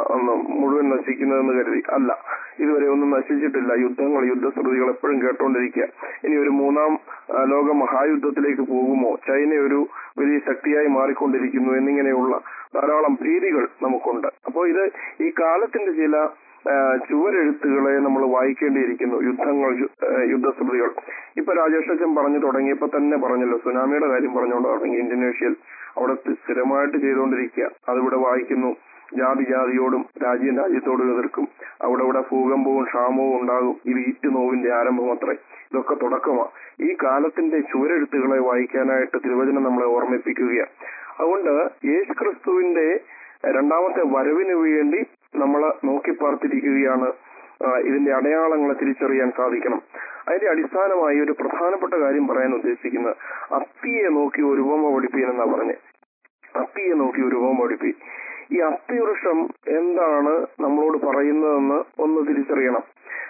മുഴുവൻ നശിക്കുന്നതെന്ന് കരുതി. അല്ല, ഇതുവരെ ഒന്നും നശിച്ചിട്ടില്ല. യുദ്ധങ്ങൾ, യുദ്ധശ്രുതികൾ എപ്പോഴും കേട്ടോണ്ടിരിക്കുക. ഇനി ഒരു മൂന്നാം ലോക മഹായുദ്ധത്തിലേക്ക് പോകുമോ, ചൈന ഒരു വലിയ ശക്തിയായി മാറിക്കൊണ്ടിരിക്കുന്നു എന്നിങ്ങനെയുള്ള ധാരാളം ഭീതികൾ നമുക്കുണ്ട്. അപ്പോൾ ഇത് ഈ കാലത്തിന്റെ ചില ചുവരെഴുത്തുകളെ നമ്മൾ വായിക്കേണ്ടിയിരിക്കുന്നു. യുദ്ധങ്ങൾ, യുദ്ധശ്രുതികൾ. ഇപ്പൊ രാജേഷ് അച്ഛൻ പറഞ്ഞു തുടങ്ങിയപ്പോ തന്നെ പറഞ്ഞല്ലോ, സുനാമിയുടെ കാര്യം പറഞ്ഞുകൊണ്ട് തുടങ്ങി. ഇന്തോനേഷ്യയിൽ അവിടെ സ്ഥിരമായിട്ട് ചെയ്തുകൊണ്ടിരിക്കുക. അതിവിടെ വായിക്കുന്നു. ജാതി ജാതിയോടും രാജ്യം രാജ്യത്തോടും എതിർക്കും. അവിടെ ഇവിടെ ഭൂകമ്പവും ക്ഷാമവും ഉണ്ടാകും. ഇത് ഈറ്റ് നോവിന്റെ ആരംഭം അത്രേ. ഇതൊക്കെ തുടക്കമാണ്. ഈ കാലത്തിന്റെ ചുവരെഴുത്തുകളെ വായിക്കാനായിട്ട് തിരുവചനം നമ്മളെ ഓർമ്മിപ്പിക്കുകയാണ്. അതുകൊണ്ട് യേശു ക്രിസ്തുവിന്റെ രണ്ടാമത്തെ വരവിന് വേണ്ടി നമ്മൾ നോക്കി പാർത്തിരിക്കുകയാണ്. ഇതിന്റെ അടയാളങ്ങളെ തിരിച്ചറിയാൻ സാധിക്കണം. അതിന്റെ അടിസ്ഥാനമായി ഒരു പ്രധാനപ്പെട്ട കാര്യം പറയാൻ ഉദ്ദേശിക്കുന്നത്, അത്തിയെ നോക്കി ഒരു ഉപമ പഠിപ്പീനെന്നാ പറഞ്ഞ്. അത്തിയെ നോക്കി ഒരു ഉപമ പഠിപ്പി. ഈ അത്തിവൃക്ഷം എന്താണ് നമ്മളോട് പറയുന്നതെന്ന് ഒന്ന് തിരിച്ചറിയണം.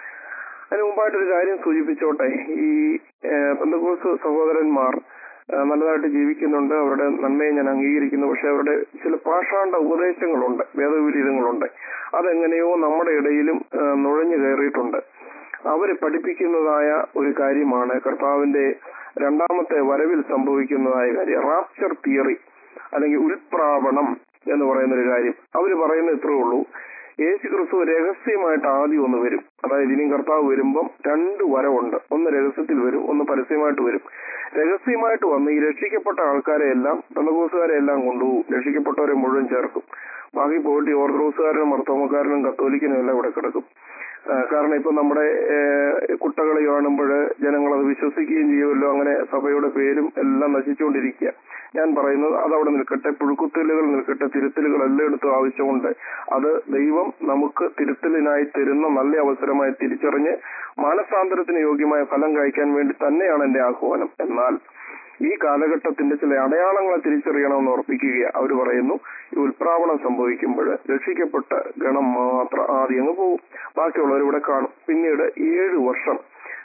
അതിന് മുമ്പായിട്ടൊരു കാര്യം സൂചിപ്പിച്ചോട്ടെ. ഈ പെന്തക്കോസ്ത് സഹോദരന്മാർ നല്ലതായിട്ട് ജീവിക്കുന്നുണ്ട്, അവരുടെ നന്മയെ ഞാൻ അംഗീകരിക്കുന്നു. പക്ഷെ അവരുടെ ചില പാഷാണ്ഡ ഉപദേശങ്ങളുണ്ട്, വേദവിപരീതങ്ങളുണ്ട്. അതെങ്ങനെയോ നമ്മുടെ ഇടയിലും നുഴഞ്ഞു കയറിയിട്ടുണ്ട്. അവര് പഠിപ്പിക്കുന്നതായ ഒരു കാര്യമാണ് കർത്താവിന്റെ രണ്ടാമത്തെ വരവിൽ സംഭവിക്കുന്നതായ കാര്യം, റാപ്ചർ തിയറി അല്ലെങ്കിൽ ഉൽപ്രാവണം എന്ന് പറയുന്നൊരു കാര്യം. അവര് പറയുന്നത് ഇത്രേ ഉള്ളൂ, യേശു ക്രിസ്തു രഹസ്യമായിട്ട് ആദ്യം ഒന്ന് വരും. അതായത് ഇനിയും കർത്താവ് വരുമ്പം രണ്ട് വരവുണ്ട്. ഒന്ന് രഹസ്യത്തിൽ വരും, ഒന്ന് പരസ്യമായിട്ട് വരും. രഹസ്യമായിട്ട് വന്ന് ഈ രക്ഷിക്കപ്പെട്ട ആൾക്കാരെ എല്ലാം, പെന്തക്കോസ്തുകാരെ എല്ലാം കൊണ്ടുപോകും, രക്ഷിക്കപ്പെട്ടവരെ മുഴുവൻ ചേർക്കും. ബാക്കി പോയിട്ട് ഈ ഓർത്തഡോക്സുകാരനും മർത്തോമക്കാരനും കത്തോലിക്കനും എല്ലാം ഇവിടെ കിടക്കും. കാരണം ഇപ്പൊ നമ്മുടെ കുട്ടകളെ കാണുമ്പോൾ ജനങ്ങൾ അത് വിശ്വസിക്കുകയും ചെയ്യുമല്ലോ. അങ്ങനെ സഭയുടെ പേരും എല്ലാം നശിച്ചുകൊണ്ടിരിക്കുക. ഞാൻ പറയുന്നത് അതവിടെ നിൽക്കട്ടെ, പുഴുക്കുത്തലുകൾ നിൽക്കട്ടെ, തിരുത്തലുകൾ എല്ലായിടത്തും ആവശ്യമുണ്ട്. അത് ദൈവം നമുക്ക് തിരുത്തലിനായി തരുന്ന നല്ല അവസരമായി തിരിച്ചറിഞ്ഞ് മാനസാന്തരത്തിന് യോഗ്യമായ ഫലം കഴിക്കാൻ വേണ്ടി തന്നെയാണ് എന്റെ ആഹ്വാനം. എന്നാൽ ഈ കാലഘട്ടത്തിന്റെ ചില അടയാളങ്ങളെ തിരിച്ചറിയണമെന്ന് ഉറപ്പിക്കുക. അവർ പറയുന്നു, ഈ ഉൽപ്രാവണം സംഭവിക്കുമ്പോൾ രക്ഷിക്കപ്പെട്ട ഗണം മാത്രം ആദ്യം അങ്ങ് പോകും, ബാക്കിയുള്ളവർ ഇവിടെ കാണും. പിന്നീട് ഏഴു വർഷം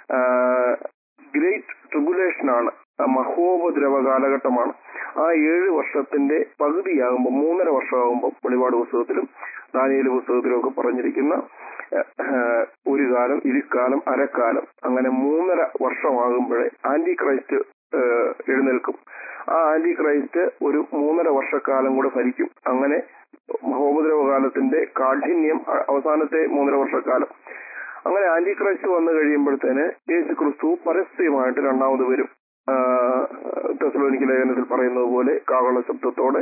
ഗ്രേറ്റ് ട്രിബുലേഷനാണ്, മഹോപദ്രവ കാലഘട്ടമാണ്. ആ ഏഴ് വർഷത്തിന്റെ പകുതിയാകുമ്പോൾ, മൂന്നര വർഷമാകുമ്പോൾ വെളിപാട് പുസ്തകത്തിലും ദാനിയേൽ പുസ്തകത്തിലും ഒക്കെ പറഞ്ഞിരിക്കുന്ന ഒരു കാലം, ഇരുക്കാലം, അരക്കാലം, അങ്ങനെ മൂന്നര വർഷമാകുമ്പോഴേ ആന്റി ക്രൈസ്റ്റ് എഴുന്നേൽക്കും. ആ ആന്റി ക്രൈസ്റ്റ് ഒരു മൂന്നര വർഷക്കാലം കൂടെ ഭരിക്കും. അങ്ങനെ മഹോപദ്രവകാലത്തിന്റെ കാഠിന്യം അവസാനത്തെ മൂന്നര വർഷക്കാലം. അങ്ങനെ ആന്റി ക്രൈസ്റ്റ് വന്നു കഴിയുമ്പോഴത്തേന് യേശു ക്രിസ്തു പരസ്യമായിട്ട് രണ്ടാമത് വരും. തെസ്സലോനിക്ക ലേഖനത്തിൽ പറയുന്നത് പോലെ കാഹള ശബ്ദത്തോടെ,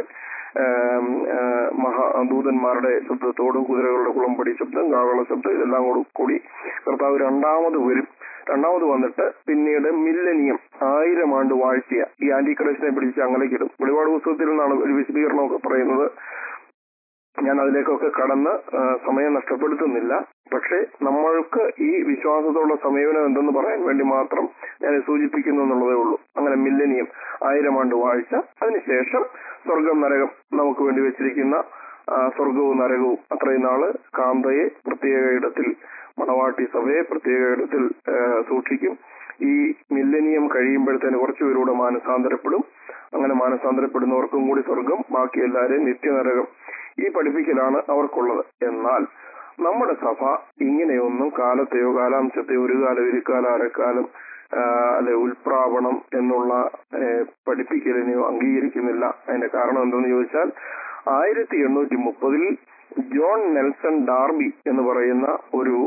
മഹാദൂതന്മാരുടെ ശബ്ദത്തോടും കുതിരകളുടെ കുളമ്പടി ശബ്ദം, കാഹള ശബ്ദം, ഇതെല്ലാം കൂടി കൂടി കർത്താവ് രണ്ടാമത് വരും. രണ്ടാമത് വന്നിട്ട് പിന്നീട് മില്ലനിയം, ആയിരം ആണ്ട് വാഴ്ചയ ഈ ആന്റി ക്രൈസ്റ്റിനെ പിടിച്ച് അങ്ങലേക്കിടും. വെളിപാട് പുസ്തകത്തിൽ നിന്നാണ് ഒരു വിശദീകരണമൊക്കെ പറയുന്നത്. ഞാൻ അതിലേക്കൊക്കെ കടന്ന് സമയം നഷ്ടപ്പെടുത്തുന്നില്ല. പക്ഷെ നമ്മൾക്ക് ഈ വിശ്വാസത്തോടുള്ള സമീപനം എന്തെന്ന് പറയാൻ വേണ്ടി മാത്രം ഞാൻ സൂചിപ്പിക്കുന്നു എന്നുള്ളതേ ഉള്ളൂ. അങ്ങനെ മില്ലനിയം, ആയിരം ആണ്ട് വാഴ്ച, അതിനുശേഷം സ്വർഗം നരകം നമുക്ക് വേണ്ടി വെച്ചിരിക്കുന്ന സ്വർഗവും നരകവും. അത്രയും നാള് കാന്തയെ പ്രത്യേക ഇടത്തിൽ, മണവാട്ടി സഭയെ പ്രത്യേക ഇടത്തിൽ സൂക്ഷിക്കും. ഈ മില്ലനിയം കഴിയുമ്പോഴത്തേന് കുറച്ചുപേരൂടെ മാനസാന്തരപ്പെടും. അങ്ങനെ മാനസാന്തരപ്പെടുന്നവർക്കും കൂടി സ്വർഗം, ബാക്കി എല്ലാവരെയും നിത്യനരകം. ഈ പഠിപ്പിക്കലാണ് അവർക്കുള്ളത്. എന്നാൽ നമ്മുടെ സഭ ഇങ്ങനെയൊന്നും കാലത്തെയോ കാലാംശത്തെയോ ഒരു കാലം, ഇരുക്കാലം, അരക്കാലം, അല്ലെ ഉൽപ്രാവണം എന്നുള്ള പഠിപ്പിക്കലിനെയോ അംഗീകരിക്കുന്നില്ല. അതിന്റെ കാരണം എന്തെന്ന് ചോദിച്ചാൽ ആയിരത്തി എണ്ണൂറ്റി മുപ്പതിൽ ജോൺ നെൽസൺ ഡാർബി എന്ന് പറയുന്ന ഒരു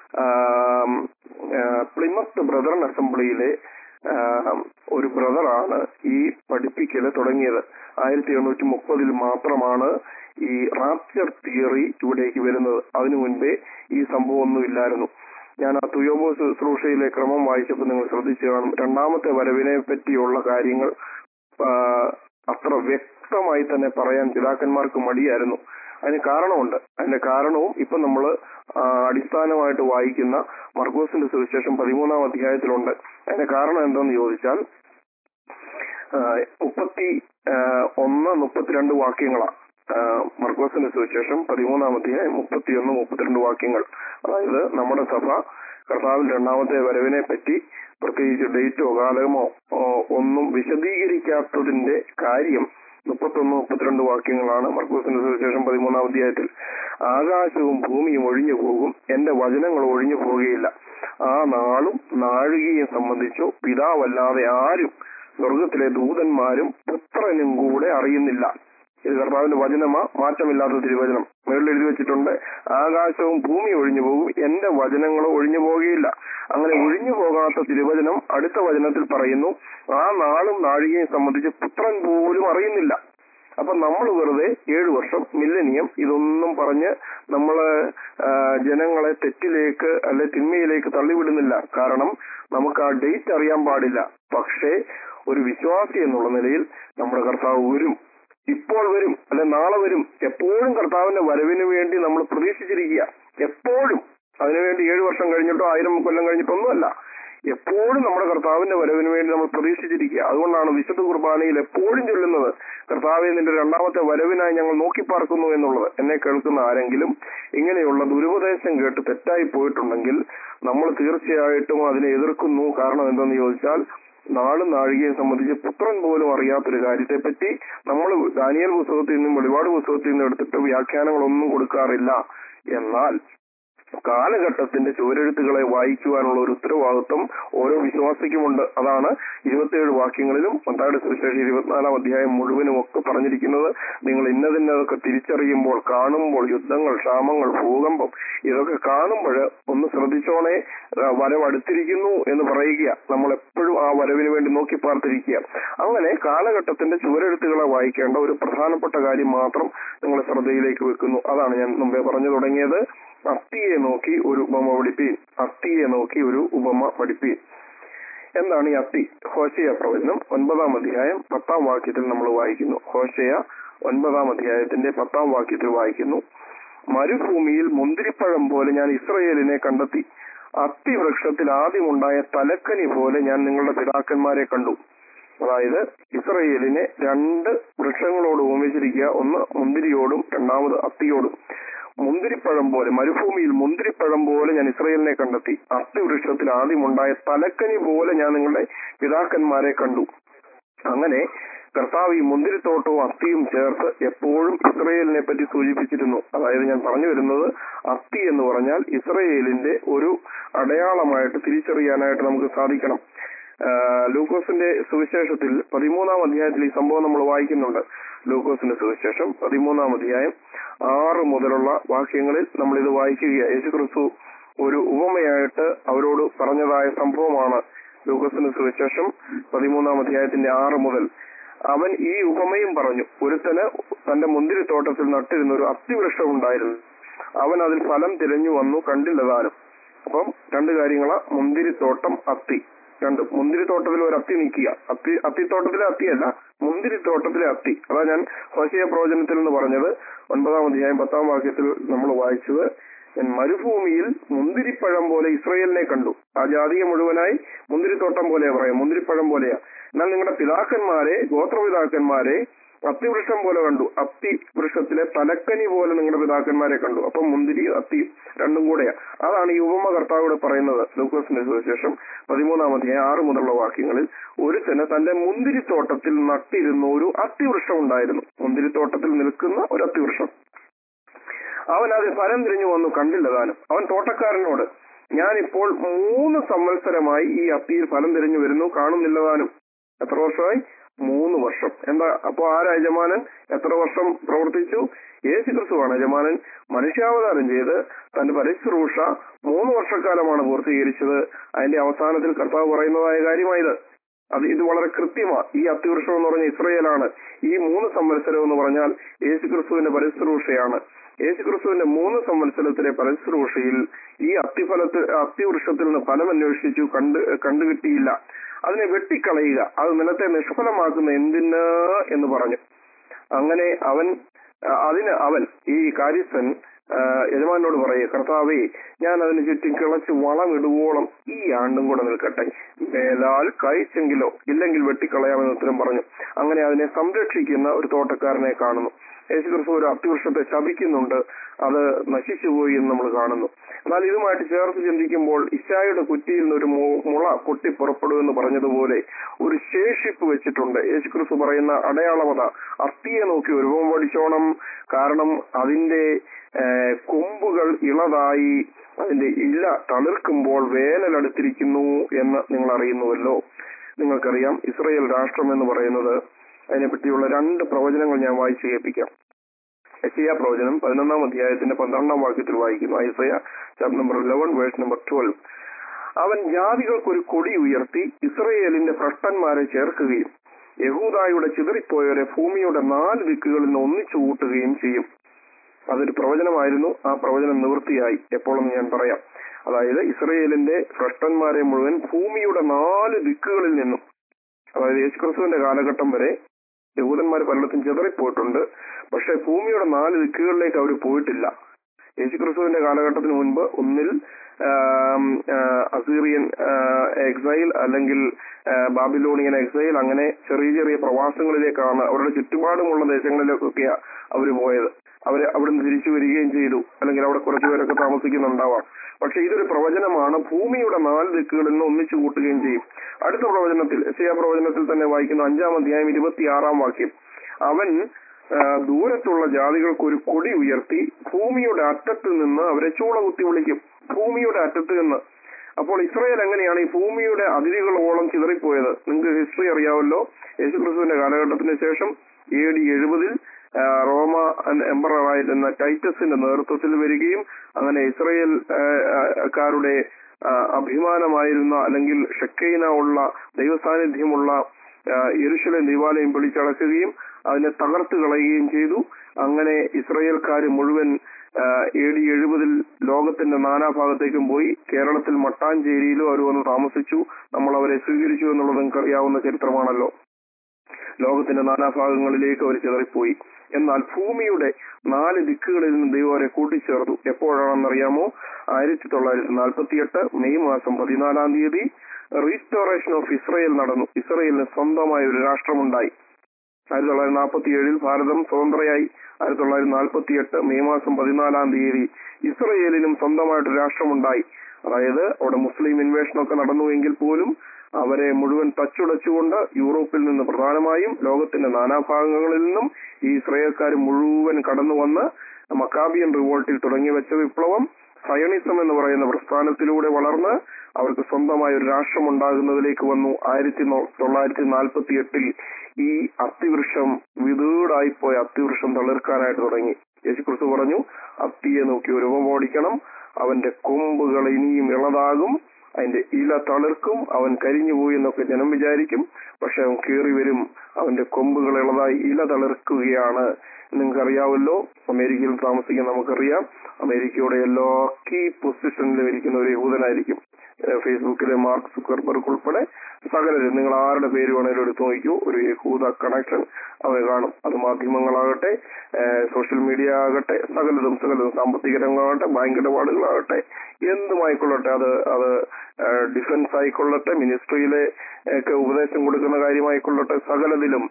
പ്ലിമത്ത് ബ്രദറൻ അസംബ്ലിയിലെ ഒരു ബ്രദറാണ് ഈ പഠിപ്പിക്കല് തുടങ്ങിയത്. ആയിരത്തി എണ്ണൂറ്റി മുപ്പതിൽ മാത്രമാണ് ഈ റാപ്ചർ തിയറി ഇവിടേക്ക് വരുന്നത്. അതിനു മുൻപേ ഈ സംഭവം ഒന്നും ഇല്ലായിരുന്നു. ഞാൻ ആ തുയോബോസ് ശുശ്രൂഷയിലെ ക്രമം വായിച്ചപ്പോൾ നിങ്ങൾ ശ്രദ്ധിച്ചു കാണും. രണ്ടാമത്തെ വരവിനെ പറ്റിയുള്ള കാര്യങ്ങൾ അത്ര വ്യക്തമായി തന്നെ പറയാൻ പിതാക്കന്മാർക്ക് മടിയായിരുന്നു. അതിന് കാരണമുണ്ട്. അതിന്റെ കാരണവും ഇപ്പൊ നമ്മൾ അടിസ്ഥാനമായിട്ട് വായിക്കുന്ന മർക്കോസിന്റെ സുവിശേഷം പതിമൂന്നാം അധ്യായത്തിലുണ്ട്. അതിന്റെ കാരണം എന്താന്ന് ചോദിച്ചാൽ മുപ്പത്തി ഒന്ന് മുപ്പത്തിരണ്ട് വാക്യങ്ങളാണ് മർക്കോസിന്റെ സുവിശേഷം പതിമൂന്നാം അധ്യായം മുപ്പത്തിയൊന്ന് മുപ്പത്തിരണ്ട് വാക്യങ്ങൾ. അതായത് നമ്മുടെ സഭ കർത്താവിന്റെ രണ്ടാമത്തെ വരവിനെ പറ്റി പ്രത്യേകിച്ച് ഡേറ്റോ കാലമോ ഒന്നും വിശദീകരിക്കാത്തതിന്റെ കാര്യം മുപ്പത്തൊന്ന് മുപ്പത്തിരണ്ട് വാക്യങ്ങളാണ് മർക്കോസിന്റെ സുവിശേഷം പതിമൂന്നാം അധ്യായത്തിൽ. ആകാശവും ഭൂമിയും ഒഴിഞ്ഞു പോകും, എന്റെ വചനങ്ങൾ ഒഴിഞ്ഞു പോകുകയില്ല. ആ നാളും നാഴികയും സംബന്ധിച്ചോ പിതാവല്ലാതെ ആരും സ്വർഗത്തിലെ ദൂതന്മാരും പുത്രനും കൂടെ അറിയുന്നില്ല. ഇത് കർത്താവിന്റെ വചനമാ, മാറ്റമില്ലാത്ത തിരുവചനം. മുകളിൽ എഴുതി വെച്ചിട്ടുണ്ട്, ആകാശവും ഭൂമി ഒഴിഞ്ഞു പോകും, എന്റെ വചനങ്ങളോ ഒഴിഞ്ഞു പോകുകയില്ല. അങ്ങനെ ഒഴിഞ്ഞു പോകാത്ത തിരുവചനം അടുത്ത വചനത്തിൽ പറയുന്നു, ആ നാളും നാഴികയും സംബന്ധിച്ച് പുത്രൻ പോലും അറിയുന്നില്ല. അപ്പൊ നമ്മൾ വെറുതെ ഏഴു വർഷം മില്ലനിയം ഇതൊന്നും പറഞ്ഞ് നമ്മള് ജനങ്ങളെ തെറ്റിലേക്ക് അല്ലെ തിന്മയിലേക്ക് തള്ളിവിടുന്നില്ല. കാരണം നമുക്ക് ആ ഡേറ്റ് അറിയാൻ പാടില്ല. പക്ഷേ ഒരു വിശ്വാസി എന്നുള്ള നിലയിൽ നമ്മുടെ കർത്താവ് വരും, ഇപ്പോൾ വരും അല്ലെ നാളെ വരും. എപ്പോഴും കർത്താവിന്റെ വരവിന് വേണ്ടി നമ്മൾ പ്രതീക്ഷിച്ചിരിക്കുക. എപ്പോഴും. അതിനുവേണ്ടി ഏഴു വർഷം കഴിഞ്ഞിട്ടോ ആയിരം കൊല്ലം കഴിഞ്ഞിട്ടൊന്നുമല്ല. എപ്പോഴും നമ്മുടെ കർത്താവിന്റെ വരവിന് വേണ്ടി നമ്മൾ പ്രതീക്ഷിച്ചിരിക്കുക. അതുകൊണ്ടാണ് വിശുദ്ധ കുർബാനയിൽ എപ്പോഴും ചൊല്ലുന്നത്, കർത്താവെ നിന്റെ രണ്ടാമത്തെ വരവിനായി ഞങ്ങൾ നോക്കിപ്പാർക്കുന്നു എന്നുള്ളത്. എന്നെ കേൾക്കുന്ന ആരെങ്കിലും ഇങ്ങനെയുള്ള ദുരുപദേശം കേട്ട് തെറ്റായി പോയിട്ടുണ്ടെങ്കിൽ നമ്മൾ തീർച്ചയായിട്ടും അതിനെ എതിർക്കുന്നു. കാരണം എന്തെന്ന് ചോദിച്ചാൽ നാളും നാഴികയെ സംബന്ധിച്ച് പുത്രൻ പോലും അറിയാത്തൊരു കാര്യത്തെപ്പറ്റി നമ്മൾ ദാനിയേൽ പുസ്തകത്തിൽ നിന്നും വെളിപാട് പുസ്തകത്തിൽ നിന്നും എടുത്തിട്ട് വ്യാഖ്യാനങ്ങളൊന്നും കൊടുക്കാറില്ല. എന്നാൽ കാലഘട്ടത്തിന്റെ ചുവരെഴുത്തുകളെ വായിക്കുവാനുള്ള ഒരു ഉത്തരവാദിത്വം ഓരോ വിശ്വാസിക്കുമുണ്ട്. അതാണ് ഇരുപത്തിയേഴ് വാക്യങ്ങളിലും മത്തായിയുടെ സുവിശേഷം ഇരുപത്തിനാലാം അധ്യായം മുഴുവനും ഒക്കെ പറഞ്ഞിരിക്കുന്നത്. നിങ്ങൾ ഇന്നതിന്നതൊക്കെ തിരിച്ചറിയുമ്പോൾ, കാണുമ്പോൾ, യുദ്ധങ്ങൾ, ക്ഷാമങ്ങൾ, ഭൂകമ്പം ഇതൊക്കെ കാണുമ്പോൾ ഒന്ന് ശ്രദ്ധിച്ചോണേ, വരവ് അടുത്തിരിക്കുന്നു എന്ന് പറയുക. നമ്മൾ എപ്പോഴും ആ വരവിന് വേണ്ടി നോക്കി പാർത്തിരിക്കുക. അങ്ങനെ കാലഘട്ടത്തിന്റെ ചുവരെഴുത്തുകളെ വായിക്കേണ്ട ഒരു പ്രധാനപ്പെട്ട കാര്യം മാത്രം നിങ്ങളെ ശ്രദ്ധയിലേക്ക് വെക്കുന്നു. അതാണ് ഞാൻ മുമ്പേ പറഞ്ഞു തുടങ്ങിയത്. അത്തിയെ നോക്കി ഒരു ഉപമ പഠിപ്പീൻ. അത്തിയെ നോക്കി ഒരു ഉപമ പഠിപ്പീൻ. എന്താണ് ഈ അത്തി? ഹോശേയ പ്രവചനം ഒൻപതാം അധ്യായം പത്താം വാക്യത്തിൽ നമ്മൾ വായിക്കുന്നു. ഹോശേയ ഒൻപതാം അധ്യായത്തിന്റെ പത്താം വാക്യത്തിൽ വായിക്കുന്നു, മരുഭൂമിയിൽ മുന്തിരിപ്പഴം പോലെ ഞാൻ ഇസ്രയേലിനെ കണ്ടെത്തി, അത്തിവൃക്ഷത്തിൽ ആദ്യമുണ്ടായ തലക്കനി പോലെ ഞാൻ നിങ്ങളുടെ പിതാക്കന്മാരെ കണ്ടു. അതായത് ഇസ്രയേലിനെ രണ്ട് വൃക്ഷങ്ങളോട് ഉപമിച്ചിരിക്കുക. ഒന്ന് മുന്തിരിയോടും രണ്ടാമത് അത്തിയോടും. മുന്തിരിപ്പഴം പോലെ, മരുഭൂമിയിൽ മുന്തിരിപ്പഴം പോലെ ഞാൻ ഇസ്രയേലിനെ കണ്ടെത്തി, അത്തിവൃക്ഷത്തിൽ ആദ്യമുണ്ടായ തലക്കനി പോലെ ഞാൻ നിങ്ങളുടെ പിതാക്കന്മാരെ കണ്ടു. അങ്ങനെ കർത്താവ് ഈ മുന്തിരിത്തോട്ടവും അത്തിയും ചേർത്ത് എപ്പോഴും ഇസ്രയേലിനെ പറ്റി സൂചിപ്പിച്ചിരുന്നു. അതായത് ഞാൻ പറഞ്ഞു വരുന്നത്, അത്തി എന്ന് പറഞ്ഞാൽ ഇസ്രയേലിന്റെ ഒരു അടയാളമായിട്ട് തിരിച്ചറിയാനായിട്ട് നമുക്ക് സാധിക്കണം. ലൂക്കോസിന്റെ സുവിശേഷത്തിൽ പതിമൂന്നാം അധ്യായത്തിൽ ഈ സംഭവം നമ്മൾ വായിക്കുന്നുണ്ട്. ലൂക്കോസിന്റെ സുവിശേഷം പതിമൂന്നാം അധ്യായം ആറ് മുതലുള്ള വാക്യങ്ങളിൽ നമ്മൾ ഇത് വായിക്കുക. യേശുക്രിസ്തു ഒരു ഉപമയായിട്ട് അവരോട് പറഞ്ഞതായ സംഭവമാണ്. ലൂക്കോസിന്റെ സുവിശേഷം പതിമൂന്നാം അധ്യായത്തിന്റെ ആറ് മുതൽ അവൻ ഈ ഉപമയും പറഞ്ഞു. ഒരുത്തന് തന്റെ മുന്തിരിത്തോട്ടത്തിൽ നട്ടിരുന്ന ഒരു അത്തിവൃക്ഷം ഉണ്ടായിരുന്നു. അവൻ അതിൽ ഫലം തിരഞ്ഞു വന്നു, കണ്ടില്ലതാനും. അപ്പം രണ്ട് കാര്യങ്ങളാ, മുന്തിരിത്തോട്ടം, അത്തി. രണ്ട്, മുന്തിരിത്തോട്ടത്തിൽ ഒരു അത്തി നിൽക്കുക. അത്തി അത്തിത്തോട്ടത്തിലെ അത്തിയല്ല, മുന്തിരിത്തോട്ടത്തിലെ അത്തി. അതാ ഞാൻ ഹോശേയ പ്രവചനത്തിൽ എന്ന് പറഞ്ഞത്. ഒൻപതാം അധ്യായം പത്താം വാക്യത്തിൽ നമ്മൾ വായിച്ചത്, ഞാൻ മരുഭൂമിയിൽ മുന്തിരിപ്പഴം പോലെ ഇസ്രയേലിനെ കണ്ടു. ആ ജാതിയെ മുഴുവനായി മുന്തിരിത്തോട്ടം പോലെയാ പറയാം, മുന്തിരിപ്പഴം പോലെയാ. എന്നാൽ നിങ്ങളുടെ പിതാക്കന്മാരെ, ഗോത്രപിതാക്കന്മാരെ അത്തിവൃക്ഷം പോലെ കണ്ടു, അത്തി വൃക്ഷത്തിലെ തലക്കനി പോലെ നിങ്ങളുടെ പിതാക്കന്മാരെ കണ്ടു. അപ്പം മുന്തിരി അത്തി രണ്ടും കൂടെയാ. അതാണ് ഈ ഉപമ കർത്താവോട് പറയുന്നത്. ലൂക്കോസിന്റെ സുവിശേഷം പതിമൂന്നാം അധ്യായം ആറ് മുതലുള്ള വാക്യങ്ങളിൽ, ഒരുത്തന് തന്റെ മുന്തിരിത്തോട്ടത്തിൽ നട്ടിരുന്ന ഒരു അത്തിവൃക്ഷം ഉണ്ടായിരുന്നു. മുന്തിരിത്തോട്ടത്തിൽ നിൽക്കുന്ന ഒരു അത്തിവൃക്ഷം. അവൻ അത് ഫലം തിരിഞ്ഞു വന്നു, കണ്ടില്ലതാനും. അവൻ തോട്ടക്കാരനോട്, ഞാനിപ്പോൾ മൂന്ന് സംവത്സരമായി ഈ അത്തിയിൽ ഫലം തിരിഞ്ഞു വരുന്നു, കാണുന്നില്ലതാനും. എത്ര വർഷമായി? മൂന്ന് വർഷം. എന്താ അപ്പോ ആരാ യജമാനൻ? എത്ര വർഷം പ്രവർത്തിച്ചു? യേശു ക്രിസ്തുവാണ് യജമാനൻ. മനുഷ്യാവതാരം ചെയ്ത് തന്റെ പരിശുശ്രൂഷ മൂന്ന് വർഷക്കാലമാണ് പൂർത്തീകരിച്ചത്. അതിന്റെ അവസാനത്തിൽ കർത്താവ് പറയുന്നതായ കാര്യമായത്. അത് ഇത് വളരെ കൃത്യമാണ്. ഈ അത്തിവൃക്ഷം എന്ന് പറഞ്ഞ ഇസ്രയേലാണ്. ഈ മൂന്ന് സംവത്സരം എന്ന് പറഞ്ഞാൽ യേശു ക്രിസ്തുവിന്റെ പരിശുശ്രൂഷയാണ്. യേശു ക്രിസ്തുവിന്റെ മൂന്ന് സംവത്സരത്തിലെ പരിശുശ്രൂഷയിൽ ഈ അത്തിഫലത്തിൽ അത്തിവൃക്ഷത്തിൽ നിന്ന് ഫലം അന്വേഷിച്ചു, കണ്ട് കണ്ടുകിട്ടിയില്ല. അതിനെ വെട്ടിക്കളയുക, അത് നിലത്തെ നിഷ്ഫലമാക്കുന്ന എന്തിന് എന്ന് പറഞ്ഞു. അങ്ങനെ അവൻ അതിന് അവൻ ഈ കാര്യസ്ഥൻ യജമാനോട് പറയുക, കർത്താവേ, ഞാൻ അതിന് ചുറ്റും കിളച്ച് വളമിടുവോളം ഈ ആണ്ടും കൂടെ നിൽക്കട്ടെ, മേലാൽ കഴിച്ചെങ്കിലോ ഇല്ലെങ്കിൽ വെട്ടിക്കളയാമെന്ന് ഉത്തരം പറഞ്ഞു. അങ്ങനെ അതിനെ സംരക്ഷിക്കുന്ന ഒരു തോട്ടക്കാരനെ കാണുന്നു. യേശുക്രിസ്തു ഒരു അത്തിവൃക്ഷത്തെ ശപിക്കുന്നുണ്ട്, അത് നശിച്ചുപോയി എന്ന് നമ്മൾ കാണുന്നു. എന്നാൽ ഇതുമായിട്ട് ചേർത്ത് ചിന്തിക്കുമ്പോൾ ഇശായിയുടെ കുറ്റിയിൽ നിന്ന് ഒരു മുള പൊട്ടി പുറപ്പെടുമെന്ന് പറഞ്ഞതുപോലെ ഒരു ശേഷിപ്പ് വെച്ചിട്ടുണ്ട്. യേശുക്രിസ്തു പറയുന്ന അടയാളമത, അത്തിയെ നോക്കി ഒരു രൂപം പഠിച്ചോണം, കാരണം അതിന്റെ കൊമ്പുകൾ ഇളതായി അതിന്റെ ഇല തളിർക്കുമ്പോൾ വേനലടുത്തിരിക്കുന്നു എന്ന് നിങ്ങൾ അറിയുന്നുവല്ലോ. നിങ്ങൾക്കറിയാം, ഇസ്രയേൽ രാഷ്ട്രം എന്ന് പറയുന്നത്, അതിനെപ്പറ്റിയുള്ള രണ്ട് പ്രവചനങ്ങൾ ഞാൻ വായിച്ചു കേൾപ്പിക്കാം. യെശയ്യാ പ്രവചനം പതിനൊന്നാം അധ്യായത്തിന്റെ പന്ത്രണ്ടാം വാക്യത്തിൽ വായിക്കുന്നു. Isaiah chapter number eleven verse number twelve. അവൻ ജാതികൾക്കൊരു കൊടി ഉയർത്തി ഇസ്രയേലിന്റെ ഭ്രഷ്ടന്മാരെ ചേർക്കുകയും യഹൂദായുടെ ചിതറിപ്പോയവരെ ഭൂമിയുടെ നാല് ദിക്കുകളിൽ നിന്ന് ഒന്നിച്ചു കൂട്ടുകയും ചെയ്യും. അതൊരു പ്രവചനമായിരുന്നു. ആ പ്രവചനം നിവൃത്തിയായി. എപ്പോഴെന്ന് ഞാൻ പറയാം. അതായത് ഇസ്രയേലിന്റെ ഭ്രഷ്ടന്മാരെ മുഴുവൻ ഭൂമിയുടെ നാല് ദിക്കുകളിൽ നിന്നും, അതായത് യേശുക്രിസ്തുവിന്റെ കാലഘട്ടം വരെ യഹൂദന്മാർ പലയിടത്തും ചിതറിപ്പോയിട്ടുണ്ട്. പക്ഷെ ഭൂമിയുടെ നാല് ദിക്കുകളിലേക്ക് അവർ പോയിട്ടില്ല. യേശുക്രിസ്തുവിന്റെ കാലഘട്ടത്തിന് മുൻപ് ഒന്നിൽ അസീറിയൻ എക്സൈൽ അല്ലെങ്കിൽ ബാബിലോണിയൻ എക്സൈൽ, അങ്ങനെ ചെറിയ ചെറിയ പ്രവാസങ്ങളിലേക്കാണ്, അവരുടെ ചുറ്റുപാടുമുള്ള ദേശങ്ങളിലേക്കൊക്കെയാ അവര് പോയത്. അവര് അവിടുന്ന് തിരിച്ചു വരികയും ചെയ്തു, അല്ലെങ്കിൽ അവിടെ കുറച്ചുപേരൊക്കെ താമസിക്കുന്നുണ്ടാവാം. പക്ഷെ ഇതൊരു പ്രവചനമാണ്. ഭൂമിയുടെ നാല് ദിക്കുകളിൽ നിന്ന് ഒന്നിച്ചു കൂട്ടുകയും ചെയ്യും. അടുത്ത പ്രവചനത്തിൽ, യെശയ്യാ പ്രവചനത്തിൽ തന്നെ വായിക്കുന്ന അഞ്ചാം അധ്യായം ഇരുപത്തിയാറാം വാക്യം, അവൻ ദൂരത്തുള്ള ജാതികൾക്ക് ഒരു കൊടി ഉയർത്തി ഭൂമിയുടെ അറ്റത്ത് നിന്ന് അവരെ ചൂളകുത്തി വിളിക്കും. ഭൂമിയുടെ അറ്റത്ത് നിന്ന്. അപ്പോൾ ഇസ്രായേൽ എങ്ങനെയാണ് ഈ ഭൂമിയുടെ അതിരുകളോളം ചിതറിപ്പോയത്? നിങ്ങൾക്ക് ഹിസ്റ്ററി അറിയാമല്ലോ. യേശുക്രിസ്തുവിന്റെ കാലഘട്ടത്തിന് ശേഷം എ ഡി എഴുപതിൽ റോമ എംപററായിരുന്ന ടൈറ്റസിന്റെ നേതൃത്വത്തിൽ വരികയും അങ്ങനെ ഇസ്രായേൽ കാരുടെ അഭിമാനമായിരുന്ന അല്ലെങ്കിൽ ഷെക്കൈന ഉള്ള ദൈവസാന്നിധ്യമുള്ള യെരുശലേം ദേവാലയം പിടിച്ചടക്കുകയും അതിനെ തകർത്ത് കളയുകയും ചെയ്തു. അങ്ങനെ ഇസ്രായേൽക്കാർ മുഴുവൻ എ ഡി എഴുപതിൽ ലോകത്തിന്റെ നാനാഭാഗത്തേക്കും പോയി. കേരളത്തിൽ മട്ടാഞ്ചേരിയിലും അവർ വന്ന് താമസിച്ചു. നമ്മൾ അവരെ സ്വീകരിച്ചു എന്നുള്ളത് നിങ്ങൾക്ക് അറിയാവുന്ന ചരിത്രമാണല്ലോ. ലോകത്തിന്റെ നാനാഭാഗങ്ങളിലേക്ക് അവർ ചിതറിപ്പോയി. എന്നാൽ ഭൂമിയുടെ നാല് ദിക്കുകളിൽ നിന്ന് ദൈവം അവരെ കൂട്ടിച്ചേർത്തു. എപ്പോഴാണെന്നറിയാമോ? ആയിരത്തി തൊള്ളായിരത്തി നാൽപ്പത്തി എട്ട് മെയ് മാസം പതിനാലാം തീയതി റീസ്റ്റോറേഷൻ ഓഫ് ഇസ്രയേൽ നടന്നു. ഇസ്രയേലിന് സ്വന്തമായ ഒരു രാഷ്ട്രമുണ്ടായി. ആയിരത്തി തൊള്ളായിരത്തി നാൽപ്പത്തി ഏഴിൽ ഭാരതം സ്വതന്ത്രയായി. ആയിരത്തി തൊള്ളായിരത്തി നാൽപ്പത്തി എട്ട് മെയ് മാസം പതിനാലാം തീയതി ഇസ്രയേലിനും സ്വന്തമായിട്ട് രാഷ്ട്രമുണ്ടായി. അതായത് അവിടെ മുസ്ലിം ഇൻവേഷനൊക്കെ നടന്നുവെങ്കിൽ പോലും അവരെ മുഴുവൻ തച്ചുടച്ചുകൊണ്ട് യൂറോപ്പിൽ നിന്ന് പ്രധാനമായും ലോകത്തിന്റെ നാനാഭാഗങ്ങളിൽ നിന്നും ഈ ഇസ്രായേൽക്കാർ മുഴുവൻ കടന്നു വന്ന് മക്കാബിയൻ റിവോൾട്ടിൽ തുടങ്ങി വെച്ച വിപ്ലവം സയണിസം എന്ന് പറയുന്ന പ്രസ്ഥാനത്തിലൂടെ വളർന്ന് അവർക്ക് സ്വന്തമായ ഒരു രാഷ്ട്രം ഉണ്ടാകുന്നതിലേക്ക് വന്നു. ആയിരത്തി തൊള്ളായിരത്തി നാൽപ്പത്തി എട്ടിൽ ഈ അത്തിവൃക്ഷം വിതൂടായിപ്പോയ അത്തിവൃക്ഷം തളിർക്കാനായിട്ട് തുടങ്ങി. യേശുക്രിസ്തു പറഞ്ഞു, അത്തിയെ നോക്കി ഒരു രൂപം ഓടിക്കണം, അവന്റെ കൊമ്പുകൾ ഇനിയും ഇളതാകും, അതിന്റെ ഇല തളിർക്കും, അവൻ കരിഞ്ഞുപോയി എന്നൊക്കെ ജനം വിചാരിക്കും. പക്ഷെ അവൻ കയറി വരും, അവന്റെ കൊമ്പുകൾ ഇളതായി ഇല തളിർക്കുകയാണ്. നിങ്ങൾക്കറിയാമല്ലോ, അമേരിക്കയിൽ താമസിക്കാൻ നമുക്കറിയാം, അമേരിക്കയുടെ എല്ലാ കീ പൊസിഷനിലും ഇരിക്കുന്ന ഒരു യഹൂദനായിരിക്കും. ഫേസ്ബുക്കിലെ മാർക്ക് സുക്കർബർഗ് ഉൾപ്പെടെ സകലരും, നിങ്ങൾ ആരുടെ പേര് വേണേലും എടുത്തു നോക്കൂ, ഒരു യഹൂദ കണക്ഷൻ അവരെ കാണും. അത് മാധ്യമങ്ങളാകട്ടെ, സോഷ്യൽ മീഡിയ ആകട്ടെ, സകലതും സകലതും സാമ്പത്തിക രംഗമാകട്ടെ, ബാങ്ക് ഇടപാടുകളാകട്ടെ, എന്തുമായിക്കൊള്ളട്ടെ, അത് അത് ഡിഫൻസ് ആയിക്കൊള്ളട്ടെ, മിനിസ്ട്രിയിലെ ഒക്കെ ഉപദേശം കൊടുക്കുന്ന കാര്യമായിക്കൊള്ളട്ടെ, സകലതിലും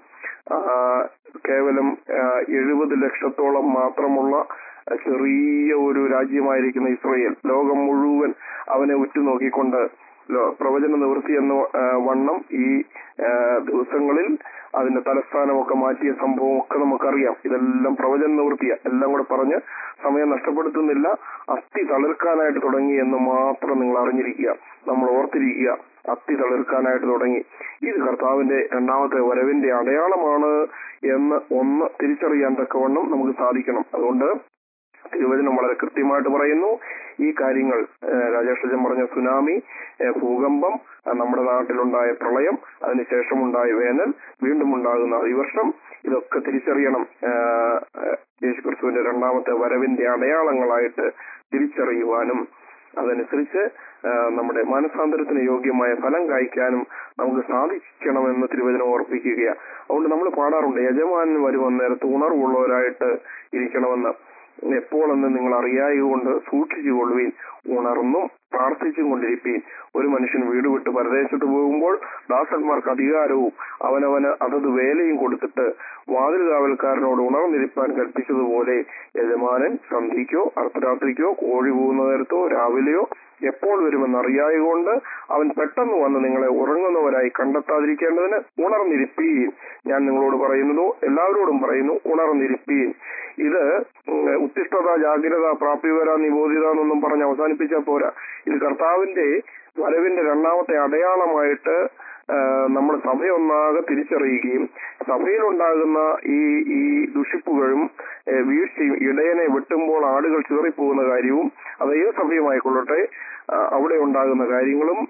കേവലം എഴുപത് ലക്ഷത്തോളം മാത്രമുള്ള ചെറിയ ഒരു രാജ്യമായിരിക്കുന്ന ഇസ്രയേൽ ലോകം മുഴുവൻ അവനെ ഉറ്റുനോക്കിക്കൊണ്ട് ലോ- പ്രവചന നിവൃത്തി എന്ന ആ, വണ്ണം ഈ ആ, ദിവസങ്ങളിൽ അതിന്റെ തലസ്ഥാനമൊക്കെ മാറ്റിയ സംഭവമൊക്കെ നമുക്കറിയാം. ഇതെല്ലാം പ്രവചന നിവൃത്തിയ. എല്ലാം കൂടെ പറഞ്ഞ് സമയം നഷ്ടപ്പെടുത്തുന്നില്ല. അസ്ഥി തളിർക്കാനായിട്ട് തുടങ്ങി എന്ന് മാത്രം നിങ്ങൾ അറിഞ്ഞിരിക്കുക, നമ്മൾ ഓർത്തിരിക്കുക. അസ്ഥി തളിർക്കാനായിട്ട് തുടങ്ങി. ഇത് കർത്താവിന്റെ രണ്ടാമത്തെ വരവിന്റെ അടയാളമാണ് എന്ന് ഒന്ന് തിരിച്ചറിയാൻ തക്കവണ്ണം നമുക്ക് സാധിക്കണം. അതുകൊണ്ട് തിരുവചനം വളരെ കൃത്യമായിട്ട് പറയുന്നു ഈ കാര്യങ്ങൾ. രാജേഷ് അച്ഛൻ പറഞ്ഞ സുനാമി, ഏഹ് ഭൂകമ്പം, ആ, നമ്മുടെ നാട്ടിലുണ്ടായ പ്രളയം, അതിനുശേഷമുണ്ടായ വേനൽ, വീണ്ടും ഉണ്ടാകുന്ന അതിവർഷം, ഇതൊക്കെ തിരിച്ചറിയണം. ആഹ് യേശുക്രിസ്തുവിന്റെ രണ്ടാമത്തെ വരവിന്റെ അടയാളങ്ങളായിട്ട് തിരിച്ചറിയുവാനും അതനുസരിച്ച് ആഹ് നമ്മുടെ മാനസാന്തരത്തിന് യോഗ്യമായ ഫലം കായ്ക്കാനും നമുക്ക് സാധിക്കണമെന്ന് തിരുവചനം ഓർപ്പിക്കുകയാണ്. അതുകൊണ്ട് നമ്മൾ പാടാറുണ്ട്, യജമാനൻ വരുവന്ന നേരത്ത് ഉണർവുള്ളവരായിട്ട് ഇരിക്കണമെന്ന്. എപ്പോഴെന്ന് നിങ്ങൾ അറിയായതുകൊണ്ട് സൂക്ഷിച്ചു കൊള്ളുവീൻ, ഉണർന്നും പ്രാർത്ഥിച്ചും കൊണ്ടിരിപ്പീൻ. ഒരു മനുഷ്യൻ വീട് വിട്ട് പരദേശത്ത് പോകുമ്പോൾ ദാസന്മാർക്ക് അധികാരവും അവനവന് അതത് വേലയും കൊടുത്തിട്ട് വാതിൽ കാവൽക്കാരനോട് ഉണർന്നിരിപ്പാൻ കൽപ്പിച്ചതുപോലെ യജമാനൻ സന്ധ്യയ്ക്കോ അർദ്ധരാത്രിക്കോ കോഴി പോകുന്ന നേരത്തോ രാവിലെയോ എപ്പോൾ വരുമെന്ന് അറിയായതുകൊണ്ട് അവൻ പെട്ടെന്ന് വന്ന് നിങ്ങളെ ഉറങ്ങുന്നവരായി കണ്ടെത്താതിരിക്കേണ്ടതിന് ഉണർന്നിരിപ്പീൻ. ഞാൻ നിങ്ങളോട് പറയുന്നതോ എല്ലാവരോടും പറയുന്നു, ഉണർന്നിരിപ്പീൻ. ഇത് ഉത്തിഷ്ഠത, ജാഗ്രത, പ്രാപ്തിവര, നിബോധിത എന്നൊന്നും പറഞ്ഞ് അവസാനിപ്പിച്ചാൽ പോരാ. ഇത് കർത്താവിന്റെ വരവിന്റെ രണ്ടാമത്തെ അടയാളമായിട്ട് നമ്മൾ സഭയൊന്നാകെ തിരിച്ചറിയുകയും സഭയിലുണ്ടാകുന്ന ഈ ഈ ദുഷിപ്പുകളും വീഴ്ചയും, ഇടയനെ വെട്ടുമ്പോൾ ആടുകൾ ചിതറിപ്പോകുന്ന കാര്യവും അത് ഏത് സഭയുമായിക്കൊള്ളട്ടെ അവിടെ ഉണ്ടാകുന്ന കാര്യങ്ങളും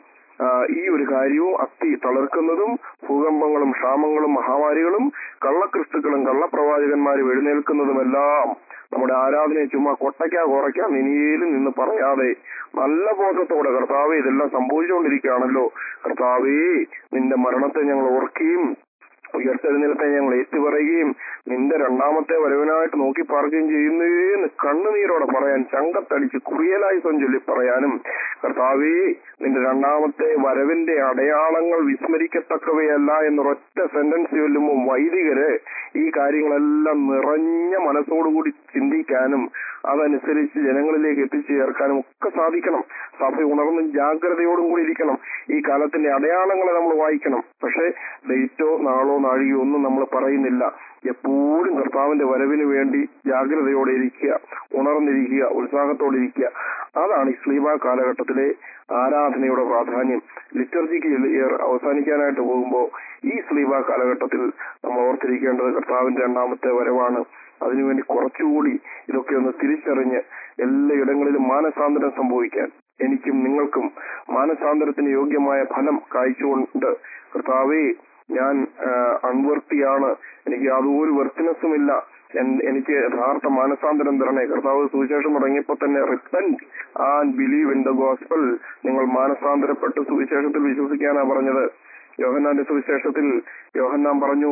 ഈ ഒരു കാര്യവും അസ്ഥി തളർക്കുന്നതും ഭൂകമ്പങ്ങളും ക്ഷാമങ്ങളും മഹാമാരികളും കള്ളക്രിസ്തുക്കളും കള്ളപ്രവാചകന്മാരും എഴുന്നേൽക്കുന്നതുമെല്ലാം നമ്മുടെ ആരാധനയെ ചുമ്മാ കൊട്ടയ്ക്കാ കുറയ്ക്കാ നിനിയിലും നിന്ന് പറയാതെ നല്ല ബോധത്തോടെ കർത്താവേ ഇതെല്ലാം സംഭവിച്ചുകൊണ്ടിരിക്കുകയാണല്ലോ, കർത്താവേ നിന്റെ മരണത്തെ ഞങ്ങൾ ഓർക്കുകയും ഉയർത്തെഴുന്നേൽപ്പെ ഞങ്ങൾ ഏറ്റുപറയുകയും നിന്റെ രണ്ടാമത്തെ വരവിനായിട്ട് നോക്കി പാർക്കുകയും ചെയ്യുന്നേന്ന് കണ്ണുനീരോടെ പറയാൻ, ചങ്കത്തടിച്ച് കുറിയലായി ചൊല്ലി പറയാനും, കർത്താവേ നിന്റെ രണ്ടാമത്തെ വരവിന്റെ അടയാളങ്ങൾ വിസ്മരിക്കത്തക്കവയല്ല എന്നൊരൊറ്റ സെന്റൻസ് ചൊല്ലുമ്പോൾ വൈദികര് ഈ കാര്യങ്ങളെല്ലാം നിറഞ്ഞ മനസ്സോടുകൂടി ചിന്തിക്കാനും അതനുസരിച്ച് ജനങ്ങളിലേക്ക് എത്തിച്ചു ചേർക്കാനും ഒക്കെ സാധിക്കണം. സഭ ഉണർന്നും ജാഗ്രതയോടും കൂടി ഇരിക്കണം. ഈ കാലത്തിന്റെ അടയാളങ്ങളെ നമ്മൾ വായിക്കണം. പക്ഷെ ഡേറ്റോ നാളോ നാഴികയോ ഒന്നും നമ്മൾ പറയുന്നില്ല. എപ്പോഴും കർത്താവിന്റെ വരവിന് വേണ്ടി ജാഗ്രതയോടെ ഇരിക്കുക, ഉണർന്നിരിക്കുക, ഉത്സാഹത്തോടെ ഇരിക്കുക. അതാണ് ഈ സ്ലീബ കാലഘട്ടത്തിലെ ആരാധനയുടെ പ്രാധാന്യം. ലിറ്റർജിക്കൽ ഇയർ അവസാനിക്കാനായിട്ട് പോകുമ്പോൾ ഈ സ്ലീബ കാലഘട്ടത്തിൽ നമ്മൾ ഓർത്തിരിക്കേണ്ടത് കർത്താവിന്റെ രണ്ടാമത്തെ വരവാണ്. അതിനുവേണ്ടി കുറച്ചുകൂടി ഇതൊക്കെ ഒന്ന് തിരിച്ചറിഞ്ഞ് എല്ലായിടങ്ങളിലും മാനസാന്തരം സംഭവിക്കാൻ എനിക്കും നിങ്ങൾക്കും മാനസാന്തരത്തിന് യോഗ്യമായ ഫലം കായ്ച്ചുകൊണ്ട്, കർത്താവേ ഞാൻ അൺവർത്തിയാണ്, എനിക്ക് യാതൊരു വെർത്തിനെസ്സുമില്ല, എനിക്ക് യഥാർത്ഥ മാനസാന്തരം തരണേ. കർത്താവ് സുവിശേഷം തുടങ്ങിയപ്പോൾ തന്നെ repent and believe in the gospel, നിങ്ങൾ മാനസാന്തരപ്പെട്ട് സുവിശേഷത്തിൽ വിശ്വസിക്കാനാ പറഞ്ഞത്. യോഹന്നാന്റെ സുവിശേഷത്തിൽ യോഹന്നാൻ പറഞ്ഞു,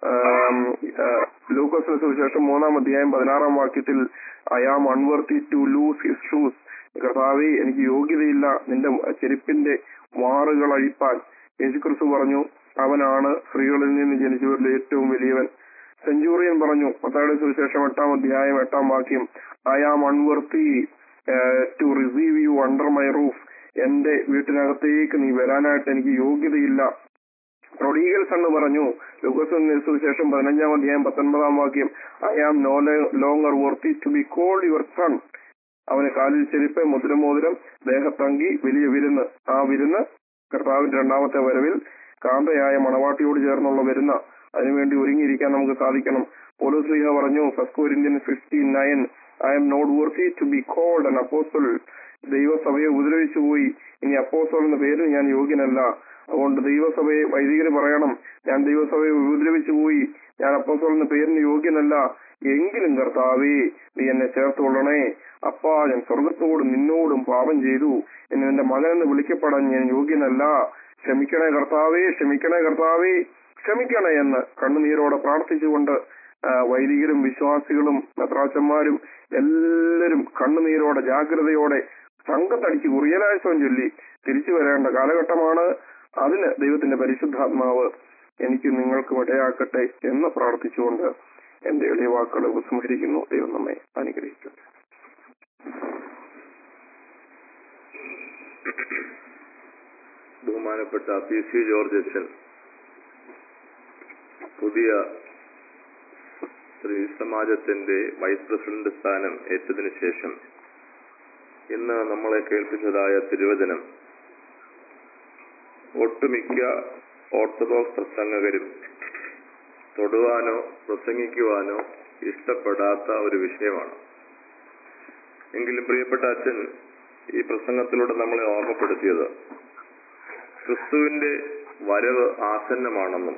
ലൂക്കോസിന്റെ സുവിശേഷം മൂന്നാം അധ്യായം പതിനാറാം വാക്യത്തിൽ, I am unworthy to loose his shoes, കർത്താവേ എനിക്ക് യോഗ്യതയില്ല നിന്റെ ചെരുപ്പിന്റെ വാറുകൾ അഴിപ്പാൻ. യേശുക്രിസ്തു പറഞ്ഞു, അവനാണ് സ്ത്രീകളിൽ നിന്ന് ജനിച്ചവരിൽ ഏറ്റവും വലിയവൻ. സെഞ്ചൂറിയൻ പറഞ്ഞു മത്തായിയുടെ സുവിശേഷം എട്ടാം അധ്യായം എട്ടാം വാക്യം, I am unworthy to receive you under my roof, എന്റെ വീട്ടിനകത്തേക്ക് നീ വരാനായിട്ട് എനിക്ക് യോഗ്യതയില്ല. പ്രൊഡീഗൽസ് എന്ന് പറഞ്ഞു ലൂക്കോസിന്റെ സുവിശേഷം പതിനഞ്ചാം അധ്യായം പത്തൊൻപതാം വാക്യം, I am no longer worthy to be called your son. അവന് കാലിൽ ചെരുപ്പ്, മുദ്രമോതിരം, ദേഹത്തങ്കി, വലിയ വിരുന്ന്. ആ വിരുന്ന് കർത്താവിന്റെ രണ്ടാമത്തെ വരവിൽ കാന്തയായ മണവാട്ടിയോട് ചേർന്നുള്ള വരുന്ന, അതിനുവേണ്ടി ഒരുങ്ങിയിരിക്കാൻ നമുക്ക് സാധിക്കണം. പൗലോസ് ശ്ലീഹ പറഞ്ഞു first Corinthians fifteen nine, I am not worthy to be called an apostle. ദൈവസഭയെ ഉപദ്രവിച്ചു പോയി, ഇനി അപ്പോസ്റ്റൽ എന്ന പേരിൽ ഞാൻ യോഗ്യനല്ല. അതുകൊണ്ട് ദൈവസഭയെ വൈദികര് പറയണം, ഞാൻ ദൈവസഭയെ ഉപദ്രവിച്ചു പോയി, ഞാൻ അപ്പോസ്റ്റൽ എന്ന പേരിന് യോഗ്യനല്ല. എങ്കിലും കർത്താവേ നീ എന്നെ ചേർത്ത് കൊള്ളണേ. അപ്പാ ഞാൻ സ്വർഗത്തോടും നിന്നോടും പാപം ചെയ്തു, എന്നെ എന്റെ മകനെന്ന് വിളിക്കപ്പെടാൻ ഞാൻ യോഗ്യനല്ല. ക്ഷമിക്കണേ കർത്താവേ, ക്ഷമിക്കണേ കർത്താവേ, ക്ഷമിക്കണേ എന്ന് കണ്ണുനീരോടെ പ്രാർത്ഥിച്ചുകൊണ്ട് വൈദികരും വിശ്വാസികളും മെത്രാച്ചന്മാരും എല്ലാവരും കണ്ണുനീരോടെ ജാഗ്രതയോടെ സംഘത്തടിച്ച് കുറിയലാഴ്ചം ചൊല്ലി തിരിച്ചു വരേണ്ട കാലഘട്ടമാണ്. അതിന് ദൈവത്തിന്റെ പരിശുദ്ധാത്മാവ് എനിക്ക് നിങ്ങൾക്കും ഇടയാക്കട്ടെ എന്ന് പ്രാർത്ഥിച്ചുകൊണ്ട് എന്റെ എളിയ വാക്കുകൾ ഉപസംഹരിക്കുന്നു. ദൈവം നമ്മെ അനുഗ്രഹിക്കട്ടെ. ബഹുമാനപ്പെട്ട പി സി ജോർജ് അച്ഛൻ പുതിയ സ്ത്രീ സമാജത്തിന്റെ വൈസ് പ്രസിഡന്റ് സ്ഥാനം ഏറ്റതിനു ശേഷം ഇന്ന് നമ്മളെ കേൾപ്പിച്ചതായ തിരുവചനം ഒട്ടുമിക്ക ഓർത്തഡോക്സ് പ്രസംഗകരും തൊടുവാനോ പ്രസംഗിക്കുവാനോ ഇഷ്ടപ്പെടാത്ത ഒരു വിഷയമാണ്. എങ്കിലും പ്രിയപ്പെട്ട അച്ഛൻ ഈ പ്രസംഗത്തിലൂടെ നമ്മളെ ഓർമ്മപ്പെടുത്തിയത് ക്രിസ്തുവിന്റെ വരവ് ആസന്നമാണെന്നും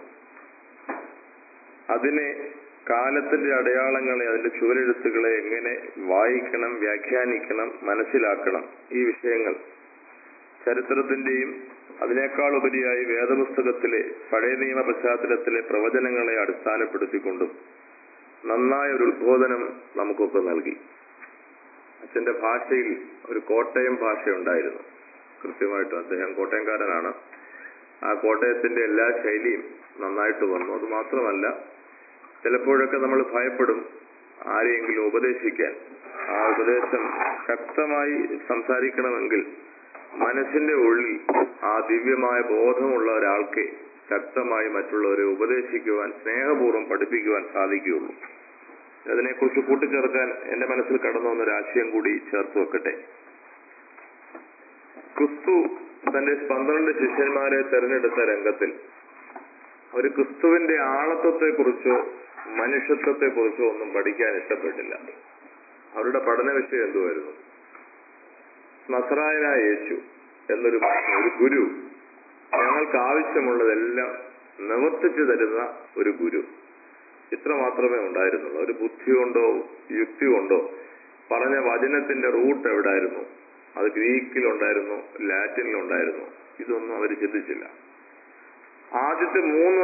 അതിനെ കാലത്തിന്റെ അടയാളങ്ങളെ, അതിന്റെ ചുവരെഴുത്തുകളെ എങ്ങനെ വായിക്കണം, വ്യാഖ്യാനിക്കണം, മനസ്സിലാക്കണം, ഈ വിഷയങ്ങൾ ചരിത്രത്തിന്റെയും അതിനേക്കാൾ ഉപരിയായി വേദപുസ്തകത്തിലെ പഴയ നിയമ പശ്ചാത്തലത്തിലെ പ്രവചനങ്ങളെ അടിസ്ഥാനപ്പെടുത്തിക്കൊണ്ടും നന്നായ ഒരു ഉദ്ബോധനം നമുക്കൊക്കെ നൽകി. അച്ഛന്റെ ഭാഷയിൽ ഒരു കോട്ടയം ഭാഷയുണ്ടായിരുന്നു. കൃത്യമായിട്ടും അദ്ദേഹം കോട്ടയംകാരനാണ്. ആ കോട്ടയത്തിന്റെ എല്ലാ ശൈലിയും നന്നായിട്ട് വന്നു. അത് മാത്രമല്ല, ചിലപ്പോഴൊക്കെ നമ്മൾ ഭയപ്പെടും ആരെയെങ്കിലും ഉപദേശിക്കാൻ. ആ ഉപദേശം ശക്തമായി സംസാരിക്കണമെങ്കിൽ മനസ്സിന്റെ ഉള്ളിൽ ആ ദിവ്യമായ ബോധമുള്ള ഒരാൾക്ക് ശക്തമായി മറ്റുള്ളവരെ ഉപദേശിക്കുവാൻ, സ്നേഹപൂർവ്വം പഠിപ്പിക്കുവാൻ സാധിക്കുകയുള്ളൂ. അതിനെക്കുറിച്ച് കൂട്ടിച്ചേർക്കാൻ എന്റെ മനസ്സിൽ കടന്നു വന്നൊരു ആശയം കൂടി ചേർത്ത് വെക്കട്ടെ. ക്രിസ്തു തന്റെ പന്ത്രണ്ട് ശിഷ്യന്മാരെ തെരഞ്ഞെടുത്ത രംഗത്തിൽ അവർ ക്രിസ്തുവിന്റെ ആളത്വത്തെക്കുറിച്ചോ മനുഷ്യത്വത്തെക്കുറിച്ചോ ഒന്നും പഠിക്കാൻ ഇഷ്ടപ്പെട്ടില്ല. അവരുടെ പഠന വിഷയം എന്തുവായിരുന്നു? നസറായനായ യേശു എന്നൊരു ഒരു ഗുരു, ഞങ്ങൾക്ക് ആവശ്യമുള്ളതെല്ലാം നിവർത്തിച്ചു തരുന്ന ഒരു ഗുരു, ഇത്ര മാത്രമേ ഉണ്ടായിരുന്നുള്ളൂ. ഒരു ബുദ്ധി കൊണ്ടോ യുക്തി കൊണ്ടോ പറഞ്ഞ വചനത്തിന്റെ റൂട്ട് എവിടായിരുന്നു? അത് ഗ്രീക്കിലുണ്ടായിരുന്നു, ലാറ്റിനിലുണ്ടായിരുന്നു. ഇതൊന്നും അവർ ചിന്തിച്ചില്ല. ആദ്യത്തെ മൂന്ന്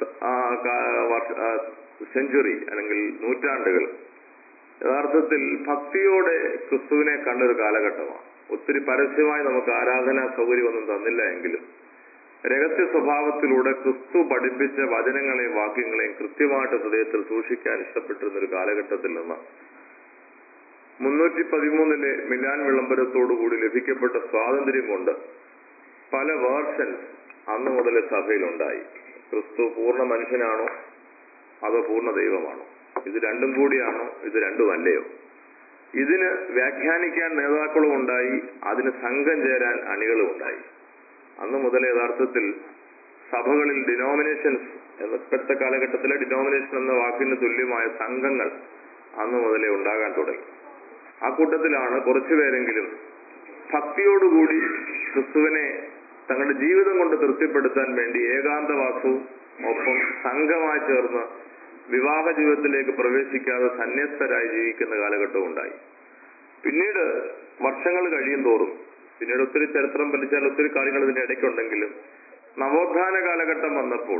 സെഞ്ചുറി അല്ലെങ്കിൽ നൂറ്റാണ്ടുകൾ യഥാർത്ഥത്തിൽ ഭക്തിയോടെ ക്രിസ്തുവിനെ കണ്ടൊരു കാലഘട്ടമാണ്. ഒത്തിരി പരസ്യമായി നമുക്ക് ആരാധനാ സൗകര്യമൊന്നും തന്നില്ല എങ്കിലും രഹസ്യ സ്വഭാവത്തിലൂടെ ക്രിസ്തു പഠിപ്പിച്ച വചനങ്ങളെയും വാക്യങ്ങളെയും കൃത്യമായിട്ട് ഹൃദയത്തിൽ സൂക്ഷിക്കാൻ ഇഷ്ടപ്പെട്ടിരുന്ന ഒരു കാലഘട്ടത്തിൽ നിന്ന് മുന്നൂറ്റി പതിമൂന്നിലെ മിലാൻ വിളംബരത്തോടുകൂടി ലഭിക്കപ്പെട്ട സ്വാതന്ത്ര്യം കൊണ്ട് പല വേർഷൻസ് അന്ന് മുതലേ സഭയിലുണ്ടായി. ക്രിസ്തു പൂർണ്ണ മനുഷ്യനാണോ അതോ പൂർണ്ണ ദൈവമാണോ? ഇത് രണ്ടും കൂടിയാണോ? ഇത് രണ്ടും അല്ലയോ? ഇതിന് വ്യാഖ്യാനിക്കാൻ നേതാക്കളും ഉണ്ടായി, അതിന് സംഘം ചേരാൻ അണികളും ഉണ്ടായി. അന്ന് മുതൽ യഥാർത്ഥത്തിൽ സഭകളിൽ ഡിനോമിനേഷൻസ് എന്ന ഇപ്പോഴത്തെ കാലഘട്ടത്തിലെ ഡിനോമിനേഷൻ എന്ന വാക്കിന് തുല്യമായ സംഘങ്ങൾ അന്ന് മുതലേ ഉണ്ടാകാൻ തുടങ്ങി. ആ കൂട്ടത്തിലാണ് കുറച്ചുപേരെങ്കിലും ഭക്തിയോടുകൂടി ക്രിസ്തുവിനെ തങ്ങളുടെ ജീവിതം കൊണ്ട് തൃപ്തിപ്പെടുത്താൻ വേണ്ടി ഏകാന്തവാസവും ഒപ്പം സംഘമായി ചേർന്ന് വിവാഹ ജീവിതത്തിലേക്ക് പ്രവേശിക്കാതെ സന്യസ്തരായി ജീവിക്കുന്ന കാലഘട്ടവും ഉണ്ടായി. പിന്നീട് വർഷങ്ങൾ കഴിയും തോറും, പിന്നീട് ഒത്തിരി ചരിത്രം പഠിച്ചാൽ ഒത്തിരി കാര്യങ്ങൾ ഇതിന്റെ ഇടയ്ക്കുണ്ടെങ്കിലും നവോത്ഥാന കാലഘട്ടം വന്നപ്പോൾ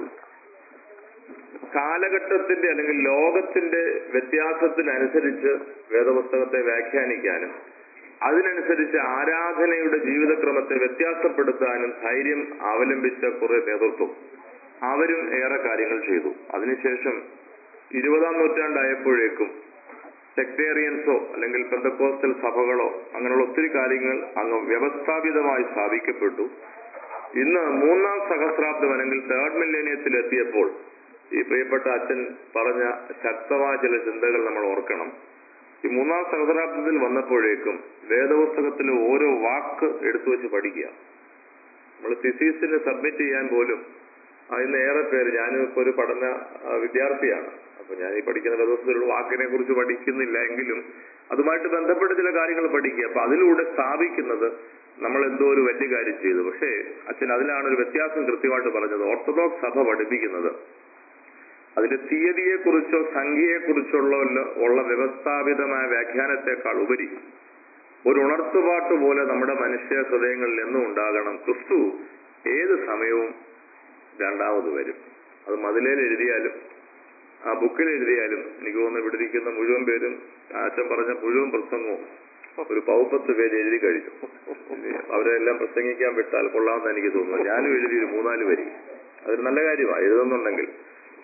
കാലഘട്ടത്തിന്റെ അല്ലെങ്കിൽ ലോകത്തിന്റെ വ്യത്യാസത്തിനനുസരിച്ച് വേദപുസ്തകത്തെ വ്യാഖ്യാനിക്കാനും അതിനനുസരിച്ച് ആരാധനയുടെ ജീവിതക്രമത്തെ വ്യത്യാസപ്പെടുത്താനും ധൈര്യം അവലംബിച്ച കുറെ നേതൃത്വം അവരും ഏറെ കാര്യങ്ങൾ ചെയ്തു. അതിനുശേഷം ഇരുപതാം നൂറ്റാണ്ടായപ്പോഴേക്കും സെക്ടേറിയൻസോ അല്ലെങ്കിൽ പെന്തക്കോസ്റ്റൽ സഭകളോ അങ്ങനെയുള്ള ഒത്തിരി കാര്യങ്ങൾ അങ്ങ് വ്യവസ്ഥാപിതമായി സ്ഥാപിക്കപ്പെട്ടു. ഇന്ന് മൂന്നാം സഹസ്രാബ്ദം അല്ലെങ്കിൽ തേർഡ് മില്ലേനിയത്തിൽ എത്തിയപ്പോൾ ഈ പ്രിയപ്പെട്ട അച്ഛൻ പറഞ്ഞ ശക്തമായ ചില ചിന്തകൾ നമ്മൾ ഓർക്കണം. ഈ മൂന്നാം സഹസ്രാബ്ദത്തിൽ വന്നപ്പോഴേക്കും വേദപുസ്തകത്തിലെ ഓരോ വാക്ക് എടുത്തു വെച്ച് പഠിക്കുക. നമ്മൾ തിസീസിന് സബ്മിറ്റ് ചെയ്യാൻ പോലും ഇന്ന് ഏറെ പേര്, ഞാനും ഇപ്പൊ ഒരു പഠന വിദ്യാർത്ഥിയാണ്, അപ്പൊ ഞാൻ ഈ പഠിക്കുന്ന വേദപുസ്തകത്തിലുള്ള വാക്കിനെ കുറിച്ച് പഠിക്കുന്നില്ല എങ്കിലും അതുമായിട്ട് ബന്ധപ്പെട്ട ചില കാര്യങ്ങൾ പഠിക്കുക. അപ്പൊ അതിലൂടെ സ്ഥാപിക്കുന്നത് നമ്മൾ എന്തോ ഒരു വലിയ കാര്യം ചെയ്തു. പക്ഷേ അച്ഛൻ അതിലാണ് ഒരു വ്യത്യാസം കൃത്യമായിട്ട് പറഞ്ഞത്. ഓർത്തഡോക്സ് സഭ പഠിപ്പിക്കുന്നത് അതിന്റെ തീയതിയെക്കുറിച്ചോ സംഖ്യയെക്കുറിച്ചുള്ള ഉള്ള വ്യവസ്ഥാപിതമായ വ്യാഖ്യാനത്തെക്കാൾ ഉപരി ഒരു ഉണർത്തുപാട്ട് പോലെ നമ്മുടെ മനുഷ്യ ഹൃദയങ്ങളിൽ എന്നും ഉണ്ടാകണം. ക്രിസ്തു ഏത് സമയവും രണ്ടാമത് വരും. അത് മതിലേൽ എഴുതിയാലും ആ ബുക്കിൽ എഴുതിയാലും എനിക്ക് തോന്നുന്നു ഇവിടെ ഇരിക്കുന്ന മുഴുവൻ പേരും അച്ഛൻ പറഞ്ഞ മുഴുവൻ പ്രസംഗവും ഒരു പൗപ്പത്ത് പേര് എഴുതി കഴിഞ്ഞു. അവരെല്ലാം പ്രസംഗിക്കാൻ വിട്ടാൽ കൊള്ളാമെന്ന് എനിക്ക് തോന്നുന്നു. ഞാനും എഴുതി ഒരു മൂന്നാല് വരി. അതൊരു നല്ല കാര്യമാണ് എഴുതുന്നുണ്ടെങ്കിൽ.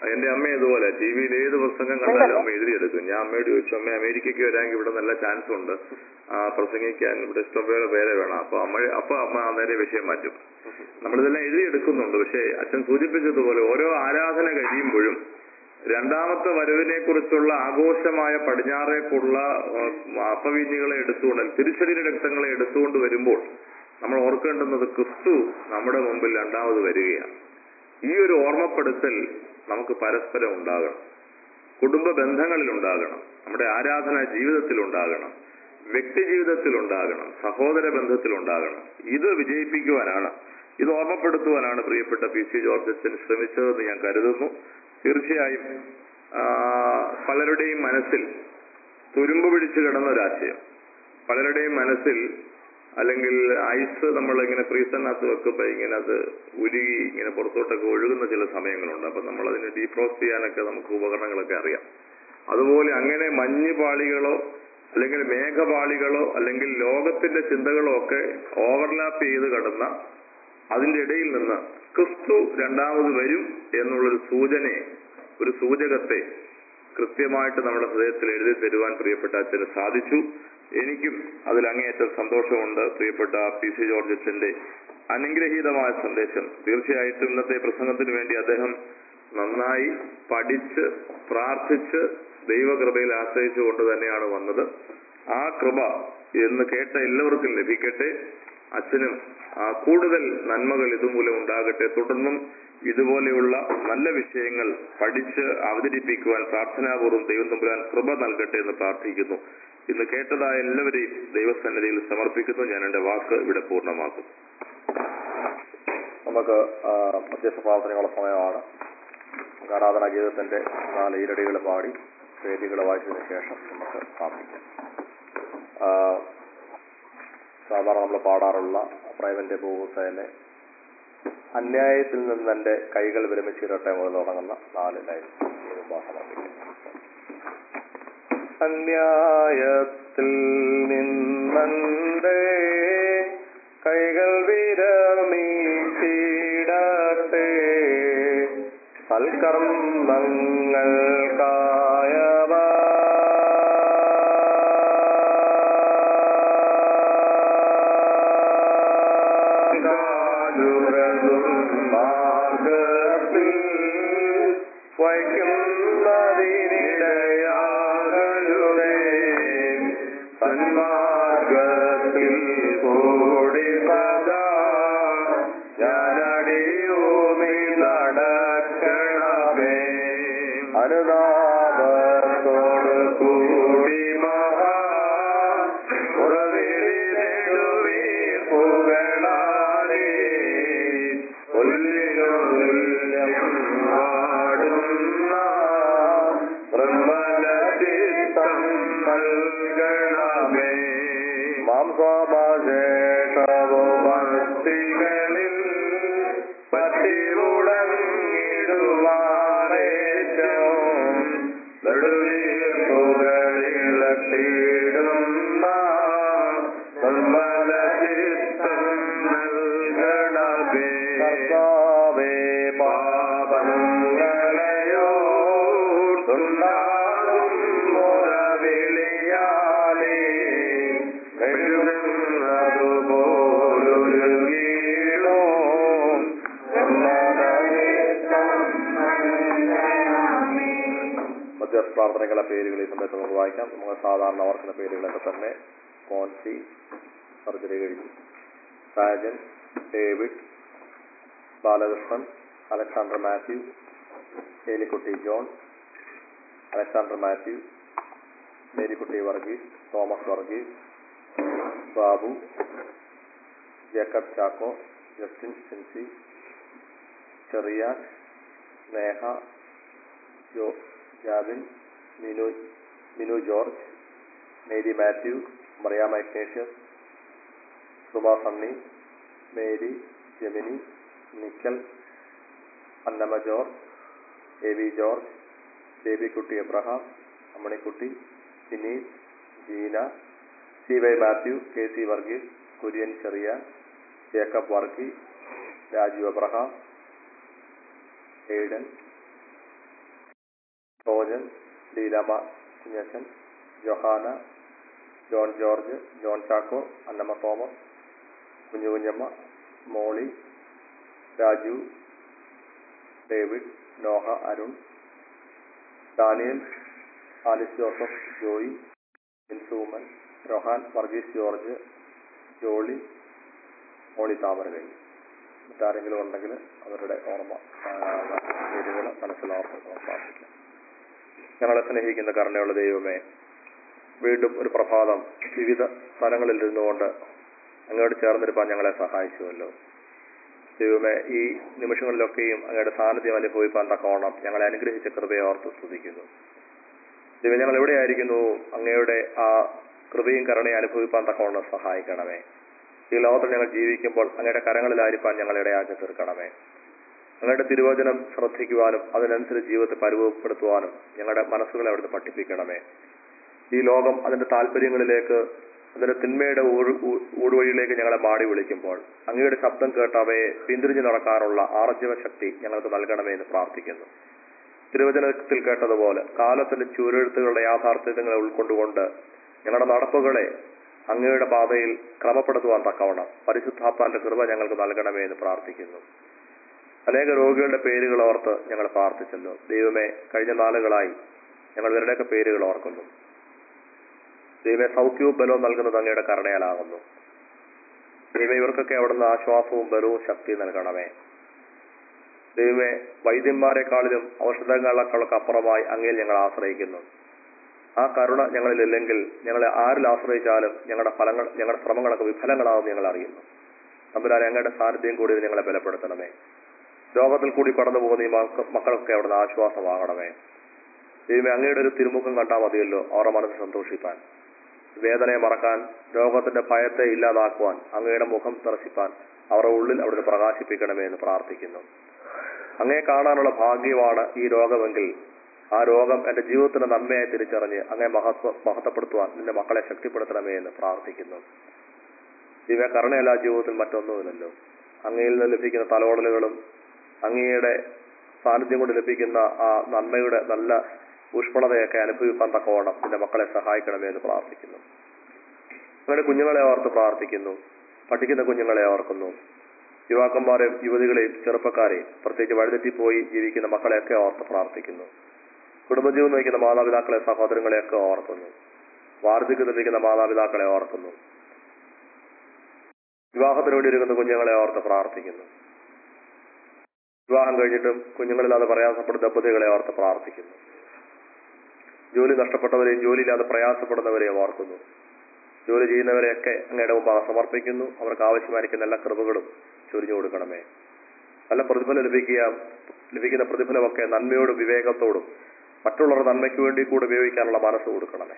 എന്റെ അമ്മ ഇതുപോലെ ടി വിയിൽ ഏത് പ്രസംഗം കണ്ടാലും അമ്മ എഴുതിയെടുക്കും. ഞാൻ അമ്മയോട് ചോദിച്ചു, അമ്മ അമേരിക്കയ്ക്ക് വരാമെങ്കിൽ ഇവിടെ നല്ല ചാൻസ് ഉണ്ട്, ആ പ്രസംഗിക്കാൻ ഇവിടെ ഇഷ്ടംപോലെ പേരെ വേണം. അപ്പൊ അമ്മ അപ്പൊ അമ്മ അന്നേരം വിഷയം മാറ്റും. നമ്മളിതെല്ലാം എഴുതിയെടുക്കുന്നുണ്ട്. പക്ഷേ അച്ഛൻ സൂചിപ്പിച്ചതുപോലെ ഓരോ ആരാധന കഴിയുമ്പോഴും രണ്ടാമത്തെ വരവിനെ കുറിച്ചുള്ള ആഘോഷമായ പടിഞ്ഞാറേക്കുള്ള അപ്പവീഞ്ഞികളെ എടുത്തുകൊണ്ട് തിരുശരീര രക്തങ്ങളെ എടുത്തുകൊണ്ട് വരുമ്പോൾ നമ്മൾ ഓർക്കേണ്ടുന്നത് ക്രിസ്തു നമ്മുടെ മുമ്പിൽ രണ്ടാമത് വരികയാണ്. ഈ ഒരു ഓർമ്മപ്പെടുത്തൽ നമുക്ക് പരസ്പരം ഉണ്ടാകണം, കുടുംബ ബന്ധങ്ങളിൽ ഉണ്ടാകണം, നമ്മുടെ ആരാധന ജീവിതത്തിൽ ഉണ്ടാകണം, വ്യക്തി ജീവിതത്തിൽ ഉണ്ടാകണം, സഹോദര ബന്ധത്തിൽ ഉണ്ടാകണം. ഇത് വിജയിപ്പിക്കുവാനാണ്, ഇത് ഓർമ്മപ്പെടുത്തുവാനാണ് പ്രിയപ്പെട്ട പി സി ജോർജ് അച്ഛൻ ശ്രമിച്ചതെന്ന് ഞാൻ കരുതുന്നു. തീർച്ചയായും പലരുടെയും മനസ്സിൽ തുരുമ്പ് പിടിച്ചു കിടന്ന ഒരാശയം, പലരുടെയും മനസ്സിൽ അല്ലെങ്കിൽ ഐസ് നമ്മളിങ്ങനെ ഫ്രീസറിനകത്ത് വെക്കുമ്പോൾ ഇങ്ങനെ അത് ഉരുകി ഇങ്ങനെ പുറത്തോട്ടൊക്കെ ഒഴുകുന്ന ചില സമയങ്ങളുണ്ട്. അപ്പൊ നമ്മളതിന് ഡീഫ്രോസ്റ്റ് ചെയ്യാനൊക്കെ നമുക്ക് ഉപകരണങ്ങളൊക്കെ അറിയാം. അതുപോലെ അങ്ങനെ മഞ്ഞ് പാളികളോ അല്ലെങ്കിൽ മേഘപാളികളോ അല്ലെങ്കിൽ ലോകത്തിന്റെ ചിന്തകളോ ഒക്കെ ഓവർലാപ്പ് ചെയ്ത് കിടന്ന അതിന്റെ ഇടയിൽ നിന്ന് ക്രിസ്തു രണ്ടാമത് വരും എന്നുള്ളൊരു സൂചനയെ, ഒരു സൂചകത്തെ കൃത്യമായിട്ട് നമ്മുടെ ഹൃദയത്തിൽ എഴുതി തരുവാൻ പ്രിയപ്പെട്ട അച്ഛന് സാധിച്ചു. എനിക്കും അതിൽ അങ്ങേയറ്റം സന്തോഷമുണ്ട്. പ്രിയപ്പെട്ട പി സി ജോർജ് അച്ഛന്റെ അനുഗ്രഹീതമായ സന്ദേശം തീർച്ചയായിട്ടും ഇന്നത്തെ പ്രസംഗത്തിന് വേണ്ടി അദ്ദേഹം നന്നായി പഠിച്ച് പ്രാർത്ഥിച്ച് ദൈവകൃപയിൽ ആശ്രയിച്ചുകൊണ്ട് തന്നെയാണ് വന്നത്. ആ കൃപ എന്ന് കേട്ട എല്ലാവർക്കും ലഭിക്കട്ടെ. അച്ഛനും ആ കൂടുതൽ നന്മകൾ ഇതുമൂലം ഉണ്ടാകട്ടെ. തുടർന്നും ഇതുപോലെയുള്ള നല്ല വിഷയങ്ങൾ പഠിച്ച് അവതരിപ്പിക്കുവാൻ പ്രാർത്ഥനാപൂർവ്വം ദൈവം തമ്പുരാൻ കൃപ നൽകട്ടെ എന്ന് പ്രാർത്ഥിക്കുന്നു. ഇന്ന് കേട്ടതായ എല്ലാവരെയും ദൈവസന്നിധിയിൽ സമർപ്പിക്കുന്നു. ഞാൻ എന്റെ വാക്ക് ഇവിടെ പൂർണ്ണമാക്കും. നമുക്ക് മധ്യസ്ഥ പ്രാർത്ഥനയുള്ള സമയമാണ്. ആരാധനാ ഗീതത്തിന്റെ നാല് ഈരടികൾ പാടി വേദികൾ വായിച്ചതിന് ശേഷം നമുക്ക് പ്രാർത്ഥിക്കാം. സാധാരണ നമ്മൾ പാടാറുള്ള പ്രൈവന്റെ ഭൂസേനെ അന്യായത്തിൽ നിന്ന് എന്റെ കൈകൾ വിരമിച്ചിരട്ടെ മുതൽ തുടങ്ങുന്ന നാല് ലൈൻ സമർപ്പിക്കും. അന്യായത്തിൽ നിന്നെ കൈകൾ വിരമിച്ചിടട്ടെ, സൽക്കർമ്മങ്ങൾക്കായവ മാർഗത്തിൽ വയ്ക്കുന്നതിനിടയാകരുതേ, സന്മാർഗത്തിൽ കൂടി സദാ ഞാനടിയൂമി നടക്കണമേ. അനുതാപത്തോട് കൂടി മഹാ പുകളാലേ ഉല്ലിനും പാടുന്ന ബ്രഹ്മലചിത്തം നൽകണമേ. മാംസമാശേഷവും ഭക്തികളിൽ പറ്റി മുടങ്ങിടുവാനേറ്റവും നെടുവീർപ്പുകളിളക്കിടുന്ന നിർമ്മലചിത്തം നൽകണമേ. കർത്താവേ, പാപങ്ങളെയോർത്തുണ്ടാകും മുറവിളിയാലേ മെഴുകുന്നതുപോലൊരു വീണോ മധ്യസ്ഥ പ്രാർത്ഥനകളെ പേരുകൾ ഈ സമയത്ത് നമുക്ക് വായിക്കാം. നമുക്ക് സാധാരണ ഓർക്കുന്ന പേരുകളൊക്കെ തന്നെ. മോൻസി സർജറി കഴിഞ്ഞു, Sajan, David, Balakrishnan, Alexander Mathew, Elikutty John, Alexander Mathew, Marykutty Varghese, Thomas Varghese, Babu, Jacob Chacko, Justin Sincy, ചെറിയ, Sneha, Jo Jabin, Minu Minu George, Mary Mathew, Mariamma Ignatius, Suma Sunny, Mary, Jemini, നിക്കൽ, Annamma George, A V George, Babykutty Abraham, Ammanikutty, സിനീസ്, Jeena, C Y Mathew, K C Varghese, Kurian ചെറിയ, Jacob Varkey, Raju Abraham, Aiden, Rojan, Leelamma Kunjachan, Johanna, John George, John Chacko, Annamma Thomas, Kunju Kunjamma, Molly, Raju, David, Noah, Arun, Daniel, Alice Joseph, Joy, ഇൻസൂമൻ, Rohan, Varghese George, Jolly, Molly താമരകൈ. മറ്റാരെങ്കിലും ഉണ്ടെങ്കിൽ അവരുടെ ഓർമ്മ പേരുകൾ മനസ്സിലാർന്ന് പ്രാർത്ഥിക്കാം. ഞങ്ങളെ സ്നേഹിക്കുന്ന കരുണയുള്ള ദൈവമേ, വീണ്ടും ഒരു പ്രഭാതം വിവിധ സ്ഥലങ്ങളിൽ ഇരുന്നുകൊണ്ട് അങ്ങോട്ട് ചേർന്നിരിക്കാൻ ഞങ്ങളെ സഹായിച്ചുവല്ലോ. ദൈവമേ, ഈ നിമിഷങ്ങളിലൊക്കെയും അങ്ങയുടെ സാന്നിധ്യം അനുഭവിക്കാൻ തക്കവണ്ണം ഞങ്ങളെ അനുഗ്രഹിച്ച കൃപയെ ഓർത്ത് സ്തുതിക്കുന്നു. ദൈവം, ഞങ്ങൾ എവിടെയായിരിക്കുന്നു അങ്ങയുടെ ആ കൃപയും കരുണയും അനുഭവിക്കാൻ തക്കവണ്ണം സഹായിക്കണമേ. ഈ ലോകത്തിൽ ഞങ്ങൾ ജീവിക്കുമ്പോൾ അങ്ങയുടെ കരങ്ങളിലായിരിക്കാൻ ഞങ്ങൾ ഇടയാക്കി തീർക്കണമേ. അങ്ങയുടെ തിരുവചനം ശ്രദ്ധിക്കുവാനും അതിനനുസരിച്ച് ജീവിതത്തെ പരിഭവപ്പെടുത്തുവാനും ഞങ്ങളുടെ മനസ്സുകളെ അവിടുന്ന് പഠിപ്പിക്കണമേ. ഈ ലോകം അതിന്റെ താല്പര്യങ്ങളിലേക്ക്, അതിന്റെ തിന്മയുടെ ഊടുവഴിയിലേക്ക് ഞങ്ങളെ മാടി വിളിക്കുമ്പോൾ അങ്ങയുടെ ശബ്ദം കേട്ട് അവയെ പിന്തിരിഞ്ഞു നടക്കാനുള്ള ആർജവ ശക്തി ഞങ്ങൾക്ക് നൽകണമേ എന്ന് പ്രാർത്ഥിക്കുന്നു. തിരുവചനത്തിൽ കേട്ടതുപോലെ കാലത്തിന്റെ ചുവരെഴുത്തുകളുടെ യാഥാർത്ഥ്യങ്ങളെ ഉൾക്കൊണ്ടുകൊണ്ട് ഞങ്ങളുടെ നടപ്പുകളെ അങ്ങയുടെ പാതയിൽ ക്രമപ്പെടുത്തുവാൻ തക്കവണ്ണം പരിശുദ്ധാത്മാവിന്റെ കൃപ ഞങ്ങൾക്ക് നൽകണമേ എന്ന് പ്രാർത്ഥിക്കുന്നു. അനേക രോഗികളുടെ പേരുകൾ ഓർത്ത് ഞങ്ങൾ പ്രാർത്ഥിച്ചല്ലോ. ദൈവമേ, കഴിഞ്ഞ നാളുകളായി ഞങ്ങൾ ഇവരുടെയൊക്കെ പേരുകൾ ഓർക്കുന്നു. ദൈവമേ, സൗഖ്യവും ബലവും നൽകുന്നത് അങ്ങയുടെ കരുണയാലാകുന്നു. ദൈവമേ, ഇവർക്കൊക്കെ അവിടുന്ന് ആശ്വാസവും ബലവും ശക്തി നൽകണമേ. ദൈവമേ, വൈദ്യന്മാരെക്കാളിലും ഔഷധങ്ങളെക്കാളൊക്കെ അപ്പുറമായി അങ്ങയിൽ ഞങ്ങൾ ആശ്രയിക്കുന്നു. ആ കരുണ ഞങ്ങളിലില്ലെങ്കിൽ ഞങ്ങളെ ആരിൽ ആശ്രയിച്ചാലും ഞങ്ങളുടെ ഫലങ്ങൾ, ഞങ്ങളുടെ ശ്രമങ്ങളൊക്കെ വിഫലങ്ങളാവും ഞങ്ങൾ അറിയുന്നു. തമ്പുരാനെ, അങ്ങയുടെ സാന്നിധ്യം കൂടി ഞങ്ങളെ ബലപ്പെടുത്തണമേ. രോഗത്തിൽ കൂടി കടന്നു പോകുന്ന ഈ മക്കളൊക്കെ അവിടുന്ന് ആശ്വാസമാകണമേ. ദൈവമേ, അങ്ങയുടെ ഒരു തിരുമുഖം കണ്ടാൽ മതിയല്ലോ അവരുടെ മനസ്സ് സന്തോഷിപ്പാൻ, വേദനയെ മറക്കാൻ, രോഗത്തിന്റെ ഭയത്തെ ഇല്ലാതാക്കുവാൻ, അങ്ങയുടെ മുഖം ദർശിപ്പാൻ അവരുടെ ഉള്ളിൽ അവിടുന്ന് പ്രകാശിപ്പിക്കണമേ എന്ന് പ്രാർത്ഥിക്കുന്നു. അങ്ങയെ കാണാനുള്ള ഭാഗ്യമാണ് ഈ രോഗമെങ്കിൽ ആ രോഗം എന്റെ ജീവിതത്തിന്റെ നന്മയായി തിരിച്ചറിഞ്ഞ് അങ്ങയെ മഹത്വ മഹത്വപ്പെടുത്തുവാൻ നിന്റെ മക്കളെ ശക്തിപ്പെടുത്തണമേ എന്ന് പ്രാർത്ഥിക്കുന്നു. ദിവ്യ കരുണയല്ല ജീവിതത്തിൽ മറ്റൊന്നുമില്ലല്ലോ. അങ്ങയിൽ നിന്ന് ലഭിക്കുന്ന തലോടലുകളും അങ്ങയുടെ സാന്നിധ്യം കൊണ്ട് ലഭിക്കുന്ന ആ നന്മയുടെ നല്ല ഊഷ്മളതയൊക്കെ അനുഭവിക്കാൻ തക്കവണ്ണം നിന്റെ മക്കളെ സഹായിക്കണമേ എന്ന് പ്രാർത്ഥിക്കുന്നു. അങ്ങയുടെ കുഞ്ഞുങ്ങളെ ഓർത്ത് പ്രാർത്ഥിക്കുന്നു. പഠിക്കുന്ന കുഞ്ഞുങ്ങളെ ഓർക്കുന്നു. യുവാക്കന്മാരെയും യുവതികളെയും ചെറുപ്പക്കാരെയും പ്രത്യേകിച്ച് വഴിതെറ്റിപ്പോയി ജീവിക്കുന്ന മക്കളെയൊക്കെ ഓർത്ത് പ്രാർത്ഥിക്കുന്നു. കുടുംബജീവൻ നയിക്കുന്ന മാതാപിതാക്കളെ, സഹോദരങ്ങളെയൊക്കെ ഓർക്കുന്നു. വാർദ്ധക്യത്തിലിരിക്കുന്ന മാതാപിതാക്കളെ ഓർക്കുന്നു. വിവാഹത്തിന് വേണ്ടി ഒരുങ്ങുന്ന കുഞ്ഞുങ്ങളെ ഓർത്ത് പ്രാർത്ഥിക്കുന്നു. വിവാഹം കഴിഞ്ഞിട്ടും കുഞ്ഞുങ്ങളില്ലാതെ പ്രയാസപ്പെടുന്ന ദമ്പതികളെ ഓർത്ത് പ്രാർത്ഥിക്കുന്നു. ജോലി നഷ്ടപ്പെട്ടവരെയും ജോലിയില്ലാതെ പ്രയാസപ്പെടുന്നവരെയും ഓർക്കുന്നു. ജോലി ചെയ്യുന്നവരെയൊക്കെ അങ്ങയുടെ മുമ്പാകെ സമർപ്പിക്കുന്നു. അവർക്ക് ആവശ്യമായിരിക്കുന്ന എല്ലാ കൃപകളും ചൊരിഞ്ഞു കൊടുക്കണമേ. നല്ല പ്രതിഫലം ലഭിക്കുക ലഭിക്കുന്ന പ്രതിഫലമൊക്കെ നന്മയോടും വിവേകത്തോടും മറ്റുള്ളവരുടെ നന്മയ്ക്ക് വേണ്ടി കൂടെ ഉപയോഗിക്കാനുള്ള മനസ്സ് കൊടുക്കണമേ.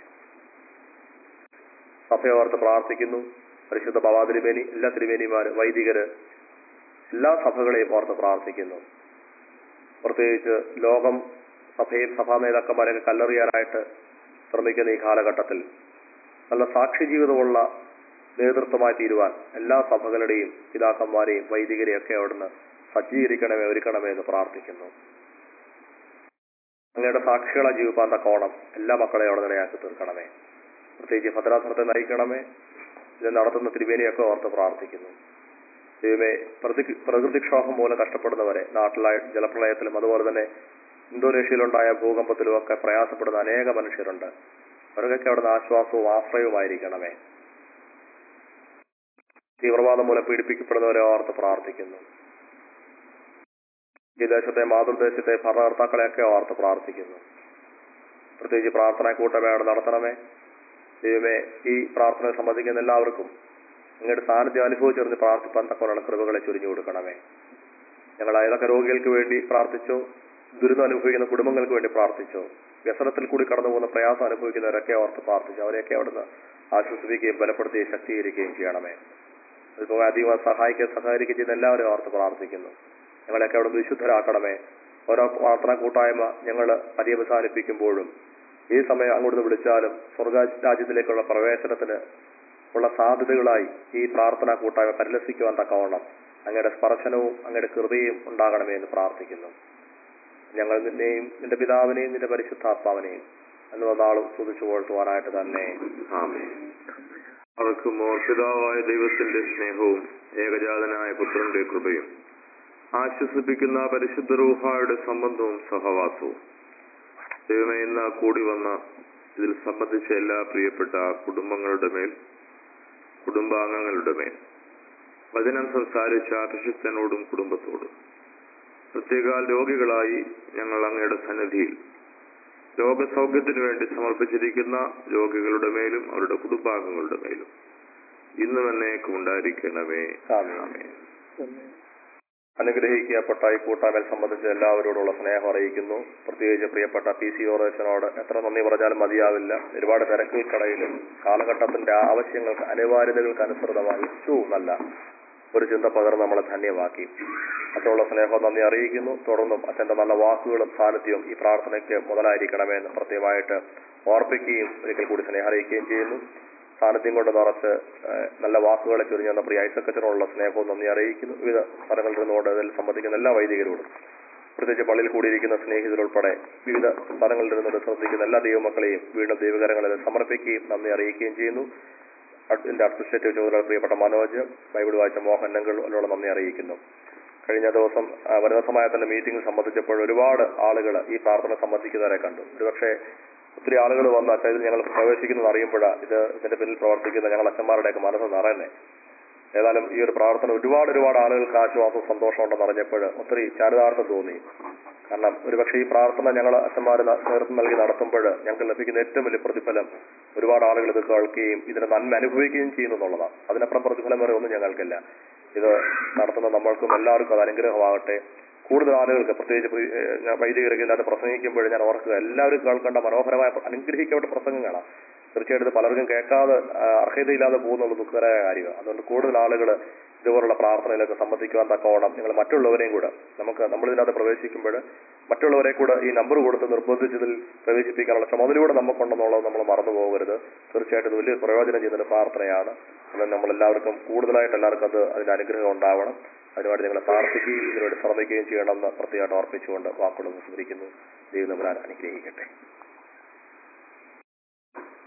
സഭയെ ഓർത്ത് പ്രാർത്ഥിക്കുന്നു. പരിശുദ്ധ ബാബാ തിരുമേനി, എല്ലാ തിരുമേനിമാര്, വൈദികര്, എല്ലാ സഭകളെയും ഓർത്ത് പ്രാർത്ഥിക്കുന്നു. പ്രത്യേകിച്ച് ലോകം സഭയും സഭാ നേതാക്കന്മാരെയൊക്കെ കല്ലെറിയാനായിട്ട് ശ്രമിക്കുന്ന ഈ കാലഘട്ടത്തിൽ നല്ല സാക്ഷി ജീവിതമുള്ള നേതൃത്വമായി തീരുവാൻ എല്ലാ സഭകളുടെയും പിതാക്കന്മാരെയും വൈദികരെയൊക്കെ അവിടുന്ന് സജ്ജീകരിക്കണമേ, ഒരുക്കണമേ എന്ന് പ്രാർത്ഥിക്കുന്നു. അങ്ങയുടെ സാക്ഷികളെ ജീവിപ്പാൻ തക്കോണം എല്ലാ മക്കളെയും അവിടെ നിലയാക്കി തീർക്കണമേ. പ്രത്യേകിച്ച് ഭദ്രാസനത്തെ നയിക്കണമേ. ഇത് നടത്തുന്ന തിരുവേനിയൊക്കെ ഓർത്ത് പ്രാർത്ഥിക്കുന്നു. ദൈവമേ, പ്രതി പ്രകൃതിക്ഷോഭം മൂലം കഷ്ടപ്പെടുന്നവരെ, നാട്ടിലായ ജലപ്രളയത്തിലും അതുപോലെ തന്നെ ഇന്തോനേഷ്യയിലുണ്ടായ ഭൂകമ്പത്തിലും ഒക്കെ പ്രയാസപ്പെടുന്ന അനേക മനുഷ്യരുണ്ട്. അവർക്കൊക്കെ അവിടുന്ന് ആശ്വാസവും ആശ്രയവുമായിരിക്കണമേ. തീവ്രവാദം മൂലം പീഡിപ്പിക്കപ്പെടുന്നവരെ ഓർത്ത് പ്രാർത്ഥിക്കുന്നു. ഈ ദേശത്തെ, മാതൃദേശത്തെ ഭരണകർത്താക്കളെയൊക്കെ ഓർത്ത് പ്രാർത്ഥിക്കുന്നു. പ്രത്യേകിച്ച് പ്രാർത്ഥന കൂട്ടമേ നടത്തണമേ. ദൈവമേ, ഈ പ്രാർത്ഥന സംബന്ധിക്കുന്ന എല്ലാവർക്കും നിങ്ങളുടെ സാന്നിധ്യം അനുഭവിച്ചറിഞ്ഞ് പ്രാർത്ഥിപ്പാൻ തക്കവണ്ണ കൃപകളെ ചൊരിഞ്ഞു കൊടുക്കണമേ. ഞങ്ങൾ ഏതൊക്കെ രോഗികൾക്ക് വേണ്ടി പ്രാർത്ഥിച്ചോ, ദുരിതം അനുഭവിക്കുന്ന കുടുംബങ്ങൾക്ക് വേണ്ടി പ്രാർത്ഥിച്ചോ, വ്യസനത്തിൽ കൂടി കടന്നു പോകുന്ന പ്രയാസം അനുഭവിക്കുന്നവരൊക്കെ ഓർത്ത് പ്രാർത്ഥിച്ചു. അവരെയൊക്കെ അവിടുന്ന് ആശ്വസിപ്പിക്കുകയും ബലപ്പെടുത്തുകയും ശക്തീകരിക്കുകയും ചെയ്യണമേ. അതുപോലെ അധികം സഹായിക്കുകയും സഹകരിക്കുകയും ചെയ്യുന്ന എല്ലാവരും ഓർത്ത് പ്രാർത്ഥിക്കുന്നു. ഞങ്ങളെയൊക്കെ അവിടുന്ന് വിശുദ്ധരാക്കണമേ. ഓരോ പ്രാർത്ഥനാ കൂട്ടായ്മ ഞങ്ങൾ പര്യവസാനിപ്പിക്കുമ്പോഴും ഈ സമയം അങ്ങോട്ട് വിളിച്ചാലും സ്വർഗ രാജ്യത്തിലേക്കുള്ള പ്രവേശനത്തിന് ഉള്ള സാധ്യതകളായി ഈ പ്രാർത്ഥനാ കൂട്ടായ്മ പരിലസിക്കുവാൻ തക്കവണ്ണം അങ്ങയുടെ സ്പർശനവും അങ്ങയുടെ കൃപയും ഉണ്ടാകണമേ എന്ന് പ്രാർത്ഥിക്കുന്നു. ഞങ്ങൾ നിന്നെയും നിന്റെ പിതാവിനെയും നിന്റെ പരിശുദ്ധാത്മാവിനെയും എന്ന് നാളും സ്തുതിച്ചു പുകഴ്ത്തുവാനായിട്ട് തന്നെ. ആമേൻ. അവർക്കുമോർ പിതാവായ ദൈവത്തിന്റെ സ്നേഹവും ഏകജാതനായ പുത്രന്റെ കൃപയും ആശ്വസിപ്പിക്കുന്ന പരിശുദ്ധ റൂഹായുടെ സംബന്ധവും സഹവാസവും ദൈവമേ ഇന്ന് കൂടി വന്ന ഇതിൽ സംബന്ധിച്ച എല്ലാ പ്രിയപ്പെട്ട കുടുംബങ്ങളുടെ മേൽ, കുടുംബാംഗങ്ങളുടെ മേൽ, വചനം സംസാരിച്ച അഭിഷിക്തനോടും കുടുംബത്തോടും, പ്രത്യേക രോഗികളായി ഞങ്ങൾ അങ്ങയുടെ സന്നിധിയിൽ രോഗസൗഖ്യത്തിനു വേണ്ടി സമർപ്പിച്ചിരിക്കുന്ന രോഗികളുടെ മേലും അവരുടെ കുടുംബാംഗങ്ങളുടെ മേലും ഇന്നും എന്നേക്കും ഉണ്ടായിരിക്കണമേ. ആമേൻ. അനുഗ്രഹിക്കപ്പെട്ട ഈ കൂട്ടായ്മയിൽ സംബന്ധിച്ച് എല്ലാവരോടുള്ള സ്നേഹം അറിയിക്കുന്നു. പ്രത്യേകിച്ച് പ്രിയപ്പെട്ട പി സി ഓറേഷനോട് എത്ര നന്ദി പറഞ്ഞാലും മതിയാവില്ല. ഒരുപാട് തിരക്കുകൾക്കിടയിലും കാലഘട്ടത്തിന്റെ ആവശ്യങ്ങൾക്ക് അനിവാര്യതകൾക്ക് അനുസൃതമായി ഏറ്റവും നല്ല ഒരു ചിന്ത പകർന്ന് നമ്മളെ ധന്യമാക്കി. അത്രയുള്ള സ്നേഹം നന്ദി അറിയിക്കുന്നു. തുടർന്നും അച്ഛന്റെ നല്ല വാക്കുകളും സാന്നിധ്യവും ഈ പ്രാർത്ഥനയ്ക്ക് മുതലായിരിക്കണമെന്ന് പ്രത്യേകമായിട്ട് ഓർപ്പിക്കുകയും ഒരിക്കൽ കൂടി സ്നേഹം അറിയിക്കുകയും ചെയ്യുന്നു. സാന്നിധ്യം കൊണ്ട് നിറച്ച് നല്ല വാക്കുകളെ ചൊരിഞ്ഞ പ്രിയ ഐസക്കച്ചനോടുള്ള സ്നേഹവും നന്ദി അറിയിക്കുന്നു. വിവിധ സ്ഥലങ്ങളിൽ നിന്നുകൊണ്ട് അതിൽ സംബന്ധിക്കുന്ന എല്ലാ വൈദികരോടും, പ്രത്യേകിച്ച് പള്ളിയിൽ കൂടിയിരിക്കുന്ന സ്നേഹിതരുൾപ്പെടെ വിവിധ സ്ഥലങ്ങളിൽ നിന്നുകൊണ്ട് ശ്രദ്ധിക്കുന്ന എല്ലാ ദൈവമക്കളെയും വീണ്ടും ദൈവകരങ്ങളിൽ സമർപ്പിക്കുകയും നന്ദി അറിയിക്കുകയും ചെയ്യുന്നു. ഇതിന്റെ അഡ്മിനിസ്ട്രേറ്റീവ് ചുമതല പ്രിയപ്പെട്ട മനോജ്, ബൈബിൾ വായിച്ച മോഹൻ നങ്കളുള്ള നന്ദി അറിയിക്കുന്നു. കഴിഞ്ഞ ദിവസം വനിതാ സമാജത്തിന്റെ മീറ്റിംഗിൽ സംബന്ധിച്ചപ്പോൾ ഒരുപാട് ആളുകൾ ഈ പ്രാർത്ഥന സംബന്ധിക്കുന്നവരെ കണ്ടു. ഒരുപക്ഷെ ഒത്തിരി ആളുകൾ വന്ന് അച്ഛൻ ഞങ്ങൾ പ്രവേശിക്കുന്നത് അറിയുമ്പോഴാണ് ഇത് ഇതിന്റെ പിന്നിൽ പ്രവർത്തിക്കുന്ന ഞങ്ങൾ അച്ഛന്മാരുടെയൊക്കെ മനസ്സ് നിറയുന്നേ. ഏതായാലും ഈ ഒരു പ്രാർത്ഥന ഒരുപാട് ഒരുപാട് ആളുകൾക്ക് ആശ്വാസം സന്തോഷം ഉണ്ടെന്ന് അറിഞ്ഞപ്പോൾ ഒത്തിരി ചാരിതാർത്ഥം തോന്നി. കാരണം ഒരുപക്ഷെ ഈ പ്രാർത്ഥന ഞങ്ങൾ അച്ഛന്മാർ നേതൃത്വം നൽകി നടത്തുമ്പോൾ ഞങ്ങൾക്ക് ലഭിക്കുന്ന ഏറ്റവും വലിയ പ്രതിഫലം ഒരുപാട് ആളുകൾ ഇത് കേൾക്കുകയും ഇതിന്റെ നന്മ അനുഭവിക്കുകയും ചെയ്യുന്നു എന്നുള്ളതാണ്. അതിനപ്പുറം പ്രതിഫലം വരെ ഒന്നും ഞങ്ങൾക്കില്ല. ഇത് നടത്തുന്ന നമ്മൾക്കും എല്ലാവർക്കും അത് അനുഗ്രഹമാകട്ടെ. കൂടുതൽ ആളുകൾക്ക്, പ്രത്യേകിച്ച് വൈദികർക്ക് ഇതിനകത്ത് പ്രസംഗിക്കുമ്പോൾ ഞാൻ ഓർക്കുക, എല്ലാവരും കേൾക്കേണ്ട മനോഹരമായ അനുഗ്രഹിക്കപ്പെട്ട പ്രസംഗങ്ങളാണ്. തീർച്ചയായിട്ടും ഇത് പലർക്കും കേൾക്കാതെ അർഹതയില്ലാതെ പോകുന്നുള്ള ദുഃഖകരമായ കാര്യമാണ്. അതുകൊണ്ട് കൂടുതൽ ആളുകൾ ഇതുപോലുള്ള പ്രാർത്ഥനയിലൊക്കെ സംബന്ധിക്കുവാൻ തക്കവണ്ണം നിങ്ങൾ മറ്റുള്ളവരെയും കൂടെ, നമുക്ക് നമ്മളിതിനകത്ത് പ്രവേശിക്കുമ്പോൾ മറ്റുള്ളവരെ കൂടെ ഈ നമ്പർ കൊടുത്ത് നിർബന്ധിച്ചതിൽ പ്രവേശിപ്പിക്കാനുള്ള ചുമതലയൂടെ നമുക്കുണ്ടെന്നുള്ളത് നമ്മൾ മറന്നു പോകരുത്. തീർച്ചയായിട്ടും ഇത് വലിയ പ്രയോജനം ചെയ്യുന്നൊരു പ്രാർത്ഥനയാണ്. അത് നമ്മളെല്ലാവർക്കും കൂടുതലായിട്ട് എല്ലാവർക്കും അത് അതിന്റെ അനുഗ്രഹം ഉണ്ടാവണം. അതിനുവേണ്ടി നിങ്ങളെ പ്രാർത്ഥിക്കുകയും ഇതിനുവേണ്ടി ശ്രമിക്കുകയും ചെയ്യണമെന്ന് പ്രത്യേകമായിട്ട് ഓർപ്പിച്ചുകൊണ്ട് വാക്കുകൾ വിസ്മരിക്കുന്നു. ദൈവം നമ്മളെ അനുഗ്രഹിക്കട്ടെ.